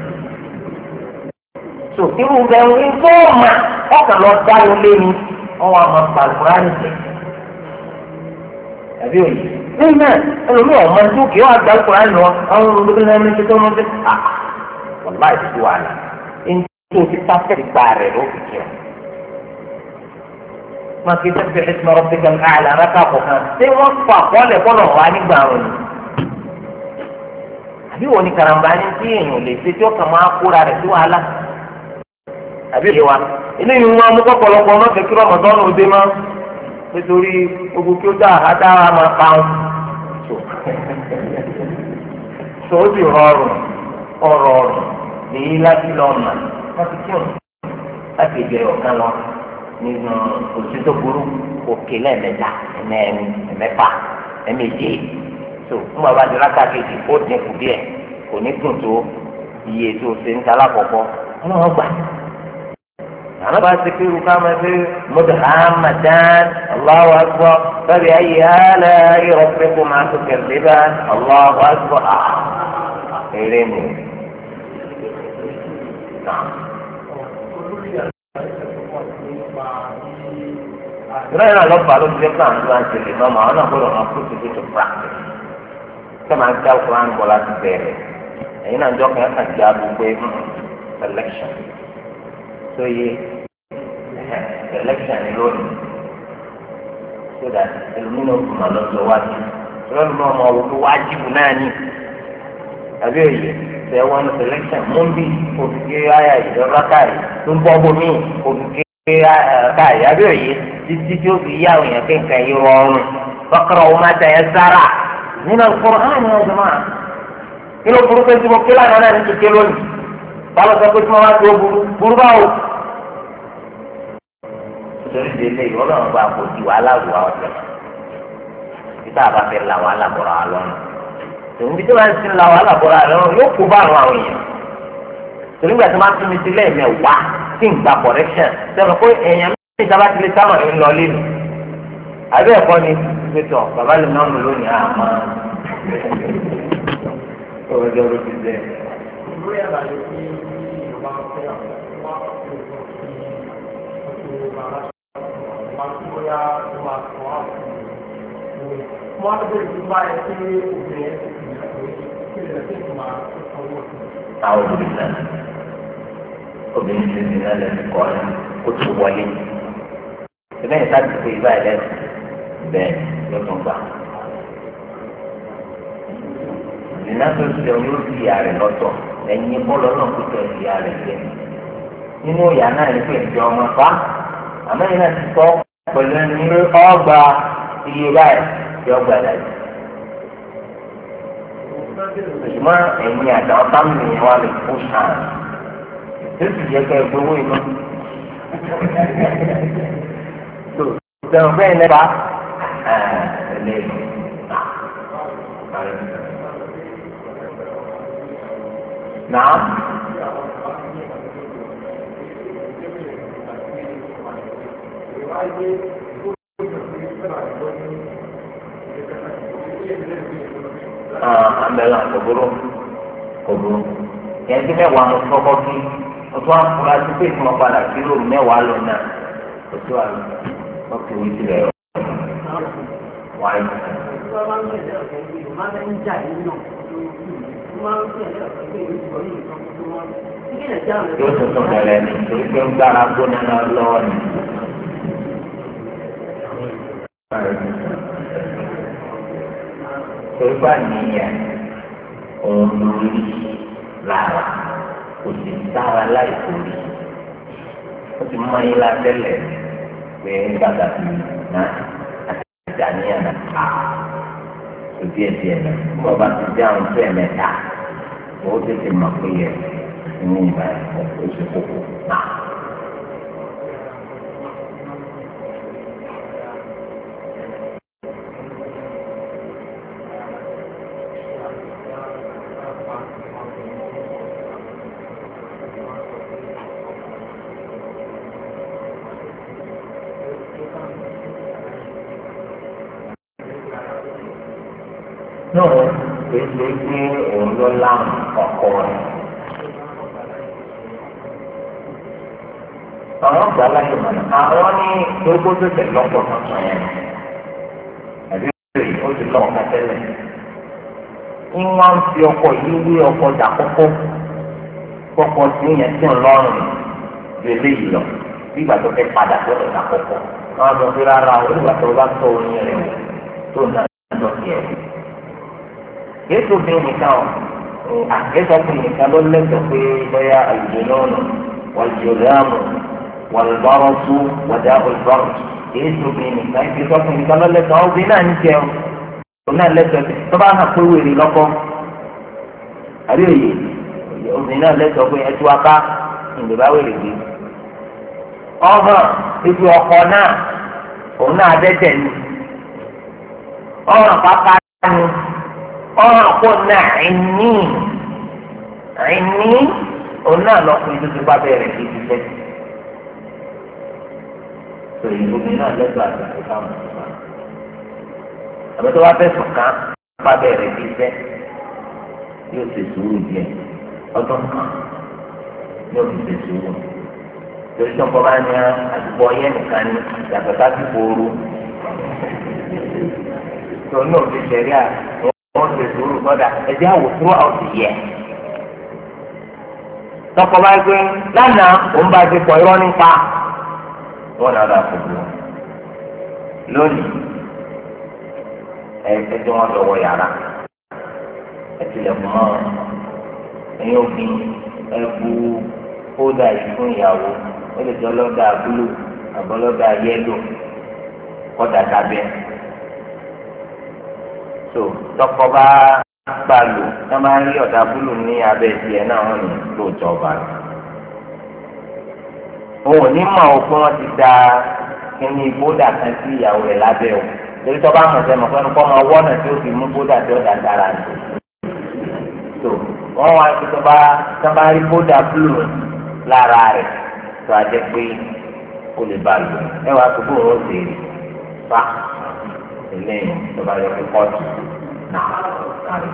so irú bẹ́ẹ̀ ń tó mà ọkàn lọ dá ló lé ní ọwọ́ àwọn pàlùkùrá nìjẹ́ àbí òye lẹ́yìn náà ẹlòmíì ọ̀mọ tó kì í wá gbà kúrò ní wọn àwọn olùdókòwò náà ní ṣe tó ń ṣe à wàlá ìṣú wàhálà ẹni tó ti pàṣẹ ìgbà rẹ̀ ló fi kí ọ. ما في سبح اسم ربك الأعلى ركعتها ṣé wọ́n fà kọ́lẹ̀ kọ́lọ̀ wá nígbà wọn ni àbí wọn ni karambà ní tí èèyàn lè ṣe tí ó kàn máa kóra rẹ̀ sí wàhálà àbí èyí wa eléyìí wọn mú kọ́pọ̀lọpọ̀ náà fẹ́ kí rọmọdọ́nù òde máa nítorí gbogbo kí ó dá àdára máa pa wọn tó ó sì rọrùn ọ̀rọ̀ ọ̀rùn lèyí láti lọ mà láti kí òun láti ìbẹ̀rẹ̀ ọ̀kan lọ nínú òṣìṣẹ́ burú òkè lẹ́ẹ̀mẹ́ta ẹ̀mẹ́rin ẹ̀mẹ́fà ẹ̀mẹ́jẹ tó fún bàbá àti rákà kejì ó dínkù díẹ̀ kò ní gùn tó iye tó ṣe ń ta lákọ̀ọ́kọ́ ọlọ́run gbà. àwọn bá ti kí irúkà máa fi mudhammadan Allahu akbar fabi ayyi ala'i rabbikuma tukazziban Allahu akbar eré mi. ìrọ̀lẹ́ náà lọ́pàá ló ti dé plan tó ń tẹ̀lé mọ́mọ́ àwọn náà gbọ́dọ̀ máa put it into practice ṣé máa ń dá Quran bọ̀ láti bẹ̀rẹ̀ ẹ̀yin náà jọ kàn kàn já gbogbo selection tó yé selection ni lónìí so that ẹlòmínú kò máa lọ sọ wájú ìrọ̀lẹ́ náà máa wò pé wájú náà ní àbí òye ṣe wọn selection mú bí òfìgé ayà ìjọba káyì tó ń bọ́ bómi òfìgé káyì àbí òye títí tí ó fi yá àwọn èèyàn kéńkà yìí rọrùn fọkàrà ọmọ àtàyẹ sára nínú Al-Qur'an ọ̀dọ́ máa kí ló burú pé tí mo kí lánàá náà ní kékeré lónìí báwo sọ pé tí mo máa tó burú burú báwo. nítorí délé ìwọ náà gba àpòjì wàhálà wù àwọn ọ̀sẹ̀ títà bá fẹ́ la wàhálà bọ̀rọ̀ àlọ́ nù tòun bí tí wọ́n ti la wàhálà bọ̀rọ̀ àlọ́ nù yóò kó bá àwọn àwọn èèyàn torí gbà tí wọ́n tún mi ti lẹ́ẹ̀mẹ́wàá tí ń gba correction sẹ́wọ̀n pé èèyàn ìjọba ti lè sáwọn ẹ̀rín lọ lé mi àbí ẹ̀kọ́ ni gbẹ̀tọ̀ bàbá lè máa mú lónìí àmọ́ ọjọ́ ló ti dẹ̀. ìwé àlàyé tí ìjọba fẹ́ àwọn wá sí ọjọ́ tí ọjọ́ bàbá wà tí ó yá tó máa sọ á fún un. wọ́n á bẹ̀rẹ̀ tó bá ẹ pé obìnrin ẹ̀ ti fi ìyàwó kí lè lè tó máa sọ́wọ́ sí. àwọn obìnrin náà obìnrin ti di náà lẹ́nu kọ́ ẹ̀ kó tó wọlé ìbẹ́yìn sáà ti pè é báyìí lẹ́nu bẹ́ẹ̀ ló tún gbà. ìdènà tó ti lè yóò di ìyá rẹ̀ lọ́tọ̀ ẹ̀yin bọ́ọ̀lù náà kó tẹ̀ ìyá rẹ̀ jẹ́. nínú ìyá náà ní pé ìjọ ọmọ fa àmọ́ ìyá ti sọ pẹ̀lú ẹni ní ọgbà iye báyìí tí ọgbà dàjú. ṣùgbọ́n ẹ̀yin àtàwọn fámìlì yẹn wà lè kó sàn tó sì yẹ kẹ́ ẹ gbowó inú. sẹ̀wọ̀n bẹ́ẹ̀ lẹ́ba ẹ̀ẹ́dẹ́gbẹ̀rún náà. bẹ́ẹ̀ náà kò burú kò burú yẹn tí mẹ́wàá mo kọ́kọ́ kí o tún àfúrásì pé ìtumọ̀ padà sí lóru mẹ́wàá lọ náà kò sí wàá lọ kí wọ́n ti rẹ̀ ọ́ wáyé. yóò tuntun bẹ̀rẹ̀ ní torí pé ń gbára gbóná náà lọ́wọ́ ni. torí bá nìyẹn òun lórí lára kò sì sára láì torí ó ti mọ ilé atẹ́lẹ̀ pé gbàgbà sí náà àti ìdàníyàn náà ká tó díẹ̀ díẹ̀ náà wọ́n bá ti dé àwọn tó ẹ̀mẹ́ta ó tètè mọ̀ pé yẹ inú ìgbà ó ṣe kókó náà. náà kìí ṣe pé òun ló láwọn ọkọ rẹ̀. àwọn ọgbà láti mọ̀ náà àwọn ní gbogbo tó tẹ̀ lọ́pọ̀ tuntun yẹn àbí òye ó ti lọ́wọ́ ká tẹ́lẹ̀. ìwọ̀n fi ọkọ̀ yìí wí ọkọ̀ dà kọ́kọ́ kọ́kọ́ sí yẹn tí ń lọ́rùn lélẹ́ yìí lọ nígbà tó fẹ́ padà gbọ́dọ̀ dà kọ́kọ́. àwọn sọ pé rárá o nígbà tó bá tọ́ orin rẹ̀ tó náà lọ sí ẹ̀. Yéésù bí nìkan o àgbẹ̀sọ̀ bí nìkan ló lẹ́sọ̀ pé bóyá àlùjọ́nù wàlùjọ́dàmù wàlùbárọ̀sù wàdà olùbárọ̀sù yéésù bí nìkan ibi sọ fún nìkan ló lẹ́sọ̀ ọ́ bí náà ń jẹun òun náà lẹ́sọ̀ tó bá hàn pé wèrè lọ́kọ́ àbí òye obìnrin náà lẹ́sọ̀ pé ẹtú aká ìdìbò wèrè gbé ọ̀hàn ibi ọkọ̀ náà òun náà dẹ́tẹ̀ ni ọ̀hàn pápá ni. ọ̀rọ̀ kò náà ẹ̀ní ẹ̀ní òun náà lọ fún ibi tó bá bẹ̀rẹ̀ kí ti fẹ́. tó ìlú mi náà lẹ́gbàá àti ìfẹ́ àwọn ọ̀sán. àbẹ tó bá fẹ́ sùn ká bá bẹ̀rẹ̀ kí fẹ́ yóò ṣe sùúrù díẹ̀ ọdún kan yóò fi ṣe sùúrù. torí tó ń bọ́ bá ní àdúgbò yẹn nìkan ní yàtọ̀ ká ti fòrú. tó náà fi ṣẹ̀rí à wọ́n ti sùúrù sọ́dà ẹ̀jẹ̀ àwò throughout the year. tọkọ bá gbé lánàá òun bá ti pọ̀ irọ́ nípa wọn náà dà fògbó lónìí ẹ ẹ tí wọn lọ wọ yàrá ẹ tilẹ̀kùn mọ́ ẹ̀yin òbí ẹ bu kódà yìí fún ìyàwó ó lè jẹ́ ọlọ́dà búlù àbọ̀lọ́dà yẹ́lò kọ́dà dábẹ́. so tọkọ bá gbà lò wọn máa ń rí ọ̀dà búlù ní abẹ́ tiẹ̀ náà wọn ní lóòótọ́ ọba rẹ̀. òun ò ní mọ̀ ọ́ pé wọ́n ti da kíní bódà kan sí ìyàwó rẹ̀ lábẹ́ o torí tó bá mọ̀ sẹ́nu pẹ́ẹ́nu kọ́ máa wọ́nà tí ó fi mú bódà tí ó dà dára ní. so wọ́n wá sí tó bá tó bá rí bódà búlù lára rẹ̀ tó a jẹ́ pé ó lè bá lò ẹ wá tó bóun ó sì rí fa eléyìí tó bá yẹ kó kọ́ọ̀tù náà kárí.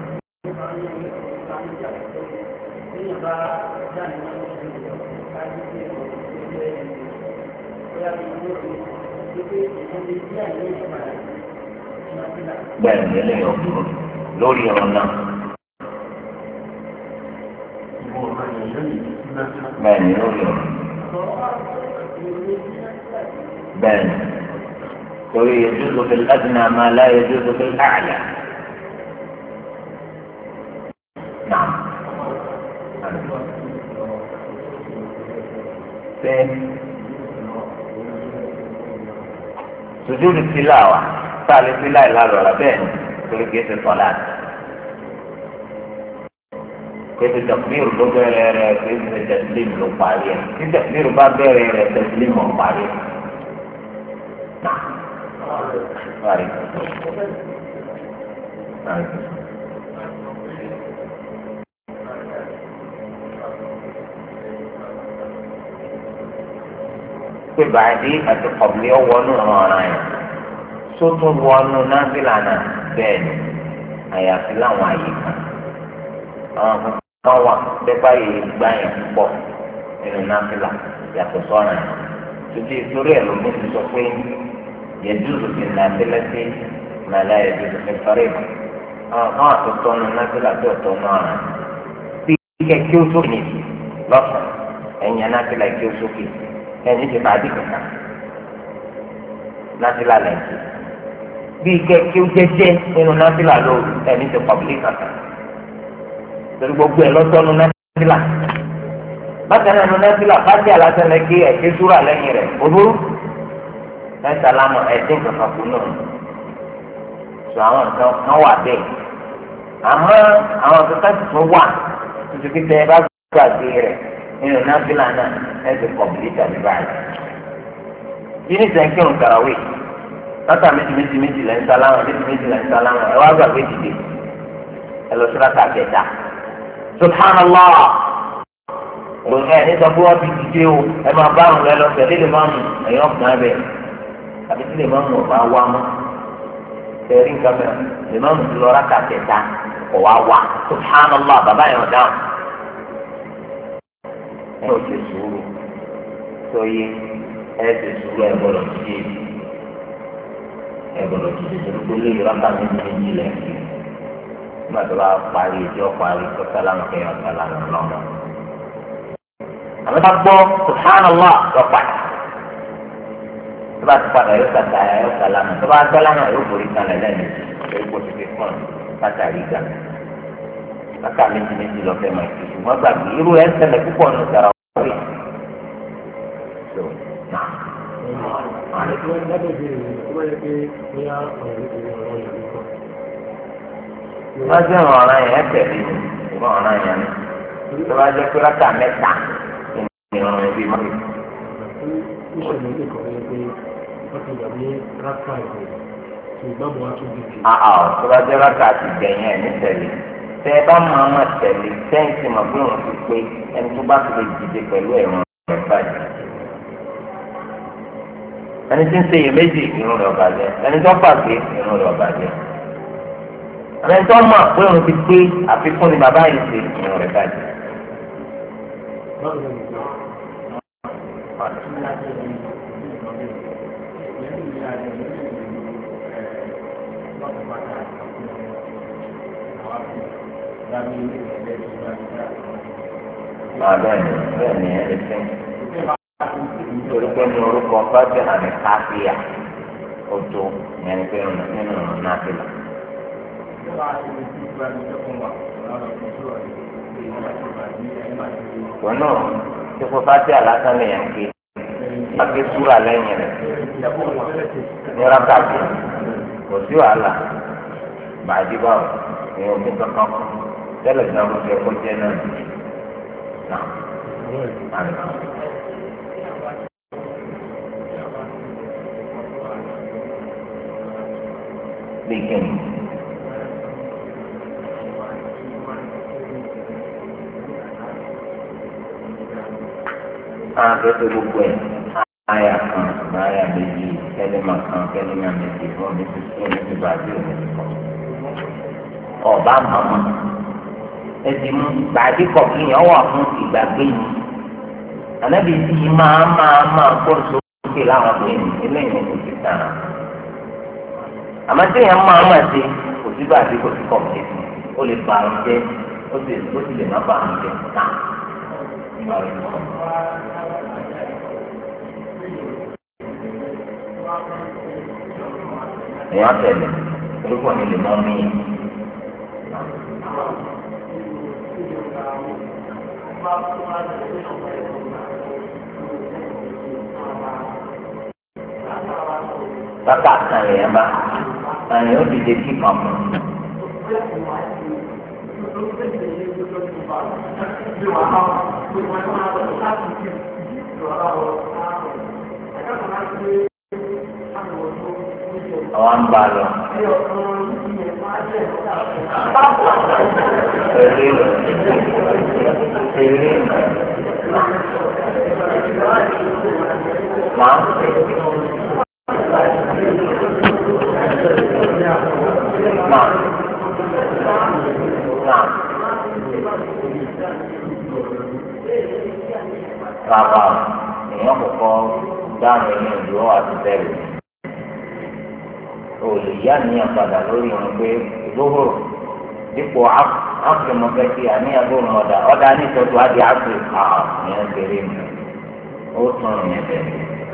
bẹ́ẹ̀ ni eléyìí ọ̀gbìn lórí ọ̀rọ̀ náà. bẹ́ẹ̀ ni lórí ọ̀rọ̀ bẹ́ẹ̀ ni. torí yajuzu fil adna ma la yajuzu fil a'la. Naam. Ṣé sùjúdù tìláwà sáàlì tìlá ìlàlọ́ra bẹ́ẹ̀ ni torí kìí ṣe sọ̀lá. kìí ṣe tẹ̀síìrù ló bẹ̀rẹ̀ rẹ̀ kìí ṣe tẹ̀síìrù ló parí ẹ̀ tí tẹ̀síìrù bá bẹ̀rẹ̀ rẹ̀ tẹ̀síìrù mọ̀ parí ẹ̀. Naam. Sorry. Sorry. pé bàdí àti kọ̀bìlì ọ̀wọ́nù ọ̀ràn yẹn sótún wọnú nábìlà náà bẹ́ẹ̀ ni àyàfi láwọn àyè kan àwọn kan wà pẹ́pẹ́ yìí gbá yẹn púpọ̀ nínú náfìlà yàtọ̀ sọ́nà yẹn tòtí torí ẹ̀ lómi ti sọ pé yẹdúró fi náfìlà sí màlá yẹdúró fi fẹ́rẹ̀ bọ̀ àwọn kan àtúntò nínú náfìlà tó tọ́ náà rẹ̀ bí kíkẹ́ kí ó sókè ní lọ́sàn ẹ̀yìn náfìlà kí ó sókè ẹ̀yìn ti bàdí kankan náfìlà lẹ́yìn bí kẹ́kẹ́ ó jẹ́jẹ́ nínú náfìlà lóru ẹni tó pàbílì kankan torí gbogbo ẹ̀ lọ́tọ́nu náfìlà bákan náà nínú náfìlà fásitì alásẹ̀lẹ̀ kí ẹ̀kẹ́ súrà lẹ́yìn rẹ̀ òbúrú ẹ̀ sàlámù ẹ̀dín kankan kú náà sọ àwọn nǹkan kan wà bẹ́ẹ̀ àmọ́ àwọn kankan sì tún wà tuntun kí tẹ́ ẹ bá gbàgbé rẹ̀ nínú náfìlà náà ẹ̀ ti pàbílì tàbí báyìí yìí ní sẹ́ńkì ń kàràwé látà méjì méjì méjì lẹ́ ń sálámà méjì méjì lẹ́ ń sálámà ẹ wá gbàgbé dìde ẹ lọ sí látà kẹta subhanallah òun ẹ ní sọ pé wọ́n ti dìde o ẹ máa bá àwọn ẹ lọ tẹ̀lé lè máa mú ẹ̀yìn ọ̀gbìn abẹ àbí tí lè máa mú ọ̀bá wá mọ́ tẹ̀rí nǹkan mẹ́rin lè máa mú ti lọ látà kẹta kọ̀ wá wá subhanallah bàbá yẹn dáhùn ẹ ò ṣe sùúrù tó yé ẹ ṣe sùúrù ẹ gbọ́dọ̀ ṣe é ẹgbọdọ ti di torí pé léyìí rákà méjì méjì lẹ nígbà tó bá parí ìdí ọparí tó sálámù kẹyọ sálámù lọmọ. àmì bá gbọ́ subhanallah lọ padà tó bá ti padà yóò kàtà yóò sálámù tó bá sálámù yóò borí kalẹ̀ lẹ́nu tó kó ti fi kàn látàrí ìgbà rákà méjì méjì lọ fẹ́ máa fi ṣùgbọ́n gbàgbé irú ẹ̀ ń ṣẹlẹ̀ púpọ̀ nù sàrà wọ́pẹ́. wọ́n jẹ́ ọ̀ràn yẹn tẹ̀lé ìwọ̀n ọ̀ràn yẹn ni tó bá jẹ́ pé rákà mẹ́ta ní ọ̀ràn yẹn bí mọ́. àà tó bá jẹ́ rákà ti gbẹ̀yìn ẹ̀ ní tẹ̀lé tẹ́ ẹ bá máa ma tẹ̀lé sẹ́yìn tí mo gbé wọn ti pé ẹni tó bá fi lè dìde pẹ̀lú ẹ̀rọ rẹ̀ báyìí. ẹni tí ń ṣe iyèméjì irun rẹ̀ ọ̀bàjẹ́ ẹni tó gbàgbé irun rẹ̀ ọ̀bàjẹ́ ẹni tó mọ̀ pé òun ti pé àfikún ni bàbá yìí ṣe irun rẹ̀ bàjẹ́. Bẹ́ẹ̀ni bẹ́ẹ̀ni ẹ lè fẹ́ nítorí pé ní orúkọ fájì àmì káfíà ojú yẹn pé nínú nàfìlà. wọn náà tí kò fájì àlásán lè yẹn ké wáké súrà lẹ́yìn rẹ̀ ní rákàtì kò sí wàhálà bàdí báwò ní omi kankan tẹ́lẹ̀ náà mo fẹ́ kó jẹ́ náà náà. Bikin. Ah, betul buku. Ayat kan, ayat biji, kalimat kan, kalimat biji, oh biji, biji baju. Oh, bama. Jadi baju kopi awak pun tidak biji. Karena biji mama, mama kursus kilang ini, ini yang kita. àmọ́ tí èèyàn máa máa ṣe kò sí bá àdé kò sí kọ̀ ṣe ó lè ba àrùn jẹ ó sì ó sì lè má ba àrùn jẹ náà. èèyàn tẹ̀lé orúkọ ni lè mọ́ mí. Bàbá kan lè bá àyàn ó dìde kí kan mọ. Àwọn ń bá lọ. Èrè èrè máa. Nah, rárá o èèyàn kọ́kọ́ dáhùn ẹni ìlú àti bẹ́ẹ̀ o lè yá níyàn padà lórí wọn pé lóhùrù dípò áfìmọ̀fẹ́ kí àníyàn lóhùn ọ̀dà ọ̀dà ní ìtọ́jú adé áfì à ìyẹn kéré mi ó tún ìyẹn bẹ̀rẹ̀.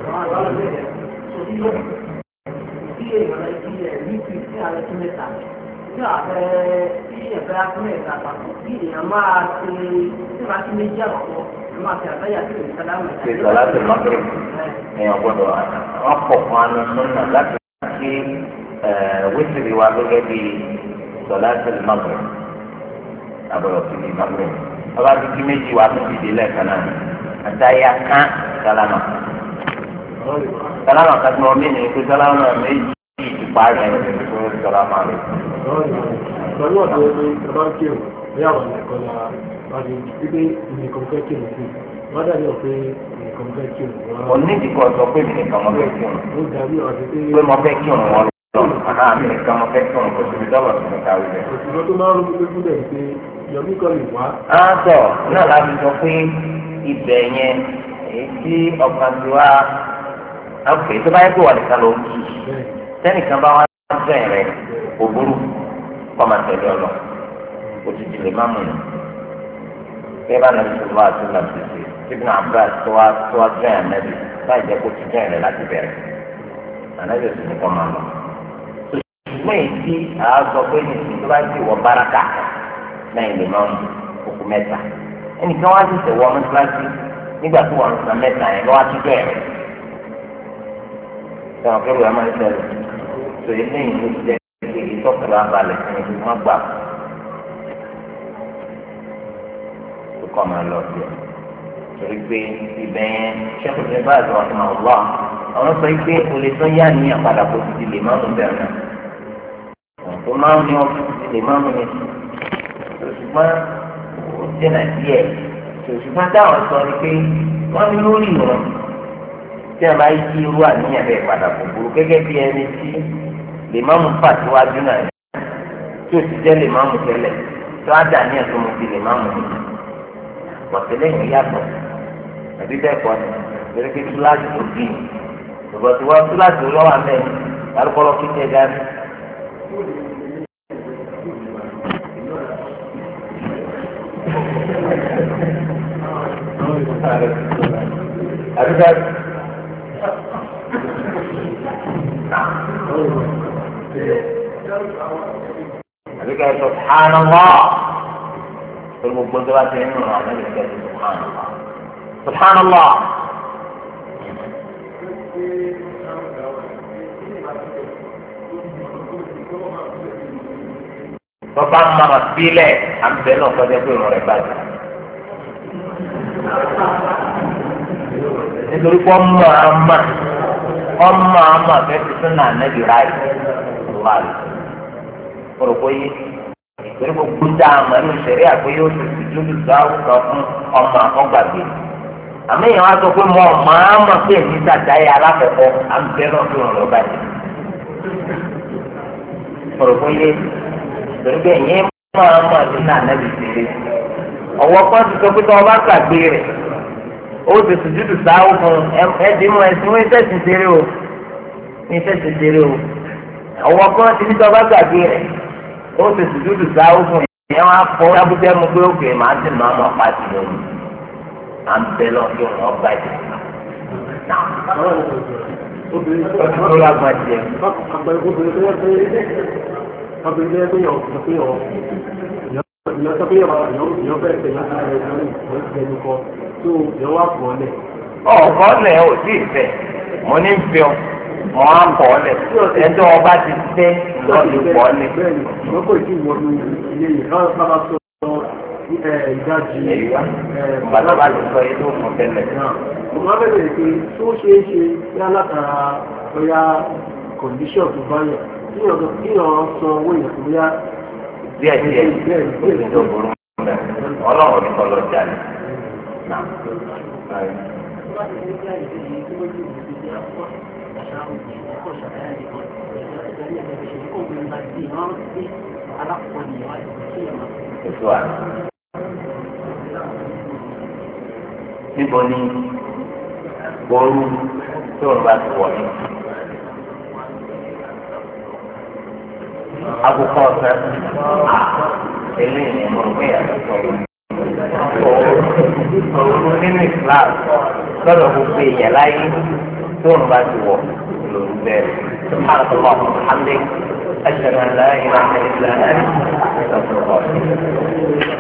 Tí àbẹ tí ẹ̀fẹ́ akúnlẹ̀ ìta pàtó bí èèyàn máa ṣe tí máa ṣe méjì àkọ́kọ́ ló máa fi àbẹ́yà sí ìlú sálámù. Ṣé ìṣọ̀lá ti lọ́kẹ́ èèyàn gbọ́dọ̀ wọ́n pọ̀ fún anú sọ́nà láti ṣe wíṣìrì wa gẹ́gẹ́ bí ìṣọ̀lá ti lọ́kẹ́ àbọ̀rọ̀ sí ní lọ́kẹ́. Ọba ti kí méjì wa tó ti di lẹ́ẹ̀kan náà àtàyà kán sálámà. Sálámà kan tí wọ́n mí ní pé sálámà méjì ìparí ẹ̀ tó sálámà rẹ̀. Pẹ̀lú ọ̀dọ́ ẹni ọba ń kírun ní àwọn ẹ̀kọ́ la wájú wípé nìkan fẹ́ kírun sí wọ́n dàbí ọ̀pẹ nìkan fẹ́ kírun. Onídìí kan sọ pé mi nìkan mo fẹ́ kírun. Ó dàbí ọ̀dọ́ pé pé mo fẹ́ kírun wọn lọ àná mi nìkan mo fẹ́ kírun kó tóbi dọ́là tó ní káwé bẹ́ẹ̀. òṣìṣẹ́ tó máa ń rúbi lójú bẹ́ẹ̀ pé yọmí kan lè wá. á sọ náà láti sọ pé ibẹ̀ yẹn èyí tí ọkàn ti wá àpè tó bá yẹ kó wà nìkan ló ń kí sẹ́nìkan bá wá sẹ́yìn rẹ̀ kò burú kọ́ máa tẹ̀lé ọ lọ o ti di lè má mú un kí ẹ bá nàbí sọ̀rọ̀ wá àti nàbí sèse tí bí nàbí tó wá tó wá jẹ́ ànábì láì jẹ́ kó ti jẹ́ rẹ̀ láti bẹ̀rẹ̀ ànábì òsì ní kọ́ máa lọ. ṣùgbọ́n èyí tí a sọ pé nìsín tó bá ti wọ báràkà lẹ́yìn lè máa mú òkú mẹ́ta ẹnìkan wá ti tẹ̀wọ́ mọ́tíláṣí nígbà tó wà ń san mẹ́ta yẹn lọ́wọ́ ti bẹ̀rẹ̀ sọ̀rọ̀ kẹ́rù ẹ̀ máa ń ṣẹlẹ̀ tó yẹ lẹ́yìn ló ti jẹ́ ìtọ́kùnrin abalẹ̀ fún ẹni tó má gbà tó kọ́ máa lọ sí ẹ̀ torí pé ibẹ̀ yẹn ṣẹ́kùn ní báyìí wọn ti máa wà àwọn sọ pé o lè tún yá ní àpàdà kó ti di lè má mú bẹ̀rẹ̀ náà tó máa ń ní ọ́ ti lè má mú ni ṣùgbọ́n ó dènà díẹ̀ ṣùgbọ́n táwọn sọ ni pé wọ́n ní lórí ìrọ̀ tí a bá yí irú àníyàn bẹ́ẹ̀ padà kò burú gẹ́gẹ́ bí ẹni tí lè má mú pàtíwájú náà tí o ti jẹ́ lè má mú tẹ́lẹ̀ tó á dà ní ẹ̀sùn mo ti lè má mú mi pọ̀tẹ́lẹ̀ yìí yàtọ̀ àbí bẹ́ẹ̀ kọ́ ni lórí pé túláàsì tó bí ìbọn tí wọ́n túláàsì lọ́wọ́ àmẹ́ alukọ́lọ́ kí tẹ́ dání. àbí bẹ́ẹ̀ àbí ká sọ subhanallah tó gbogbo tó bá ti nínú ọ̀rọ̀ àná lè kẹ́ subhanallah subhanallah. Bàbá mama sílẹ̀ àbẹ̀ náà kọjá pé ìrọ̀ rẹ̀ bàjẹ́. Nítorí pé ọmọ àmà ọmọ àmà fẹ́ ti tún náà nẹ́bi ráì láàyè. Kọ̀rọ̀ kó yé. Torí gbogbo dá àmà ní ìṣẹ̀rí àpé yóò ti ti dúdú sáwù kan fún ọmọ àkọ́gbàgbé. Àmì ìyẹn wá sọ pé mo ọmọ àmà pé èmi sàdáyé alákọ̀ọ́kọ́ àbẹ̀ náà fi ìrọ̀ rẹ̀ bàjẹ́. Kọ̀rọ̀ kó yé. Torí pé ìyẹn máa ń mọ̀ sí náà nẹ́bi ṣeré. Ọ̀wọ́ kan ti sọ pé tí wọ́n bá gbàgbé rẹ̀ ó ti sùjúdù sáwù fún ẹdínwó ẹsìn wọn iṣẹ́ ti ṣeré o iṣẹ́ ti ṣeré o ọwọ́ kan ti ní tí wọ́n bá gbàgbé rẹ̀ ó ti sùjúdù sáwù fún ìyẹn wọn afọ abúlé mu pé òkè màá ti nà ọmọ pàtì lónìí à ń bẹ lọ kí wọn bá jẹ náà obìnrin ó ti tó lágbá jẹ. obìnrin tó yẹ pé obìnrin tó yẹ pé yọ sọ pé yọ ìyọ sọ pé yọ ìyọ fẹ́ tẹ̀lé àti ẹ̀rọ ìyọ ìgbẹ́nu kọ tó yọ wá pọ̀ lẹ̀. ọ̀kọ́ lẹ̀ ò tí ì fẹ́ mo ní fi ọ mọ á pọ̀ lẹ̀ ẹjọ́ ọba ti tẹ́ lọ́ọ̀lù pọ̀ lẹ̀. bẹ́ẹ̀ni wọ́n kò tí ì wọnú ilé yìí káwọn sábà sọ ìdájì. èyí wá bàtà bá ti sọ yìí tó fún tẹ́lẹ̀. mo máa bẹ̀rẹ̀ pé tó ṣeé ṣe yá látara bóyá kọ̀ǹdíṣọ̀ tó bá yẹ kí yàn sọ owó yẹn tó bóyá. díẹ̀ díẹ̀ díẹ̀ tó burú mẹ́ ọlọ́run ní kọ́ lọ jalè. Èso àná. níbo ni ooru tó ń bá ti wọ̀ ní. Akókò ọ̀sẹ̀ eléyìí mo rò pé yàtọ̀ sọ̀rọ̀. Òru nínú Islam lọ́dọ̀ gbogbo èèyàn láyé tó ń bá ti wọ̀ lóru bẹ́ẹ̀. سبحانك اللهم وبحمدك أشهد أن لا إله إلا أنت أستغفرك.